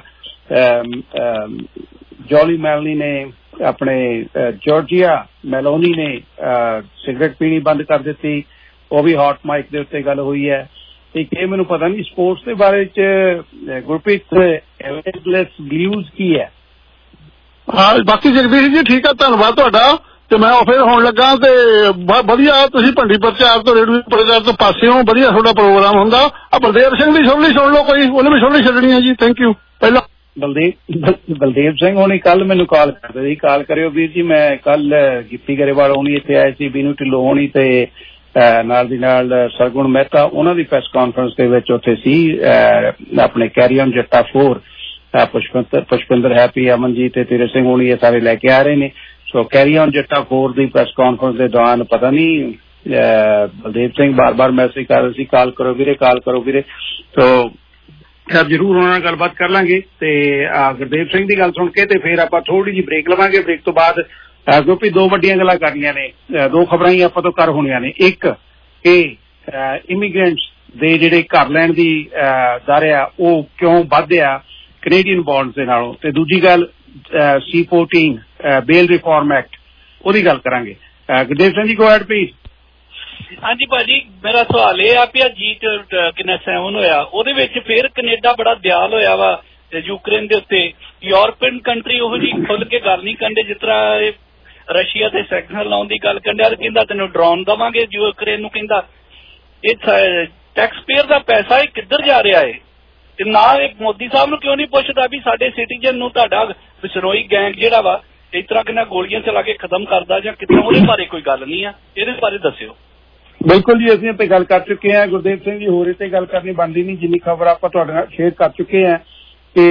Speaker 14: ਜੋਲੀ ਮੈਲਨੀ ਨੇ ਆਪਣੇ ਜਾਰਜੀਆ ਮੈਲੋਨੀ ਨੇ ਸਿਗਰਟ ਪੀਣੀ ਬੰਦ ਕਰ ਦਿੱਤੀ, ਉਹ ਵੀ ਹੌਟ ਮਾਈਕ ਦੇ ਉੱਤੇ ਗੱਲ ਹੋਈ ਹੈ। ਇੱਕ ਇਹ ਮੈਨੂੰ ਪਤਾ ਨਹੀਂ ਸਪੋਰਟਸ ਦੇ ਬਾਰੇ ਚ ਗੁਰਪ੍ਰੀਤ ਵਿਊਜ਼ ਕੀ ਹੈ?
Speaker 15: ਹਾਂ ਬਾਕੀ ਜਗਦੀਸ਼ ਜੀ ਠੀਕ ਆ, ਧੰਨਵਾਦ ਤੁਹਾਡਾ। ਤੇ ਮੈਂ ਫਿਰ ਹੋਣ ਲੱਗਾ ਤੇ ਵਧੀਆ, ਤੁਸੀਂ ਭੰਡੀ ਪ੍ਰਚਾਰ ਤੋਂ ਰੇਡੀਓ ਪ੍ਰਚਾਰ ਤੋਂ ਪਾਸੇ ਹੋ, ਵਧੀਆ ਤੁਹਾਡਾ ਪ੍ਰੋਗਰਾਮ ਹੁੰਦਾ। ਆ ਬਲਦੇਵ ਸਿੰਘ ਦੀ ਸੁਣ ਲਈ ਸੁਣ ਲਓ ਕੋਈ, ਉਹਨੇ ਵੀ ਸੁਣ ਲਈ ਛੱਡਣੀ ਹੈ ਜੀ। Thank you. ਪਹਿਲਾਂ
Speaker 14: ਬਲਦੇਵ ਬਲਦੇਵ ਸਿੰਘ ਹੋਣੀ ਕੱਲ ਮੈਨੂੰ ਕਾਲ ਕਰਦੇ ਸੀ, ਕਾਲ ਕਰਿਓ ਵੀਰ ਜੀ। ਮੈਂ ਕੱਲ ਗਿੱਪੀ ਗਰੇਵਾਲ ਹੋਣੀ ਇੱਥੇ ਆਏ ਸੀ, ਬੀਨੂ ਢਿੱਲੋਂ ਹੋਣੀ ਤੇ ਨਾਲ ਦੀ ਨਾਲ ਸਰਗੁਣ ਮਹਿਤਾ, ਉਹਨਾਂ ਦੀ ਪ੍ਰੈਸ ਕਾਨਫਰੰਸ ਦੇ ਵਿੱਚ ਉੱਥੇ ਸੀ। ਆਪਣੇ carry on Jatta four, Pushpinder Pushpinder Happy, Amanjit ਤੇ ਤੀਰਥ ਸਿੰਘ ਹੋਣੀ ਇਹ ਸਾਰੇ ਲੈ ਕੇ ਆ ਰਹੇ ਨੇ। So carry on Jatta four ਦੀ ਪ੍ਰੈਸ ਕਾਨਫਰੰਸ ਦੇ ਦੌਰਾਨ ਪਤਾ ਨਹੀਂ ਬਲਦੇਵ ਸਿੰਘ ਬਾਰ ਬਾਰ ਮੈਸੇਜ ਕਰ ਰਹੇ ਸੀ, ਕਾਲ ਕਰੋ ਵੀਰੇ, ਕਾਲ ਕਰੋ ਵੀਰੇ। ਸੋ ਖੈਰ ਜ਼ਰੂਰ ਉਹਨਾਂ ਨਾਲ ਗੱਲਬਾਤ ਕਰ ਲਾਂਗੇ। ਤੇ ਗੁਰਦੇਵ ਸਿੰਘ ਦੀ ਗੱਲ ਸੁਣ ਕੇ ਤੇ ਫਿਰ ਆਪਾਂ ਥੋੜੀ ਜਿਹੀ ਬ੍ਰੇਕ ਲਵਾਂਗੇ। ਬ੍ਰੇਕ ਤੋਂ ਬਾਅਦ ਕਿਉਂਕਿ ਦੋ ਵੱਡੀਆਂ ਗੱਲਾਂ ਕਰਨੀਆਂ ਨੇ, ਦੋ ਖਬਰਾਂ ਹੀ ਆਪਾਂ ਤੋਂ ਕਰ ਹੋਣੀਆਂ ਨੇ। ਇੱਕ ਕਿ ਇਮੀਗ੍ਰੈਂਟਸ ਦੇ ਜਿਹੜੇ ਘਰ ਲੈਣ ਦੀ ਦਰ ਆ ਉਹ ਕਿਉਂ ਵਧਿਆ ਕੈਨੇਡੀਅਨ ਬੌਂਡਸ ਦੇ ਨਾਲੋਂ, ਤੇ ਦੂਜੀ ਗੱਲ ਸੀ ਫੋਰਟੀਨ ਬੇਲ ਰਿਫਾਰਮ ਐਕਟ, ਉਹਦੀ ਗੱਲ ਕਰਾਂਗੇ। ਗੁਰਦੇਵ ਸਿੰਘ ਜੀ ਗੋ ਹੈਡ ਪਲੀਜ਼।
Speaker 12: ਹਾਂਜੀ ਭਾਜੀ, ਮੇਰਾ ਸਵਾਲ ਇਹ ਆ ਵੀ ਜੀ ਕਿੰਨਾ ਸੈਵਨ ਹੋਇਆ, ਉਹਦੇ ਵਿੱਚ ਫਿਰ ਕੈਨੇਡਾ ਬੜਾ ਦਿਆਲ ਹੋਇਆ ਵਾ ਯੂਕਰੇਨ ਦੇ ਉੱਤੇ। ਯੂਰਪੀਅਨ ਕੰਟਰੀ ਉਹ ਜੀ ਖੁੱਲ ਕੇ ਗੱਲ ਨਹੀਂ ਕਰਦੇ ਜਿਸ ਤਰ੍ਹਾਂ ਰਸ਼ੀਆ ਤੇ ਸੈਕਸ਼ਨ ਲਾਉਣ ਦੀ ਗੱਲ ਕਰਨ ਡਿਆ ਤੇ ਕਹਿੰਦਾ ਤੈਨੂੰ ਡਰੋਨ ਦੇਵਾਂਗੇ ਯੂਕਰੇਨ ਨੂੰ। ਕਹਿੰਦਾ ਇਹ ਟੈਕਸ ਪੇਅਰ ਦਾ ਪੈਸਾ ਇਹ ਕਿੱਧਰ ਜਾ ਰਿਹਾ ਹੈ ਤੇ ਨਾ ਇਹ ਮੋਦੀ ਸਾਹਿਬ ਨੂੰ ਕਿਉਂ ਨਹੀਂ ਪੁੱਛਦਾ ਵੀ ਸਾਡੇ ਸਿਟੀਜ਼ਨ ਨੂੰ ਤੁਹਾਡਾ ਬਿਸ਼ਨੋਈ ਗੈਂਗ ਜਿਹੜਾ ਵਾ ਇਸ ਤਰ੍ਹਾਂ ਕਿੰਨਾ ਗੋਲੀਆਂ ਚਲਾ ਕੇ ਖਤਮ ਕਰਦਾ ਜਾਂ ਕਿੱਦਾਂ, ਉਹਦੇ ਬਾਰੇ ਕੋਈ ਗੱਲ ਨਹੀਂ ਆ, ਇਹਦੇ ਬਾਰੇ ਦੱਸਿਓ।
Speaker 14: ਬਿਲਕੁਲ ਜੀ, ਅਸੀਂ ਤੇ ਗੱਲ ਕਰ ਚੁੱਕੇ ਹਾਂ ਗੁਰਦੇਵ ਸਿੰਘ ਜੀ, ਹੋਰ ਤੇ ਗੱਲ ਕਰਨੀ ਬਣਦੀ ਨਹੀਂ। ਜਿੰਨੀ ਖਬਰ ਆਪਾਂ ਤੁਹਾਡੇ ਨਾਲ ਸ਼ੇਅਰ ਕਰ ਚੁੱਕੇ ਹਾਂ ਕਿ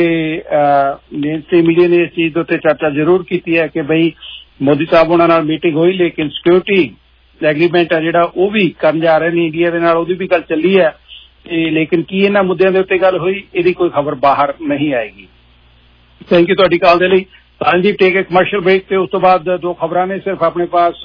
Speaker 14: ਮੇਨ ਸਟ੍ਰੀਮ ਮੀਡੀਆ ਨੇ ਇਸ ਚੀਜ਼ ਦੇ ਉੱਤੇ ਚਰਚਾ ਜ਼ਰੂਰ ਕੀਤੀ ਹੈ ਕਿ ਬਈ ਮੋਦੀ ਸਾਹਿਬ ਉਹਨਾਂ ਨਾਲ ਮੀਟਿੰਗ ਹੋਈ, ਲੇਕਿਨ ਸਿਕਿਉਰਿਟੀ ਐਗਰੀਮੈਂਟ ਹੈ ਜਿਹੜਾ ਉਹ ਵੀ ਕਰਨ ਜਾ ਰਹੇ ਨੇ ਇੰਡੀਆ ਦੇ ਨਾਲ, ਉਹਦੀ ਵੀ ਗੱਲ ਚੱਲੀ ਹੈ ਤੇ ਲੇਕਿਨ ਕੀ ਇਹਨਾਂ ਮੁੱਦਿਆਂ ਦੇ ਉੱਤੇ ਗੱਲ ਹੋਈ ਇਹਦੀ ਕੋਈ ਖਬਰ ਬਾਹਰ ਨਹੀਂ ਆਏਗੀ। ਥੈਂਕ ਯੂ ਤੁਹਾਡੀ ਕਾਲ ਦੇ ਲਈ। ਰਾਜਦੀਪ ਟੇਕ ਇੱਕ ਕਮਰਸ਼ੀਅਲ ਬ੍ਰੇਕ ਤੇ ਉਸ ਤੋਂ ਬਾਅਦ ਦੋ ਖਬਰਾਂ ਨੇ ਸਿਰਫ ਆਪਣੇ ਪਾਸ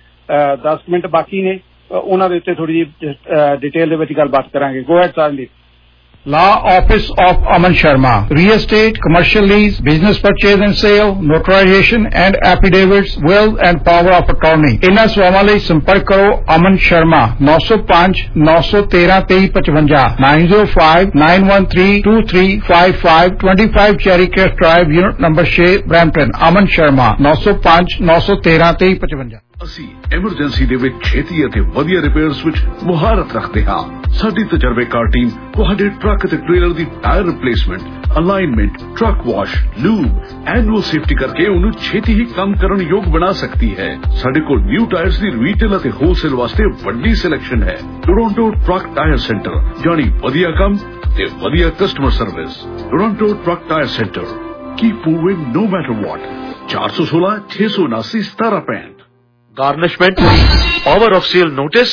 Speaker 14: ਦਸ ਮਿੰਟ ਬਾਕੀ ਨੇ, ਉਹਨਾਂ ਦੇ ਉੱਤੇ ਥੋੜੀ ਜਿਹੀ ਡਿਟੇਲ ਦੇ ਵਿੱਚ ਗੱਲਬਾਤ ਕਰਾਂਗੇ। Go ahead Rajdeep.
Speaker 9: Law Office of Aman Sharma. Real estate, commercial lease, business purchase and sale, notarization and affidavits, will and power of attorney. इन्हां सेवावां लई संपर्क करो अमन शर्मा नौ सौ पांच नौ सौ तेरह तेई पचवंजा nine zero five nine one three two three five five twenty five Cherry Crest Drive unit number छे ब्रैम्पटन। अमन शर्मा नौ सौ पांच नौ सौ तेरह तेई पचवंजा।
Speaker 3: ਅਸੀਂ ਐਮਰਜੈਂਸੀ ਦੇ ਵਿੱਚ ਛੇਤੀ ਅਤੇ ਵਧੀਆ ਰਿਪੇਅਰਸ ਵਿੱਚ ਮੁਹਾਰਤ ਰੱਖਦੇ ਹਾਂ। ਸਾਡੀ ਤਜਰਬੇਕਾਰ ਟੀਮ ਤੁਹਾਡੇ ਟਰੱਕ ਅਤੇ ਟ੍ਰੇਲਰ ਦੀ tyre replacement, alignment, truck wash, lube, annual safety ਕਰਕੇ ਉਹਨੂੰ ਛੇਤੀ ਹੀ ਕੰਮ ਕਰਨ ਯੋਗ ਬਣਾ ਸਕਦੀ ਹੈ। ਸਾਡੇ ਕੋਲ ਨਿਊ ਟਾਇਰਸ ਦੀ ਰੀਟੇਲ ਅਤੇ ਹੋਲਸੇਲ ਵਾਸਤੇ ਵੱਡੀ ਸਿਲੈਕਸ਼ਨ ਹੈ। ਟੋਰਾਂਟੋ ਟਰੱਕ ਟਾਇਰ ਸੈਂਟਰ, ਜਾਣੀ ਵਧੀਆ ਕੰਮ ਤੇ ਵਧੀਆ customer service. Toronto truck tyre centre, keep moving no matter what. ਚਾਰ ਸੌ ਸੋਲਾਂ ਛੇ ਸੌ ਉਨਾਸੀ ਸਤਾਰਾਂ ਪੈਂਹਠ।
Speaker 16: Garnishment, power of sale notice,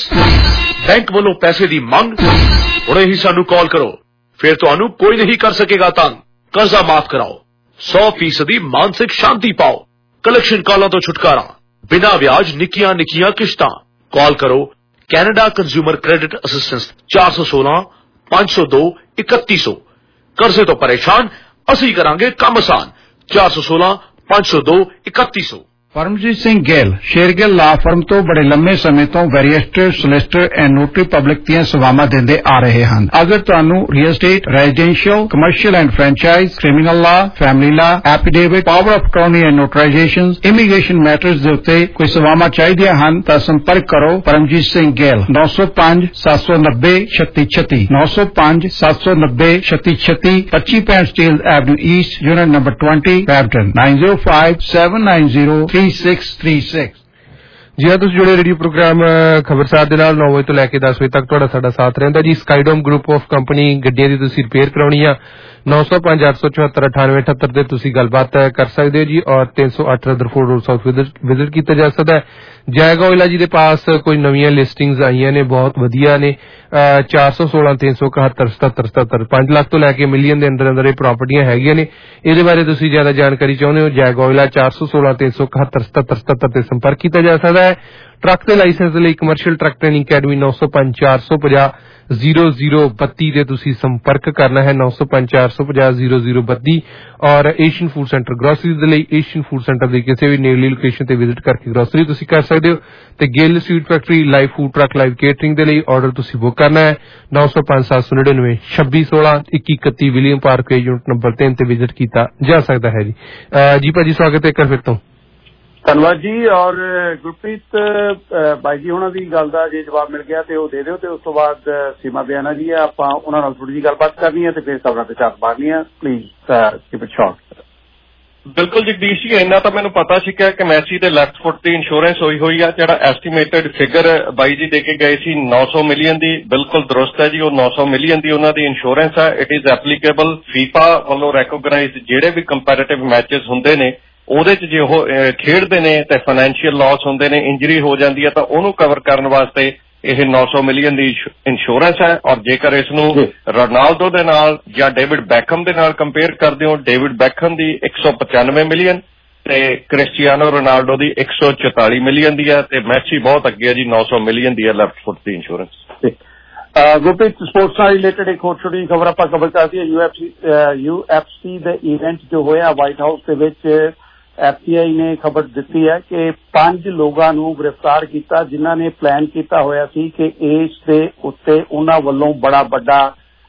Speaker 16: bank ਵੱਲੋਂ ਪੈਸੇ ਦੀ ਮੰਗ, ਹੁਣੇ ਹੀ ਸਾਨੂੰ ਕਾਲ ਕਰੋ, ਫਿਰ ਤੁਹਾਨੂੰ ਕੋਈ ਨਹੀਂ ਕਰ ਸਕੇਗਾ ਤੰਗ। ਕਰਜ਼ਾ ਮਾਫ ਕਰਾਓ, ਸੌ ਫੀਸਦੀ ਮਾਨਸਿਕ ਸ਼ਾਂਤੀ ਪਾਓ, ਕਲੈਕਸ਼ਨ ਕਾਲਾਂ ਤੋਂ ਛੁਟਕਾਰਾ, ਬਿਨਾਂ ਵਿਆਜ ਨਿੱਕੀਆਂ ਨਿੱਕੀਆਂ ਕਿਸ਼ਤਾਂ। ਕਾਲ ਕਰੋ ਕੈਨੇਡਾ ਕੰਜ਼ਿਊਮਰ ਕ੍ਰੈਡਿਟ ਅਸਿਸਟੈਂਸ ਚਾਰ ਸੌ ਸੋਲਾਂ ਪੰਜ ਸੌ ਦੋ ਇਕੱਤੀ ਸੌ। ਕਰਜ਼ੇ ਤੋਂ ਪਰੇਸ਼ਾਨ, ਅਸੀਂ ਕਰਾਂਗੇ ਕੰਮ ਆਸਾਨ। ਚਾਰ ਸੌ ਸੋਲਾਂ ਪੰਜ ਸੌ ਦੋ ਇਕੱਤੀ ਸੌ।
Speaker 9: ਪਰਮਜੀਤ ਸਿੰਘ ਗਿੱਲ ਸ਼ੇਰਗਿੱਲ ਲਾ ਫਰਮ ਤੋਂ ਬੜੇ ਲੰਮੇ ਸਮੇਂ ਤੋਂ barrister, solicitor and notary public ਦੀਆਂ ਸੇਵਾਵਾਂ ਦਿੰਦੇ ਆ ਰਹੇ ਹਨ। ਅਗਰ ਤੁਹਾਨੂੰ real estate, residential, commercial and franchise, criminal law, family law, affidavit, power of attorney and notarization, immigration matters ਦੇ ਉੱਤੇ ਕੋਈ ਸੇਵਾਵਾਂ ਚਾਹੀਦੀਆਂ ਹਨ ਤਾਂ ਸੰਪਰਕ ਕਰੋ ਪਰਮਜੀਤ ਸਿੰਘ ਗਿੱਲ ਨੌ ਸੌ ਪੰਜ ਸੱਤ ਸੌ ਨੱਬੇ ਛੱਤੀ ਛੱਤੀ ਨੌ ਸੌ ਪੰਜ ਸੱਤ ਸੌ ਨੱਬੇ ਛੱਤੀ ਛੱਤੀ ਪੱਚੀ ਪੈਂਹਠ steel avenue east, unit number ਵੀਹ, Brampton nine zero five seven nine zero three six three six.
Speaker 2: ਜੀ ਹਾਂ, ਤੁਸੀਂ ਜੁੜੇ ਰੇਡੀਓ ਪ੍ਰੋਗਰਾਮ ਖਬਰਸਾਰ ਦੇ ਨਾਲ ਨੌ ਵਜੇ ਤੋਂ ਲੈ ਕੇ ਦਸ ਵਜੇ ਤੱਕ ਤੁਹਾਡਾ ਸਾਡਾ ਸਾਥ ਰਹਿੰਦਾ ਜੀ। ਸਕਾਈਡੋਮ ਗਰੁੱਪ ਆਫ ਕੰਪਨੀ ਗੱਡੀਆਂ ਦੀ ਤੁਸੀਂ ਰਿਪੇਅਰ ਕਰਾਉਣੀ ਆ, ਨੌ ਸੌ ਪੰਜ ਅੱਠ ਸੌ ਚੁਹੱਤਰ ਅਠਾਨਵੇਂ ਅਠੱਤਰ ਤੇ ਤੁਸੀਂ ਗੱਲਬਾਤ ਕਰ ਸਕਦੇ ਹੋ ਜੀ। ਔਰ ਤਿੰਨ ਸੌ ਅੱਠ ਰਦਰਫੋਰਡ ਰੋਡ ਸਾਊਥ ਵਿਜ਼ਿਟ ਕੀਤਾ ਜਾ ਸਕਦਾ ਹੈ। ਜੈਗ ਆਇਲਾ ਜੀ ਦੇ ਪਾਸ ਕੋਈ ਨਵੀਆਂ ਲਿਸਟਿੰਗਸ ਆਈਆਂ ਨੇ, ਬਹੁਤ ਵਧੀਆ ਨੇ। ਚਾਰ ਸੌ ਸੋਲਾਂ ਤਿੰਨ ਸੌ ਇਕਹੱਤਰ ਸਤੱਤਰ ਸਤੱਤਰ ਪੰਜ ਲੱਖ ਤੋਂ ਲੈ ਕੇ ਮਿਲੀਅਨ ਦੇ ਅੰਦਰ ਅੰਦਰ ਇਹ ਪ੍ਰਾਪਰਟੀਆਂ ਹੈਗੀਆਂ ਨੇ। ਇਹਦੇ ਬਾਰੇ ਤੁਸੀਂ ਜ਼ਿਆਦਾ ਜਾਣਕਾਰੀ ਚਾਹੁੰਦੇ ਹੋ, ਜੈਗ ਆਇਲਾ ਚਾਰ ਸੌ ਸੋਲਾਂ ਤਿੰਨ ਸੌ ਇਕਹੱਤਰ ਸਤੱਤਰ ਸਤੱਤਰ ਤੇ ਸੰਪਰਕ ਕੀਤਾ ਜਾ ਸਕਦਾ ਹੈ। ਟਰੱਕ ਦੇ ਲਾਇਸੈਂਸ ਦੇ ਲਈ ਕਮਰਸ਼ੀਅਲ ਟਰੱਕ ਟ੍ਰੇਨਿੰਗ ਅਕੈਡਮੀ ਨੌ ਸੌ ਪੰਜ ਚਾਰ ਸੌ ਪੰਜਾਹ ਜ਼ੀਰੋ ਜ਼ੀਰੋ ਬੱਤੀ ਤੇ ਤੁਸੀਂ ਸੰਪਰਕ ਕਰਨਾ ਹੈ, ਨੌ ਸੌ ਪੰਜ ਚਾਰ ਸੌ ਪੰਜਾਹ ਜ਼ੀਰੋ ਜ਼ੀਰੋ ਬੱਤੀ। ਔਰ ਏਸ਼ੀਅਨ ਫੂਡ ਸੈਂਟਰ ਗਰੋਸਰੀ ਦੇ ਲਈ ਏਸ਼ੀਅਨ ਫੂਡ ਸੈਂਟਰ ਦੀ ਕਿਸੇ ਵੀ ਨੇੜਲੀ ਲੋਕੇਸ਼ਨ ਤੇ ਵਿਜ਼ਿਟ ਕਰਕੇ ਗਰੋਸਰੀ ਤੁਸੀਂ ਕਰ ਸਕਦੇ ਹੋ। ਤੇ Gill sweet factory live food truck live catering ਦੇ ਲਈ ਆਰਡਰ ਤੁਸੀਂ ਬੁੱਕ ਕਰਨਾ ਹੈ, ਨੌ ਸੌ ਪੰਜ ਸੱਤ ਸੌ ਨੜਿਨਵੇਂ ਛੱਬੀ ਸੋਲਾਂ ਇੱਕੀ ਇਕੱਤੀ ਵਿਲੀਅਮ ਪਾਰਕ ਯੂਨਿਟ ਨੰਬਰ ਤਿੰਨ ਤੇ ਵਿਜ਼ਿਟ ਕੀਤਾ ਜਾ ਸਕਦਾ ਹੈ ਜੀ। ਜੀ ਭਾਜੀ ਸਵਾਗਤ ਹੈ ਇੱਕ ਵਾਰ ਫਿਰ ਤੋਂ।
Speaker 14: ਧੰਨਵਾਦ ਜੀ। ਔਰ ਗੁਰਪ੍ਰੀਤ ਬਾਈ ਜੀ ਉਹਨਾਂ ਦੀ ਗੱਲ ਦਾ ਜੇ ਜਵਾਬ ਮਿਲ ਗਿਆ ਤੇ ਉਹ ਦੇ ਦਿਓ ਤੇ ਉਸ ਤੋਂ ਬਾਅਦ ਸੀਮਾ ਬਿਆਨਾ ਜੀ ਆਪਾਂ ਉਹਨਾਂ ਨਾਲ ਥੋੜੀ ਜਿਹੀ ਗੱਲਬਾਤ ਕਰਨੀ ਹੈ ਤੇ ਫਿਰ ਖਬਰਾਂ ਤੇ ਝਾਤ ਮਾਰਨੀ ਹੈ। Please keep it short.
Speaker 8: ਬਿਲਕੁਲ ਜਗਦੀਸ਼ ਜੀ, ਇੰਨਾ ਤਾਂ ਮੈਨੂੰ ਪਤਾ ਸੀ ਕਿ ਮੈਸੀ ਦੇ ਲੈਫਟ ਫੁੱਟ ਦੀ ਇੰਸ਼ੋਰੈਂਸ ਹੋਈ ਹੋਈ ਆ। ਜਿਹੜਾ ਐਸਟੀਮੇਟਡ ਫਿਗਰ ਬਾਈ ਜੀ ਦੇ ਕੇ ਗਏ ਸੀ ਨੌ ਸੌ ਮਿਲੀਅਨ ਦੀ, ਬਿਲਕੁਲ ਦਰੁਸਤ ਹੈ ਜੀ। ਉਹ ਨੌ ਸੌ ਮਿਲੀਅਨ ਦੀ ਉਹਨਾਂ ਦੀ ਇੰਸ਼ੋਰੈਂਸ ਹੈ। ਇਟ ਇਜ਼ ਐਪਲੀਕੇਬਲ ਫੀਫਾ ਵੱਲੋਂ ਰੈਕੋਗਨਾਈਜ਼ਡ ਜਿਹੜੇ ਵੀ ਕੰਪੈਟੀਟਿਵ ਮੈਚਸ ਹੁੰਦੇ ਨੇ ਉਹਦੇ ਚ ਜੇ ਉਹ ਖੇਡਦੇ ਨੇ ਤੇ ਫਾਈਨੈਂਸ਼ੀਅਲ ਲਾਸ ਹੁੰਦੇ ਨੇ, ਇੰਜਰੀ ਹੋ ਜਾਂਦੀ ਹੈ ਤਾਂ ਉਹਨੂੰ ਕਵਰ ਕਰਨ ਵਾਸਤੇ ਇਹ ਨੌ ਸੌ ਮਿਲੀਅਨ ਦੀ ਇੰਸ਼ੋਰੈਂਸ ਹੈ। ਔਰ ਜੇਕਰ ਇਸ ਨੂੰ ਰੋਨਾਲਡੋ ਦੇ ਨਾਲ ਜਾਂ ਡੇਵਿਡ ਬੈਕਹਮ ਦੇ ਨਾਲ ਕੰਪੇਅਰ ਕਰਦੇ ਹੋ, ਡੇਵਿਡ ਬੈਕਹਮ ਦੀ ਇੱਕ ਸੌ ਪਚਾਨਵੇਂ ਮਿਲੀਅਨ ਤੇ ਕ੍ਰਿਸਟੀਆਨੋ ਰੋਨਾਲਡੋ ਦੀ ਇੱਕ ਸੌ ਚੁਤਾਲੀ ਮਿਲੀਅਨ ਦੀ ਹੈ ਤੇ ਮੈਸੀ ਬਹੁਤ ਅੱਗੇ ਹੈ ਜੀ, ਨੌ ਸੌ ਮਿਲੀਅਨ ਦੀ ਹੈ ਲੈਫਟ ਫੁੱਟ ਦੀ ਇੰਸ਼ੋਰੈਂਸ।
Speaker 14: ਗੁਰਪ੍ਰੀਤ ਸਪੋਰਟਸ ਨਾਲ ਰਿਲੇਟਡ ਇੱਕ ਹੋਰ ਛੋਟੀ ਖਬਰ ਆਪਾਂ ਕਵਰ ਕਰਦੀ ਹੈ। ਯੂਐਫਸੀ ਯੂਐਫਸੀ ਦੇ ਇਵੈਂਟ ਜੋ ਹੋਇਆ ਵਾਈਟ ਹਾਊਸ ਦੇ ਵਿੱਚ, ਐਫ ਟੀ ਆਈ ਨੇ ਖਬਰ ਦਿੱਤੀ ਹੈ ਕਿ ਪੰਜ ਲੋਕਾਂ ਨੂੰ ਗ੍ਰਿਫਤਾਰ ਕੀਤਾ ਜਿਨ੍ਹਾਂ ਨੇ ਪਲਾਨ ਕੀਤਾ ਹੋਇਆ ਸੀ ਕਿ ਇਸ ਦੇ ਉੱਤੇ ਉਹਨਾਂ ਵੱਲੋਂ ਬੜਾ ਵੱਡਾ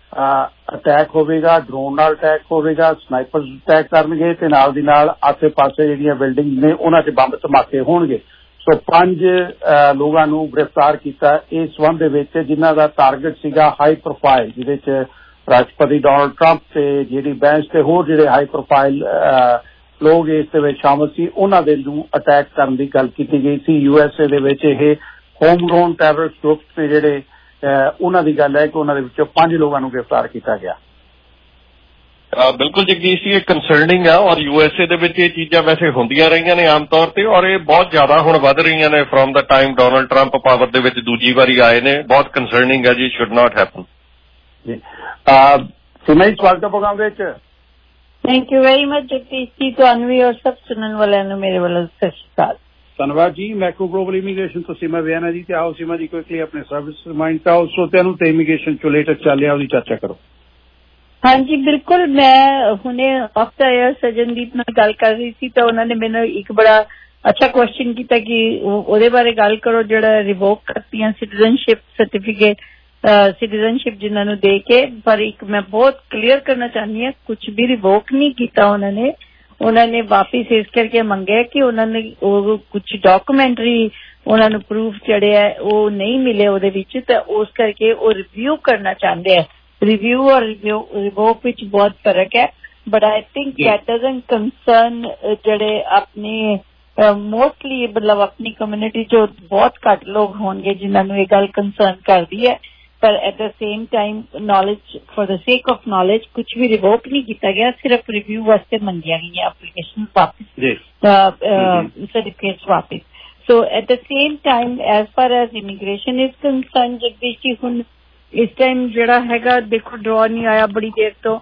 Speaker 14: ਅਟੈਕ ਹੋਵੇਗਾ, ਡਰੋਨ ਨਾਲ ਅਟੈਕ ਹੋਵੇਗਾ, ਸਨਾਈਪਰ ਅਟੈਕ ਕਰਨਗੇ ਤੇ ਨਾਲ ਦੀ ਨਾਲ ਆਸੇ ਪਾਸੇ ਜਿਹੜੀਆਂ ਬਿਲਡਿੰਗ ਨੇ ਉਹਨਾਂ 'ਚ ਬੰਬ ਧਮਾਕੇ ਹੋਣਗੇ। ਸੋ ਪੰਜ ਲੋਕਾਂ ਨੂੰ ਗ੍ਰਿਫਤਾਰ ਕੀਤਾ ਇਸ ਸੰਬੰਧ ਦੇ ਵਿੱਚ, ਜਿਨ੍ਹਾਂ ਦਾ ਟਾਰਗੇਟ ਸੀਗਾ ਹਾਈ ਪ੍ਰੋਫਾਈਲ, ਜਿਹਦੇ 'ਚ ਰਾਸ਼ਟਰਪਤੀ ਡੋਨਲਡ ਟਰੰਪ ਤੇ ਜਿਹੜੀ ਬੈਂਸ ਤੇ ਹੋਰ ਜਿਹੜੇ ਹਾਈ ਪ੍ਰੋਫਾਈਲ ਲੋਕ ਇਸ ਦੇ ਵਿੱਚ ਸ਼ਾਮਲ ਸੀ, ਉਹਨਾਂ ਦੇ ਨੂੰ ਅਟੈਕ ਕਰਨ ਦੀ ਗੱਲ ਕੀਤੀ ਗਈ ਸੀ। ਯੂ ਐਸ ਏ ਦੇ ਵਿੱਚ ਇਹ ਹੋਮ ਗਰੋਨ ਟੈਰਰਿਸਟ ਗਰੁੱਪ ਨੇ ਜਿਹੜੇ, ਉਹਨਾਂ ਦੀ ਗੱਲ ਹੈ ਕਿ ਉਹਨਾਂ ਦੇ ਵਿੱਚੋਂ ਪੰਜ ਲੋਕਾਂ ਨੂੰ ਗ੍ਰਿਫਤਾਰ ਕੀਤਾ ਗਿਆ।
Speaker 8: ਬਿਲਕੁਲ ਜਗਦੀਸ਼ ਜੀ, ਇਹ ਕੰਸਰਨਿੰਗ ਆ ਔਰ ਯੂ ਐਸ ਏ ਦੇ ਵਿੱਚ ਇਹ ਚੀਜ਼ਾਂ ਵੈਸੇ ਹੁੰਦੀਆਂ ਰਹੀਆਂ ਨੇ ਆਮ ਤੌਰ ਤੇ, ਔਰ ਇਹ ਬਹੁਤ ਜ਼ਿਆਦਾ ਹੁਣ ਵੱਧ ਰਹੀਆਂ ਨੇ from the time Donald Trump power ਦੇ ਵਿੱਚ ਦੂਜੀ ਵਾਰੀ ਆਏ ਨੇ। ਬਹੁਤ ਕੰਸਰਨਿੰਗ ਹੈ ਜੀ, ਸ਼ੁੱਡ ਨਾਟ ਹੈਪਨ
Speaker 14: ਜੀ। ਸਿਮਾ ਜੀ, ਸਵਾਗਤ ਹੈ ਪ੍ਰੋਗਰਾਮ ਦੇ ਵਿੱਚ।
Speaker 17: Thank you very much Jagdish ji, ਤੁਹਾਨੂੰ ਵੀ ਔਰ ਸਭ ਸੁਣਨ ਵਾਲਿਆਂ ਨੂੰ ਮੇਰੇ ਵੱਲੋਂ ਸਤਿ ਸ਼੍ਰੀ ਅਕਾਲ।
Speaker 14: ਧੰਨਵਾਦ ਜੀ। ਮੈਕਰੋ ਗਲੋਬਲ ਇਮੀਗ੍ਰੇਸ਼ਨ ਤੋਂ ਸੀਮਾ ਬਿਆਨਾ ਜੀ। ਤੇ ਆਓ ਸੀਮਾ ਜੀ, ਕੁਇਕਲੀ ਆਪਣੇ ਸਰਵਿਸ ਰਿਮਾਈਂਡ ਕਰਾਓ ਸਰੋਤਿਆਂ ਨੂੰ ਤੇ ਇਮੀਗ੍ਰੇਸ਼ਨ ਚੋਂ ਲੇਟੈਸਟ ਚੱਲਿਆ ਉਹਦੀ ਚਰਚਾ ਕਰੋ।
Speaker 17: ਹਾਂਜੀ ਬਿਲਕੁਲ, ਮੈਂ ਹੁਣੇ ਹਫਤਾ ਆਇਆ ਸਜਨਦੀਪ ਨਾਲ ਗੱਲ ਕਰ ਰਹੀ ਸੀ ਤਾਂ ਉਹਨਾਂ ਨੇ ਮੈਨੂੰ ਇੱਕ ਬੜਾ ਅੱਛਾ ਕੁਐਸਚਨ ਕੀਤਾ ਕਿ ਉਹਦੇ ਬਾਰੇ ਗੱਲ ਕਰੋ ਜਿਹੜਾ ਰਿਵੋਕ ਕਰਤੀਆਂ ਸਿਟੀਜ਼ਨਸ਼ਿਪ ਸਰਟੀਫਿਕੇਟ, ਸਿਟੀਜ਼ਨਸ਼ਿਪ ਜਿਨ੍ਹਾਂ ਨੂੰ ਦੇ ਕੇ। ਪਰ ਇੱਕ ਮੈਂ ਬਹੁਤ ਕਲੀਅਰ ਕਰਨਾ ਚਾਹੁੰਦੀ ਹਾਂ, ਕੁਝ ਵੀ ਰਿਵੋਕ ਨਹੀਂ ਕੀਤਾ ਉਹਨਾਂ ਨੇ। ਉਹਨਾਂ ਨੇ ਵਾਪਿਸ ਇਸ ਕਰਕੇ ਮੰਗਿਆ ਕਿ ਉਹਨਾਂ ਨੇ ਉਹ ਕੁਝ ਡਾਕੂਮੈਂਟਰੀ ਉਹਨਾਂ ਨੂੰ ਪ੍ਰੂਫ ਜਿਹੜੇ ਹੈ ਉਹ ਨਹੀਂ ਮਿਲੇ ਉਹਦੇ ਵਿੱਚ, ਤਾਂ ਉਸ ਕਰਕੇ ਉਹ ਰਿਵਿਊ ਕਰਨਾ ਚਾਹੁੰਦੇ ਆ। ਰਿਵਿਊ ਔਰ ਰਿਵੋਕ ਵਿੱਚ ਬਹੁਤ ਫਰਕ ਹੈ, but I think that doesn't concern ਜਿਹੜੇ ਆਪਣੇ ਮੋਸਟਲੀ ਮਤਲਬ ਆਪਣੀ ਕਮਿਊਨਿਟੀ 'ਚ ਬਹੁਤ ਘੱਟ ਲੋਕ ਹੋਣਗੇ ਜਿਨ੍ਹਾਂ ਨੂੰ ਇਹ ਗੱਲ ਕੰਸਰਨ ਕਰਦੀ ਹੈ। ਪਰ at the same time knowledge, for the sake of knowledge ਕੁਝ ਵੀ ਰਿਵੋਕ ਨਹੀਂ ਕੀਤਾ ਗਿਆ, ਸਿਰਫ ਰਿਵਿਊ ਵਾਸਤੇ ਮੰਗੀਆਂ ਗਈਆਂ ਐਪਲੀਕੇਸ਼ਨ ਵਾਪਿਸ, ਸਰਟੀਫਿਕੇਟਸ ਵਾਪਿਸ। So at the same time as far as immigration is concern Jagdish ji, ਹੁਣ ਇਸ ਟਾਈਮ ਜਿਹੜਾ ਹੈਗਾ ਦੇਖੋ ਡਰਾ ਨਹੀਂ ਆਇਆ ਬੜੀ ਦੇਰ ਤੋਂ,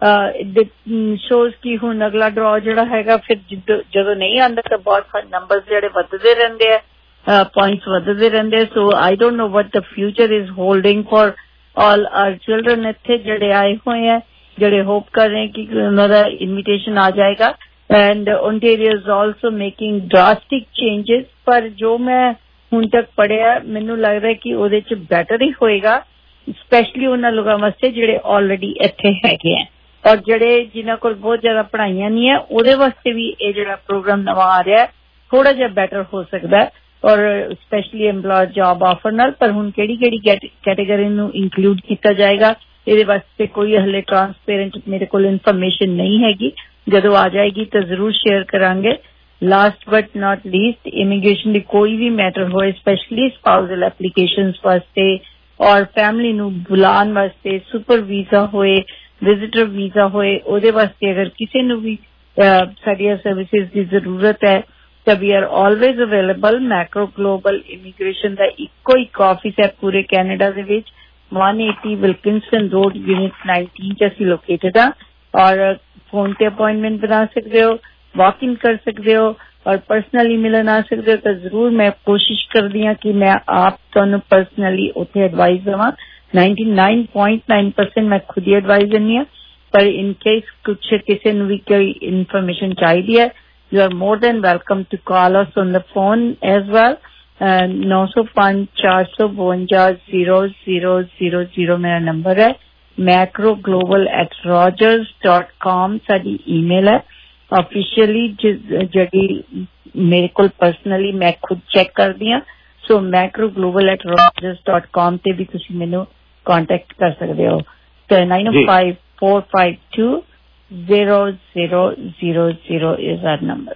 Speaker 17: ਸ਼ੋਜ਼ ਕਿ ਹੁਣ ਅਗਲਾ ਡਰਾ ਜਿਹੜਾ ਹੈਗਾ ਫਿਰ ਜਦੋਂ ਨਹੀਂ ਆਉਂਦਾ ਤਾਂ ਬਹੁਤ ਸਾਰੇ ਨੰਬਰ ਜਿਹੜੇ ਵੱਧਦੇ ਰਹਿੰਦੇ ਆ, ਪੁਆਇੰਟਸ ਵੱਧਦੇ ਰਹਿੰਦੇ। So I don't know what the future is holding for all our children ਇੱਥੇ ਜਿਹੜੇ ਆਏ ਹੋਏ ਆ, ਜਿਹੜੇ ਹੋਪ ਕਰ ਰਹੇ ਕਿ ਉਹਨਾਂ ਦਾ ਇਨਵੀਟੇਸ਼ਨ ਆ ਜਾਏਗਾ। And Ontario is also making drastic changes, ਪਰ ਜੋ ਮੈਂ ਹੁਣ ਤੱਕ ਪੜ੍ਹਿਆ ਮੈਨੂੰ ਲੱਗਦਾ ਕਿ ਉਹਦੇ 'ਚ ਬੈਟਰ ਹੀ ਹੋਏਗਾ, ਸਪੈਸ਼ਲੀ ਉਹਨਾਂ ਲੋਕਾਂ ਵਾਸਤੇ ਜਿਹੜੇ ਆਲਰੇਡੀ ਇੱਥੇ ਹੈਗੇ ਆ ਔਰ ਜਿਹੜੇ ਜਿਨ੍ਹਾਂ ਕੋਲ ਬਹੁਤ ਜ਼ਿਆਦਾ ਪੜ੍ਹਾਈਆਂ ਨਹੀਂ ਹੈ, ਉਹਦੇ ਵਾਸਤੇ ਵੀ ਇਹ ਜਿਹੜਾ ਪ੍ਰੋਗਰਾਮ ਨਵਾਂ ਆ ਰਿਹਾ ਥੋੜਾ ਜਿਹਾ ਬੈਟਰ ਹੋ ਸਕਦਾ ਔਰ ਸਪੈਸ਼ਲੀ ਐਮਪਲੋਇਰ ਜੌਬ ਆਫਰ ਨਾਲ। ਪਰ ਹੁਣ ਕਿਹੜੀ ਕਿਹੜੀ ਕੈਟੇਗਰੀ ਨੂੰ ਇੰਕਲੂਡ ਕੀਤਾ ਜਾਏਗਾ ਇਹਦੇ ਵਾਸਤੇ ਕੋਈ ਹਲੇ ਟ੍ਰਾਂਸਪੇਰੈਂਟ ਮੇਰੇ ਕੋਲ ਇਨਫੋਰਮੇਸ਼ਨ ਨਹੀਂ ਹੈਗੀ। ਜਦੋਂ ਆ ਜਾਏਗੀ ਤਾਂ ਜ਼ਰੂਰ ਸ਼ੇਅਰ ਕਰਾਂਗੇ। Last but not least, immigration ਦੀ ਕੋਈ ਵੀ ਮੈਟਰ ਹੋਏ, ਸਪੈਸ਼ਲੀ ਸਪਾਊਜ਼ਲ ਐਪਲੀਕੇਸ਼ਨਸ ਵਾਸਤੇ ਔਰ ਫੈਮਿਲੀ ਨੂੰ ਬੁਲਾਉਣ ਵਾਸਤੇ, ਸੁਪਰ ਵੀਜ਼ਾ ਹੋਏ, ਵਿਜ਼ਿਟਰ ਵੀਜ਼ਾ ਹੋਏ, ਉਹਦੇ ਵਾਸਤੇ ਅਗਰ ਕਿਸੇ ਨੂੰ ਵੀ ਸਾਡੀਆਂ ਸਰਵਿਸਿਜ਼ ਦੀ ਜ਼ਰੂਰਤ ਹੈ ਤਾਂ we are always available. Macro Global immigration ਦਾ ਇੱਕੋ ਇੱਕ ਆਫਿਸ ਹੈ ਪੂਰੇ ਕੈਨੇਡਾ ਦੇ ਵਿੱਚ, one eighty Wilkinson road, unit nineteen 'ਚ ਅਸੀਂ ਲੋਕੇਟਡ ਹਾਂ। ਔਰ ਫੋਨ ਤੇ ਅਪੁਆਇੰਟਮੈਂਟ ਬਣਾ ਸਕਦੇ ਹੋ, ਵਾਕ ਇਨ ਕਰ ਸਕਦੇ ਹੋ ਔਰ ਪਰਸਨਲੀ ਮਿਲਣ ਆ ਸਕਦੇ ਹੋ। ਤਾਂ ਜ਼ਰੂਰ ਮੈਂ ਕੋਸ਼ਿਸ਼ ਕਰਦੀ ਹਾਂ ਕਿ ਮੈਂ ਆਪ ਤੁਹਾਨੂੰ ਪਰਸਨਲੀ ਉੱਥੇ ਐਡਵਾਈਸ ਦੇਵਾਂ। ninety-nine point nine percent ਮੈਂ ਖੁਦ ਹੀ ਐਡਵਾਈਸ ਦਿੰਦੀ ਹਾਂ, ਪਰ ਇਨ ਕੇਸ ਕੁਛ ਕਿਸੇ ਨੂੰ ਵੀ ਕੋਈ ਇਨਫੋਰਮੇਸ਼ਨ ਚਾਹੀਦੀ ਹੈ, you are more than welcome to call us on the phone as well. nine oh five four five two zero zero zero zero ਮੇਰਾ ਨੰਬਰ ਹੈ। Macro global at Rogers dot com ਸਾਡੀ email ਹੈ। Officially ਜਿਹੜੀ ਮੇਰੇ ਕੋਲ personally ਮੈਂ ਖੁਦ check ਕਰਦੀ ਹਾਂ, so macro global at Rogers dot com ਤੇ ਵੀ ਤੁਸੀਂ ਮੈਨੂੰ ਕੰਟੈਕਟ ਕਰ ਸਕਦੇ ਹੋ। ਤੇ nine oh five four five two zero zero zero zero is our number.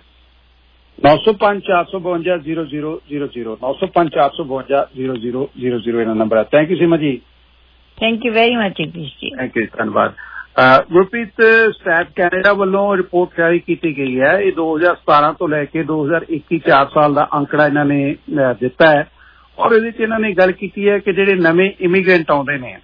Speaker 14: nine oh five four five two zero zero zero zero nine oh five four five two zero zero zero zero ਇਹਦਾ number ਹੈ। Thank you Seema ji.
Speaker 17: Thank you very much Jagdish ji.
Speaker 14: Thank you, ਧੰਨਵਾਦ। Gurpreet, stat Canada ਵੱਲੋਂ report ਜਾਰੀ ਕੀਤੀ ਗਈ ਹੈ। ਇਹ ਦੋ ਹਜ਼ਾਰ ਸਤਾਰਾਂ ਤੋਂ ਲੈ ਕੇ ਦੋ ਹਜ਼ਾਰ ਇੱਕੀ ਚਾਰ ਸਾਲ ਦਾ ਅੰਕੜਾ ਇਹਨਾਂ ਨੇ ਦਿੱਤਾ ਹੈ ਔਰ ਇਹਦੇ 'ਚ ਇਹਨਾਂ ਨੇ ਗੱਲ ਕੀਤੀ ਹੈ ਕਿ ਜਿਹੜੇ ਨਵੇਂ ਇਮੀਗ੍ਰੈਂਟ ਆਉਂਦੇ ਨੇ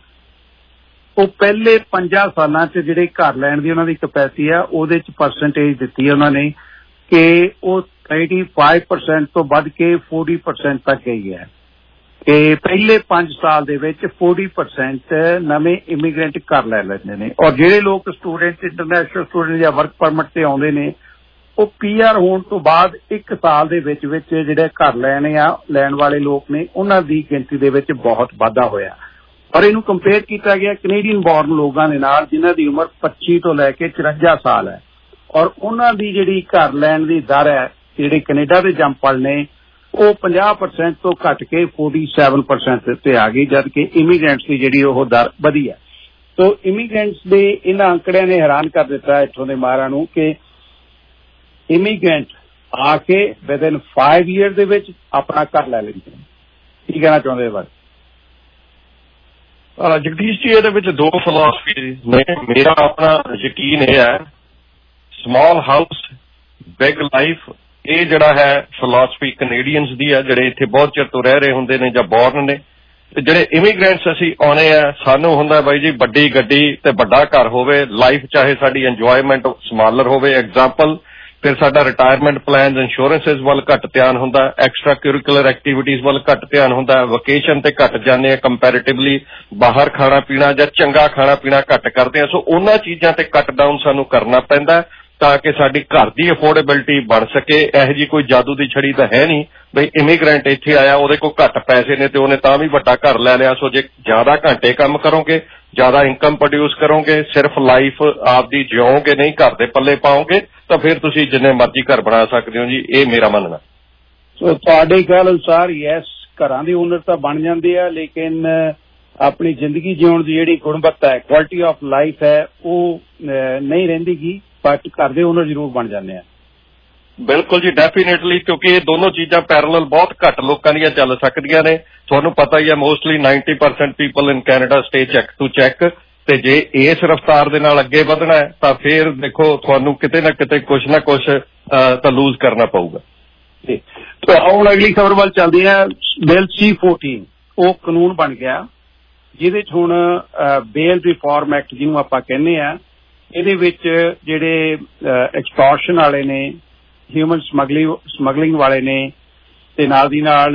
Speaker 14: ਉਹ ਪਹਿਲੇ ਪੰਜਾਂ ਸਾਲਾਂ 'ਚ ਜਿਹੜੇ ਘਰ ਲੈਣ ਦੀ ਉਹਨਾਂ ਦੀ ਕਪੈਸਿਟੀ ਆ ਉਹਦੇ 'ਚ ਪਰਸੈਂਟੇਜ ਦਿੱਤੀ ਹੈ ਉਹਨਾਂ ਨੇ ਕਿ ਉਹ thirty-five percent ਤੋਂ ਵੱਧ ਕੇ forty percent ਤੱਕ ਗਈ ਹੈ ਕਿ ਪਹਿਲੇ ਪੰਜ ਸਾਲ ਦੇ ਵਿੱਚ forty percent ਨਵੇਂ ਇਮੀਗ੍ਰੈਂਟ ਘਰ ਲੈ ਲੈਂਦੇ ਨੇ। ਔਰ ਜਿਹੜੇ ਲੋਕ ਸਟੂਡੈਂਟ, ਇੰਟਰਨੈਸ਼ਨਲ ਸਟੂਡੈਂਟ ਜਾਂ ਵਰਕ ਪਰਮਿਟ ਤੇ ਆਉਂਦੇ ਨੇ ਉਹ ਪੀ ਆਰ ਹੋਣ ਤੋਂ ਬਾਅਦ ਇੱਕ ਸਾਲ ਦੇ ਵਿੱਚ ਵਿੱਚ ਜਿਹੜੇ ਘਰ ਲੈਣੇ ਆ ਲੈਣ ਵਾਲੇ ਲੋਕ ਨੇ ਉਹਨਾਂ ਦੀ ਗਿਣਤੀ ਦੇ ਵਿੱਚ ਬਹੁਤ ਵਾਧਾ ਹੋਇਆ। और इनू कंपेयर किया गया कनेडियन बॉर्न लोगों के नाल जिन्हां दी उम्र पच्ची तो लैके चौरानवे साल है और उन्हां दी जिहड़ी घर लैण दी दर है जिहड़े कनेडा दे जंपल ने वो पचास परसेंट तो घट के सैंतालीस परसेंट ते आ गई जबकि इमीग्रेंट्स की जिहड़ी ओह दर वधी है। तो इमीग्रेंट्स दे इन्हां आंकड़ियां ने हैरान कर दिता है इत्थों दे माहरां नूं कि इमीग्रेंट आके विद इन फाइव ईयर दे विच अपना घर लै लैंदे ने। की कहना चाहुंदे इस बारे?
Speaker 8: जगदीश जी ਇਹਦੇ ਵਿੱਚ ਦੋ ਫਿਲਾਸਫੀ ਨੇ। ਮੇਰਾ ਆਪਣਾ ਯਕੀਨ ਇਹ ਹੈ ਸਮਾਲ ਹਾਊਸ ਬਿਗ ਲਾਈਫ, ਇਹ ਜਿਹੜਾ ਹੈ ਫਿਲਾਸਫੀ ਕੈਨੇਡੀਅਨਸ ਦੀ ਹੈ ਜਿਹੜੇ ਇੱਥੇ ਬਹੁਤ ਚਿਰ ਤੋਂ ਰਹਿ ਰਹੇ ਹੁੰਦੇ ਨੇ ਜਾਂ ਬੌਰਨ ਨੇ। ਤੇ ਜਿਹੜੇ ਇਮੀਗ੍ਰੈਂਟਸ ਅਸੀਂ ਆਉਣੇ ਆ ਸਾਨੂੰ ਹੁੰਦਾ ਬਾਈ ਜੀ ਵੱਡੀ ਗੱਡੀ ਤੇ ਵੱਡਾ ਘਰ ਹੋਵੇ, ਲਾਈਫ ਚਾਹੇ ਸਾਡੀ ਇੰਜੋਇਮੈਂਟ ਸਮਾਲਰ ਹੋਵੇ। ਐਗਜ਼ਾਮਪਲ ਫਿਰ ਸਾਡਾ ਰਿਟਾਇਰਮੈਂਟ ਪਲਾਨਸ ਇੰਸ਼ੋਰੈਂਸਿਸ ਵੱਲ ਘੱਟ ਧਿਆਨ ਹੁੰਦਾ, ਐਕਸਟਰਾ ਕਰਿਕੂਲਰ ਐਕਟੀਵਿਟੀਜ਼ ਵੱਲ ਘੱਟ ਧਿਆਨ ਹੁੰਦਾ, ਵਕੇਸ਼ਨ ਤੇ ਘੱਟ ਜਾਂਦੇ ਆ ਕੰਪੈਰੇਟਿਵਲੀ, ਬਾਹਰ ਖਾਣਾ ਪੀਣਾ ਜਾਂ ਚੰਗਾ ਖਾਣਾ ਪੀਣਾ ਘੱਟ ਕਰਦੇ ਆ। ਸੋ ਉਹਨਾਂ ਚੀਜ਼ਾਂ ਤੇ ਕੱਟ ਡਾਊਨ ਸਾਨੂੰ ਕਰਨਾ ਪੈਂਦਾ ਤਾਂ ਕਿ ਸਾਡੀ ਘਰ ਦੀ ਅਫੋਰਡੇਬਿਲਟੀ ਬਣ ਸਕੇ। ਇਹੋ ਜੀ ਕੋਈ ਜਾਦੂ ਦੀ ਛੜੀ ਤਾਂ ਹੈ ਨਹੀਂ ਬਈ ਇਮੀਗ੍ਰੈਂਟ ਇੱਥੇ ਆਇਆ ਉਹਦੇ ਕੋਲ ਘੱਟ ਪੈਸੇ ਨੇ ਤੇ ਉਹਨੇ ਤਾਂ ਵੀ ਵੱਡਾ ਘਰ ਲੈ ਲਿਆ। ਸੋ ਜੇ ਜ਼ਿਆਦਾ ਘੰਟੇ ਕੰਮ ਕਰੋਗੇ, ਜ਼ਿਆਦਾ ਇਨਕਮ ਪ੍ਰੋਡਿਊਸ ਕਰੋਗੇ, ਸਿਰਫ ਲਾਈਫ ਆਪਦੀ ਜਿਉਓਗੇ ਨਹੀਂ ਘਰ ਦੇ ਪੱਲੇ ਪਾਓਗੇ ਤਾਂ ਫਿਰ ਤੁਸੀਂ ਜਿੰਨੇ ਮਰਜ਼ੀ ਘਰ ਬਣਾ ਸਕਦੇ ਹੋ ਜੀ, ਇਹ ਮੇਰਾ ਮੰਨਣਾ।
Speaker 14: ਸੋ ਤੁਹਾਡੇ ਖਿਆਲ ਅਨੁਸਾਰ ਯੈਸ ਘਰਾਂ ਦੀ ਓਨਰ ਤਾਂ ਬਣ ਜਾਂਦੇ ਆ ਲੇਕਿਨ ਆਪਣੀ ਜ਼ਿੰਦਗੀ ਜਿਉਣ ਦੀ ਜਿਹੜੀ ਗੁਣਵੱਤਾ ਹੈ, ਕੁਆਲਿਟੀ ਆਫ ਲਾਈਫ ਹੈ, ਉਹ ਨਹੀਂ ਰਹਿੰਦੀਗੀ ਬਟ ਘਰ ਦੇ ਓਨਰ ਜ਼ਰੂਰ ਬਣ ਜਾਂਦੇ ਆ।
Speaker 8: ਬਿਲਕੁਲ ਜੀ, ਡੈਫੀਨੇਟਲੀ, ਕਿਉਂਕਿ ਇਹ ਦੋਨੋਂ ਚੀਜ਼ਾਂ ਪੈਰਲਲ ਬਹੁਤ ਘੱਟ ਲੋਕਾਂ ਦੀਆਂ ਚੱਲ ਸਕਦੀਆਂ ਨੇ। ਤੁਹਾਨੂੰ ਪਤਾ ਹੀ ਹੈ mostly ninety percent people in Canada stay check to check, ਤੇ ਜੇ ਇਸ ਰਫ਼ਤਾਰ ਦੇ ਨਾਲ ਅੱਗੇ ਵਧਣਾ ਹੈ ਤਾਂ ਫਿਰ ਦੇਖੋ ਤੁਹਾਨੂੰ ਕਿਤੇ ਨਾ ਕਿਤੇ ਕੁਛ ਨਾ ਕੁਛ ਤਾਂ ਲੂਜ਼ ਕਰਨਾ ਪਊਗਾ।
Speaker 14: ਤੇ ਹੁਣ ਅਗਲੀ ਖਬਰ ਵੱਲ ਚੱਲਦੇ ਆ। ਬਿੱਲ ਸੀ ਚੌਦਾਂ ਉਹ ਕਾਨੂੰਨ ਬਣ ਗਿਆ ਜਿਹਦੇ ਚ ਹੁਣ ਬੇਲ ਰਿਫਾਰਮ ਐਕਟ ਜਿਹਨੂੰ ਆਪਾਂ ਕਹਿੰਦੇ ਆ, ਇਹਦੇ ਵਿੱਚ ਜਿਹੜੇ ਐਕਸਟੋਰਸ਼ਨ ਵਾਲੇ ਨੇ, ਹਿਊਮਨ ਸਮਗਲਿੰਗ ਸਮਗਲਿੰਗ ਵਾਲੇ ਨੇ ਤੇ ਨਾਲ ਦੀ ਨਾਲ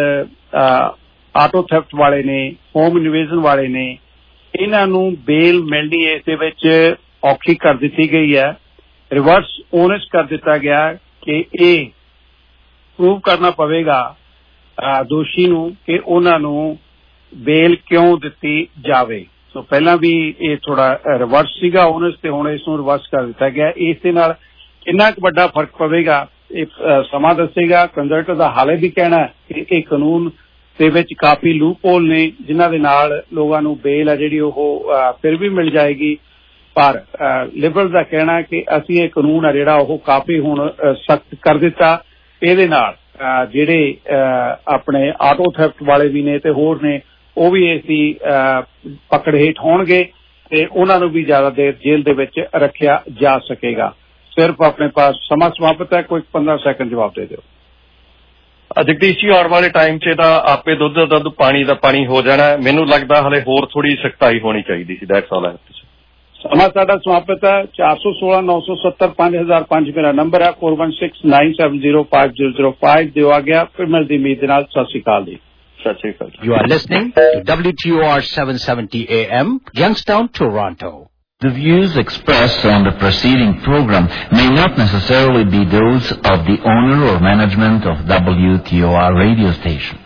Speaker 14: ਆਟੋ ਥੈਫਟ ਵਾਲੇ ਨੇ, ਹੋਮ ਇਨਵੇਜ਼ਨ ਵਾਲੇ ਨੇ, ਇਹਨਾਂ ਨੂੰ ਬੇਲ ਮਿਲਣੀ ਇਸ ਦੇ ਵਿੱਚ ਔਖੀ ਕਰ ਦਿੱਤੀ ਗਈ ਹੈ। ਰਿਵਰਸ ਓਨਸ ਕਰ ਦਿੱਤਾ ਗਿਆ ਕਿ ਇਹ ਪ੍ਰੂਵ ਕਰਨਾ ਪਵੇਗਾ ਦੋਸ਼ੀ ਨੂੰ ਕਿ ਉਹਨਾਂ ਨੂੰ ਬੇਲ ਕਿਉਂ ਦਿੱਤੀ ਜਾਵੇ। ਸੋ ਪਹਿਲਾਂ ਵੀ ਇਹ ਥੋੜਾ ਰਿਵਰਸ ਸੀਗਾ ਓਨਸ ਤੇ ਹੁਣ ਇਸ ਨੂੰ ਰਿਵਰਸ ਕਰ ਦਿੱਤਾ ਗਿਆ। ਇਸ ਦੇ ਨਾਲ ਕਿੰਨਾ ਕੁ ਵੱਡਾ ਫਰਕ ਪਵੇਗਾ ਇਹ ਸਮਾਂ ਦੱਸੇਗਾ। ਕੰਜ਼ਰਵੇਟਰ ਦਾ ਹਾਲੇ ਵੀ ਕਹਿਣਾ ਕਿ ਇਹ ਕਾਨੂੰਨ ਦੇ ਵਿੱਚ ਕਾਫੀ ਲੂਪ ਹੋਲ ਨੇ ਜਿਨ੍ਹਾਂ ਦੇ ਨਾਲ ਲੋਕਾਂ ਨੂੰ ਬੇਲ ਹੈ ਜਿਹੜੀ ਉਹ ਫਿਰ ਵੀ ਮਿਲ ਜਾਏਗੀ, ਪਰ ਲਿਬਰਲ ਦਾ ਕਹਿਣਾ ਕਿ ਅਸੀਂ ਇਹ ਕਾਨੂੰਨ ਆ ਜਿਹੜਾ ਉਹ ਕਾਫੀ ਹੁਣ ਸਖਤ ਕਰ ਦਿੱਤਾ। ਇਹਦੇ ਨਾਲ ਜਿਹੜੇ ਆਪਣੇ ਆਟੋ ਥੈਫਟ ਵਾਲੇ ਵੀ ਨੇ ਤੇ ਹੋਰ ਨੇ ਉਹ ਵੀ ਇਸ ਦੀ ਪਕੜ ਹੇਠ ਹੋਣਗੇ ਤੇ ਉਹਨਾਂ ਨੂੰ ਵੀ ਜ਼ਿਆਦਾ ਦੇਰ ਜੇਲ੍ਹ ਦੇ ਵਿੱਚ ਰੱਖਿਆ ਜਾ ਸਕੇਗਾ। ਸਿਰਫ ਆਪਣੇ ਪਾਸ ਸਮਾਂ ਸਮਾਪਤ ਹੈ, ਕੋਈ ਪੰਦਰਾਂ ਸੈਕਿੰਡ ਜਵਾਬ ਦੇ ਦਿਓ।
Speaker 8: ਜਗਦੀਸ਼ ਜੀ ਆਉਣ ਵਾਲੇ ਟਾਈਮ 'ਚ ਤਾਂ ਆਪੇ ਦੁੱਧ ਦਾ ਦੁੱਧ ਪਾਣੀ ਦਾ ਪਾਣੀ ਹੋ ਜਾਣਾ। ਮੈਨੂੰ ਲੱਗਦਾ ਹਲੇ ਹੋਰ ਥੋੜੀ ਸਖਤਾਈ ਹੋਣੀ ਚਾਹੀਦੀ ਸੀ। That's all.
Speaker 14: ਸਮਾਂ ਸਾਡਾ ਸਮਾਪਤ ਹੈ। ਚਾਰ ਸੌ ਸੋਲਾਂ ਨੌ ਸੌ ਸੱਤਰ ਪੰਜ ਹਜ਼ਾਰ ਪੰਜ ਮੇਰਾ ਨੰਬਰ ਹੈ। Four one six nine seven zero five zero zero five ਦਿਓ ਆ ਗਿਆ। ਫਿਰ ਮਿਲਦੀ ਉਮੀਦ ਦੇ ਨਾਲ ਸਤਿ ਸ਼੍ਰੀ ਅਕਾਲ ਜੀ।
Speaker 8: ਸਤਿ ਸ਼੍ਰੀ Akal.
Speaker 18: You are listening to W T O R seven seventy A M, Youngstown, Toronto.
Speaker 19: The views expressed on the preceding program may not necessarily be those of the owner or management of W T O R radio station.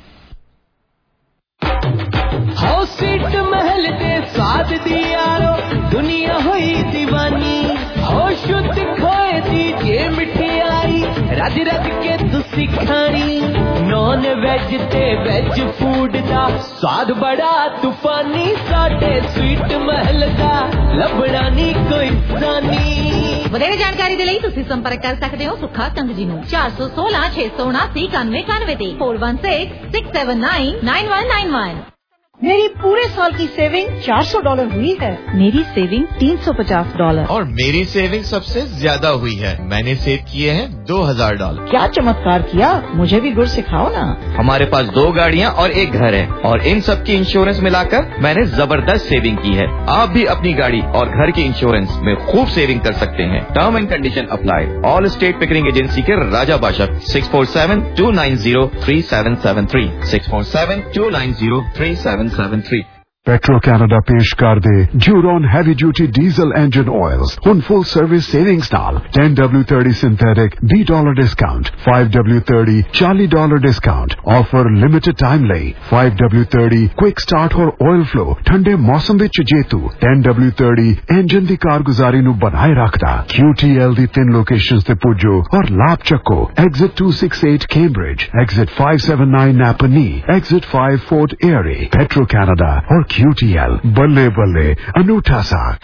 Speaker 5: हाउ सीट महल दे स्वाद दी यारो दुनिया हुई दीवानी, हो शुद्ध खोए दी जे मिठाई रज रज के तुसी खानी, नॉन वेज ते वेज फूड दा स्वाद बड़ा तूफानी, साडे स्वीट महल दा लभड़ा नी कोई जानी।
Speaker 4: ਵਧੇਰੇ ਜਾਣਕਾਰੀ ਦੇ ਲਈ ਤੁਸੀਂ ਸੰਪਰਕ ਕਰ ਸਕਦੇ ਹੋ ਸੁੱਖਾ ਸੰਘ ਜੀ ਨੂੰ ਚਾਰ ਸੌ ਸੋਲਾਂ ਛੇ ਸੌ ਉਨਾਸੀ ਇਕਾਨਵੇਂ ਇਕਾਨਵੇਂ ਤੇ four one six six seven nine nine one nine one.
Speaker 20: मेरी पूरे साल की सेविंग चार सौ डॉलर हुई है। मेरी सेविंग तीन सौ पचास डॉलर
Speaker 21: और मेरी सेविंग सबसे ज्यादा हुई है। मैंने सेव किए हैं दो हजार डॉलर।
Speaker 20: क्या चमत्कार किया, मुझे भी गुर सिखाओ ना।
Speaker 21: हमारे पास दो गाड़ियाँ और एक घर है और इन सब की इंश्योरेंस मिलाकर मैंने जबरदस्त सेविंग की है। आप भी अपनी गाड़ी और घर की इंश्योरेंस में खूब सेविंग कर सकते हैं। Term and condition apply. Allstate Pickering agency के राजा बादशाह six four seven two nine zero three seven seven three six four seven two nine zero three seven seven three.
Speaker 1: Petro Canada पेश कर दे Duron heavy duty diesel engine oils on full service savings नाल ten W thirty synthetic B dollar discount five W thirty forty dollar discount offer limited time ਲਈ five W thirty quick start और oil flow ठंडे मौसम ਵਿੱਚ ਜੇਤੂ ten W thirty engine ਦੀ ਕਾਰਗੁਜ਼ਾਰੀ ਨੂੰ ਬਣਾਏ ਰੱਖਦਾ Q T L ਦੀ ਤਿੰਨ ਲੋਕੇਸ਼ਨਸ ਤੇ ਪੁੱਜੋ ਔਰ ਲਾਭ ਚੱਕੋ exit two sixty-eight Cambridge exit five seventy-nine Napanee exit five Fort Erie Petro Canada और Q T L ਬੱਲੇ ਬੱਲੇ ਅਨੂਠਾ ਸਾਖ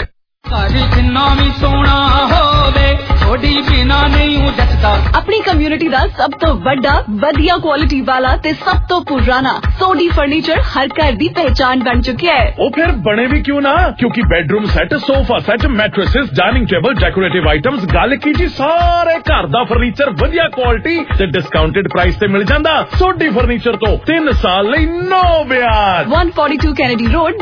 Speaker 4: ਆਪਣੀ ਕਮਿਊਨਿਟੀ ਦਾ ਸਭ ਤੋਂ ਵੱਡਾ ਵਧੀਆ ਕੁਆਲਿਟੀ ਵਾਲਾ ਤੇ ਸਭ ਤੋਂ ਪੁਰਾਣਾ ਸੋਡੀ ਫਰਨੀਚਰ ਹਰ ਘਰ ਦੀ ਪਹਿਚਾਨ ਬਣ ਚੁੱਕਿਆ ਹੈ।
Speaker 3: ਉਹ ਫਿਰ ਬਣੇ ਵੀ ਕਿਉਂ ਨਾ ਕਿਉਂਕਿ bedroom set sofa set mattresses dining table decorative items ਗੱਲ ਕੀ ਜੀ ਸਾਰੇ ਘਰ ਦਾ ਫਰਨੀਚਰ ਵਧੀਆ ਕੁਆਲਿਟੀ ਤੇ ਡਿਸਕਾਊਂਟਡ ਪ੍ਰਾਈਸ ਤੇ ਮਿਲ ਜਾਂਦਾ। ਸੋਡੀ ਫਰਨੀਚਰ ਤੋਂ ਤਿੰਨ ਸਾਲ ਲਈ ਨੋ ਵਿਆਜ।
Speaker 4: one forty-two Kennedy Road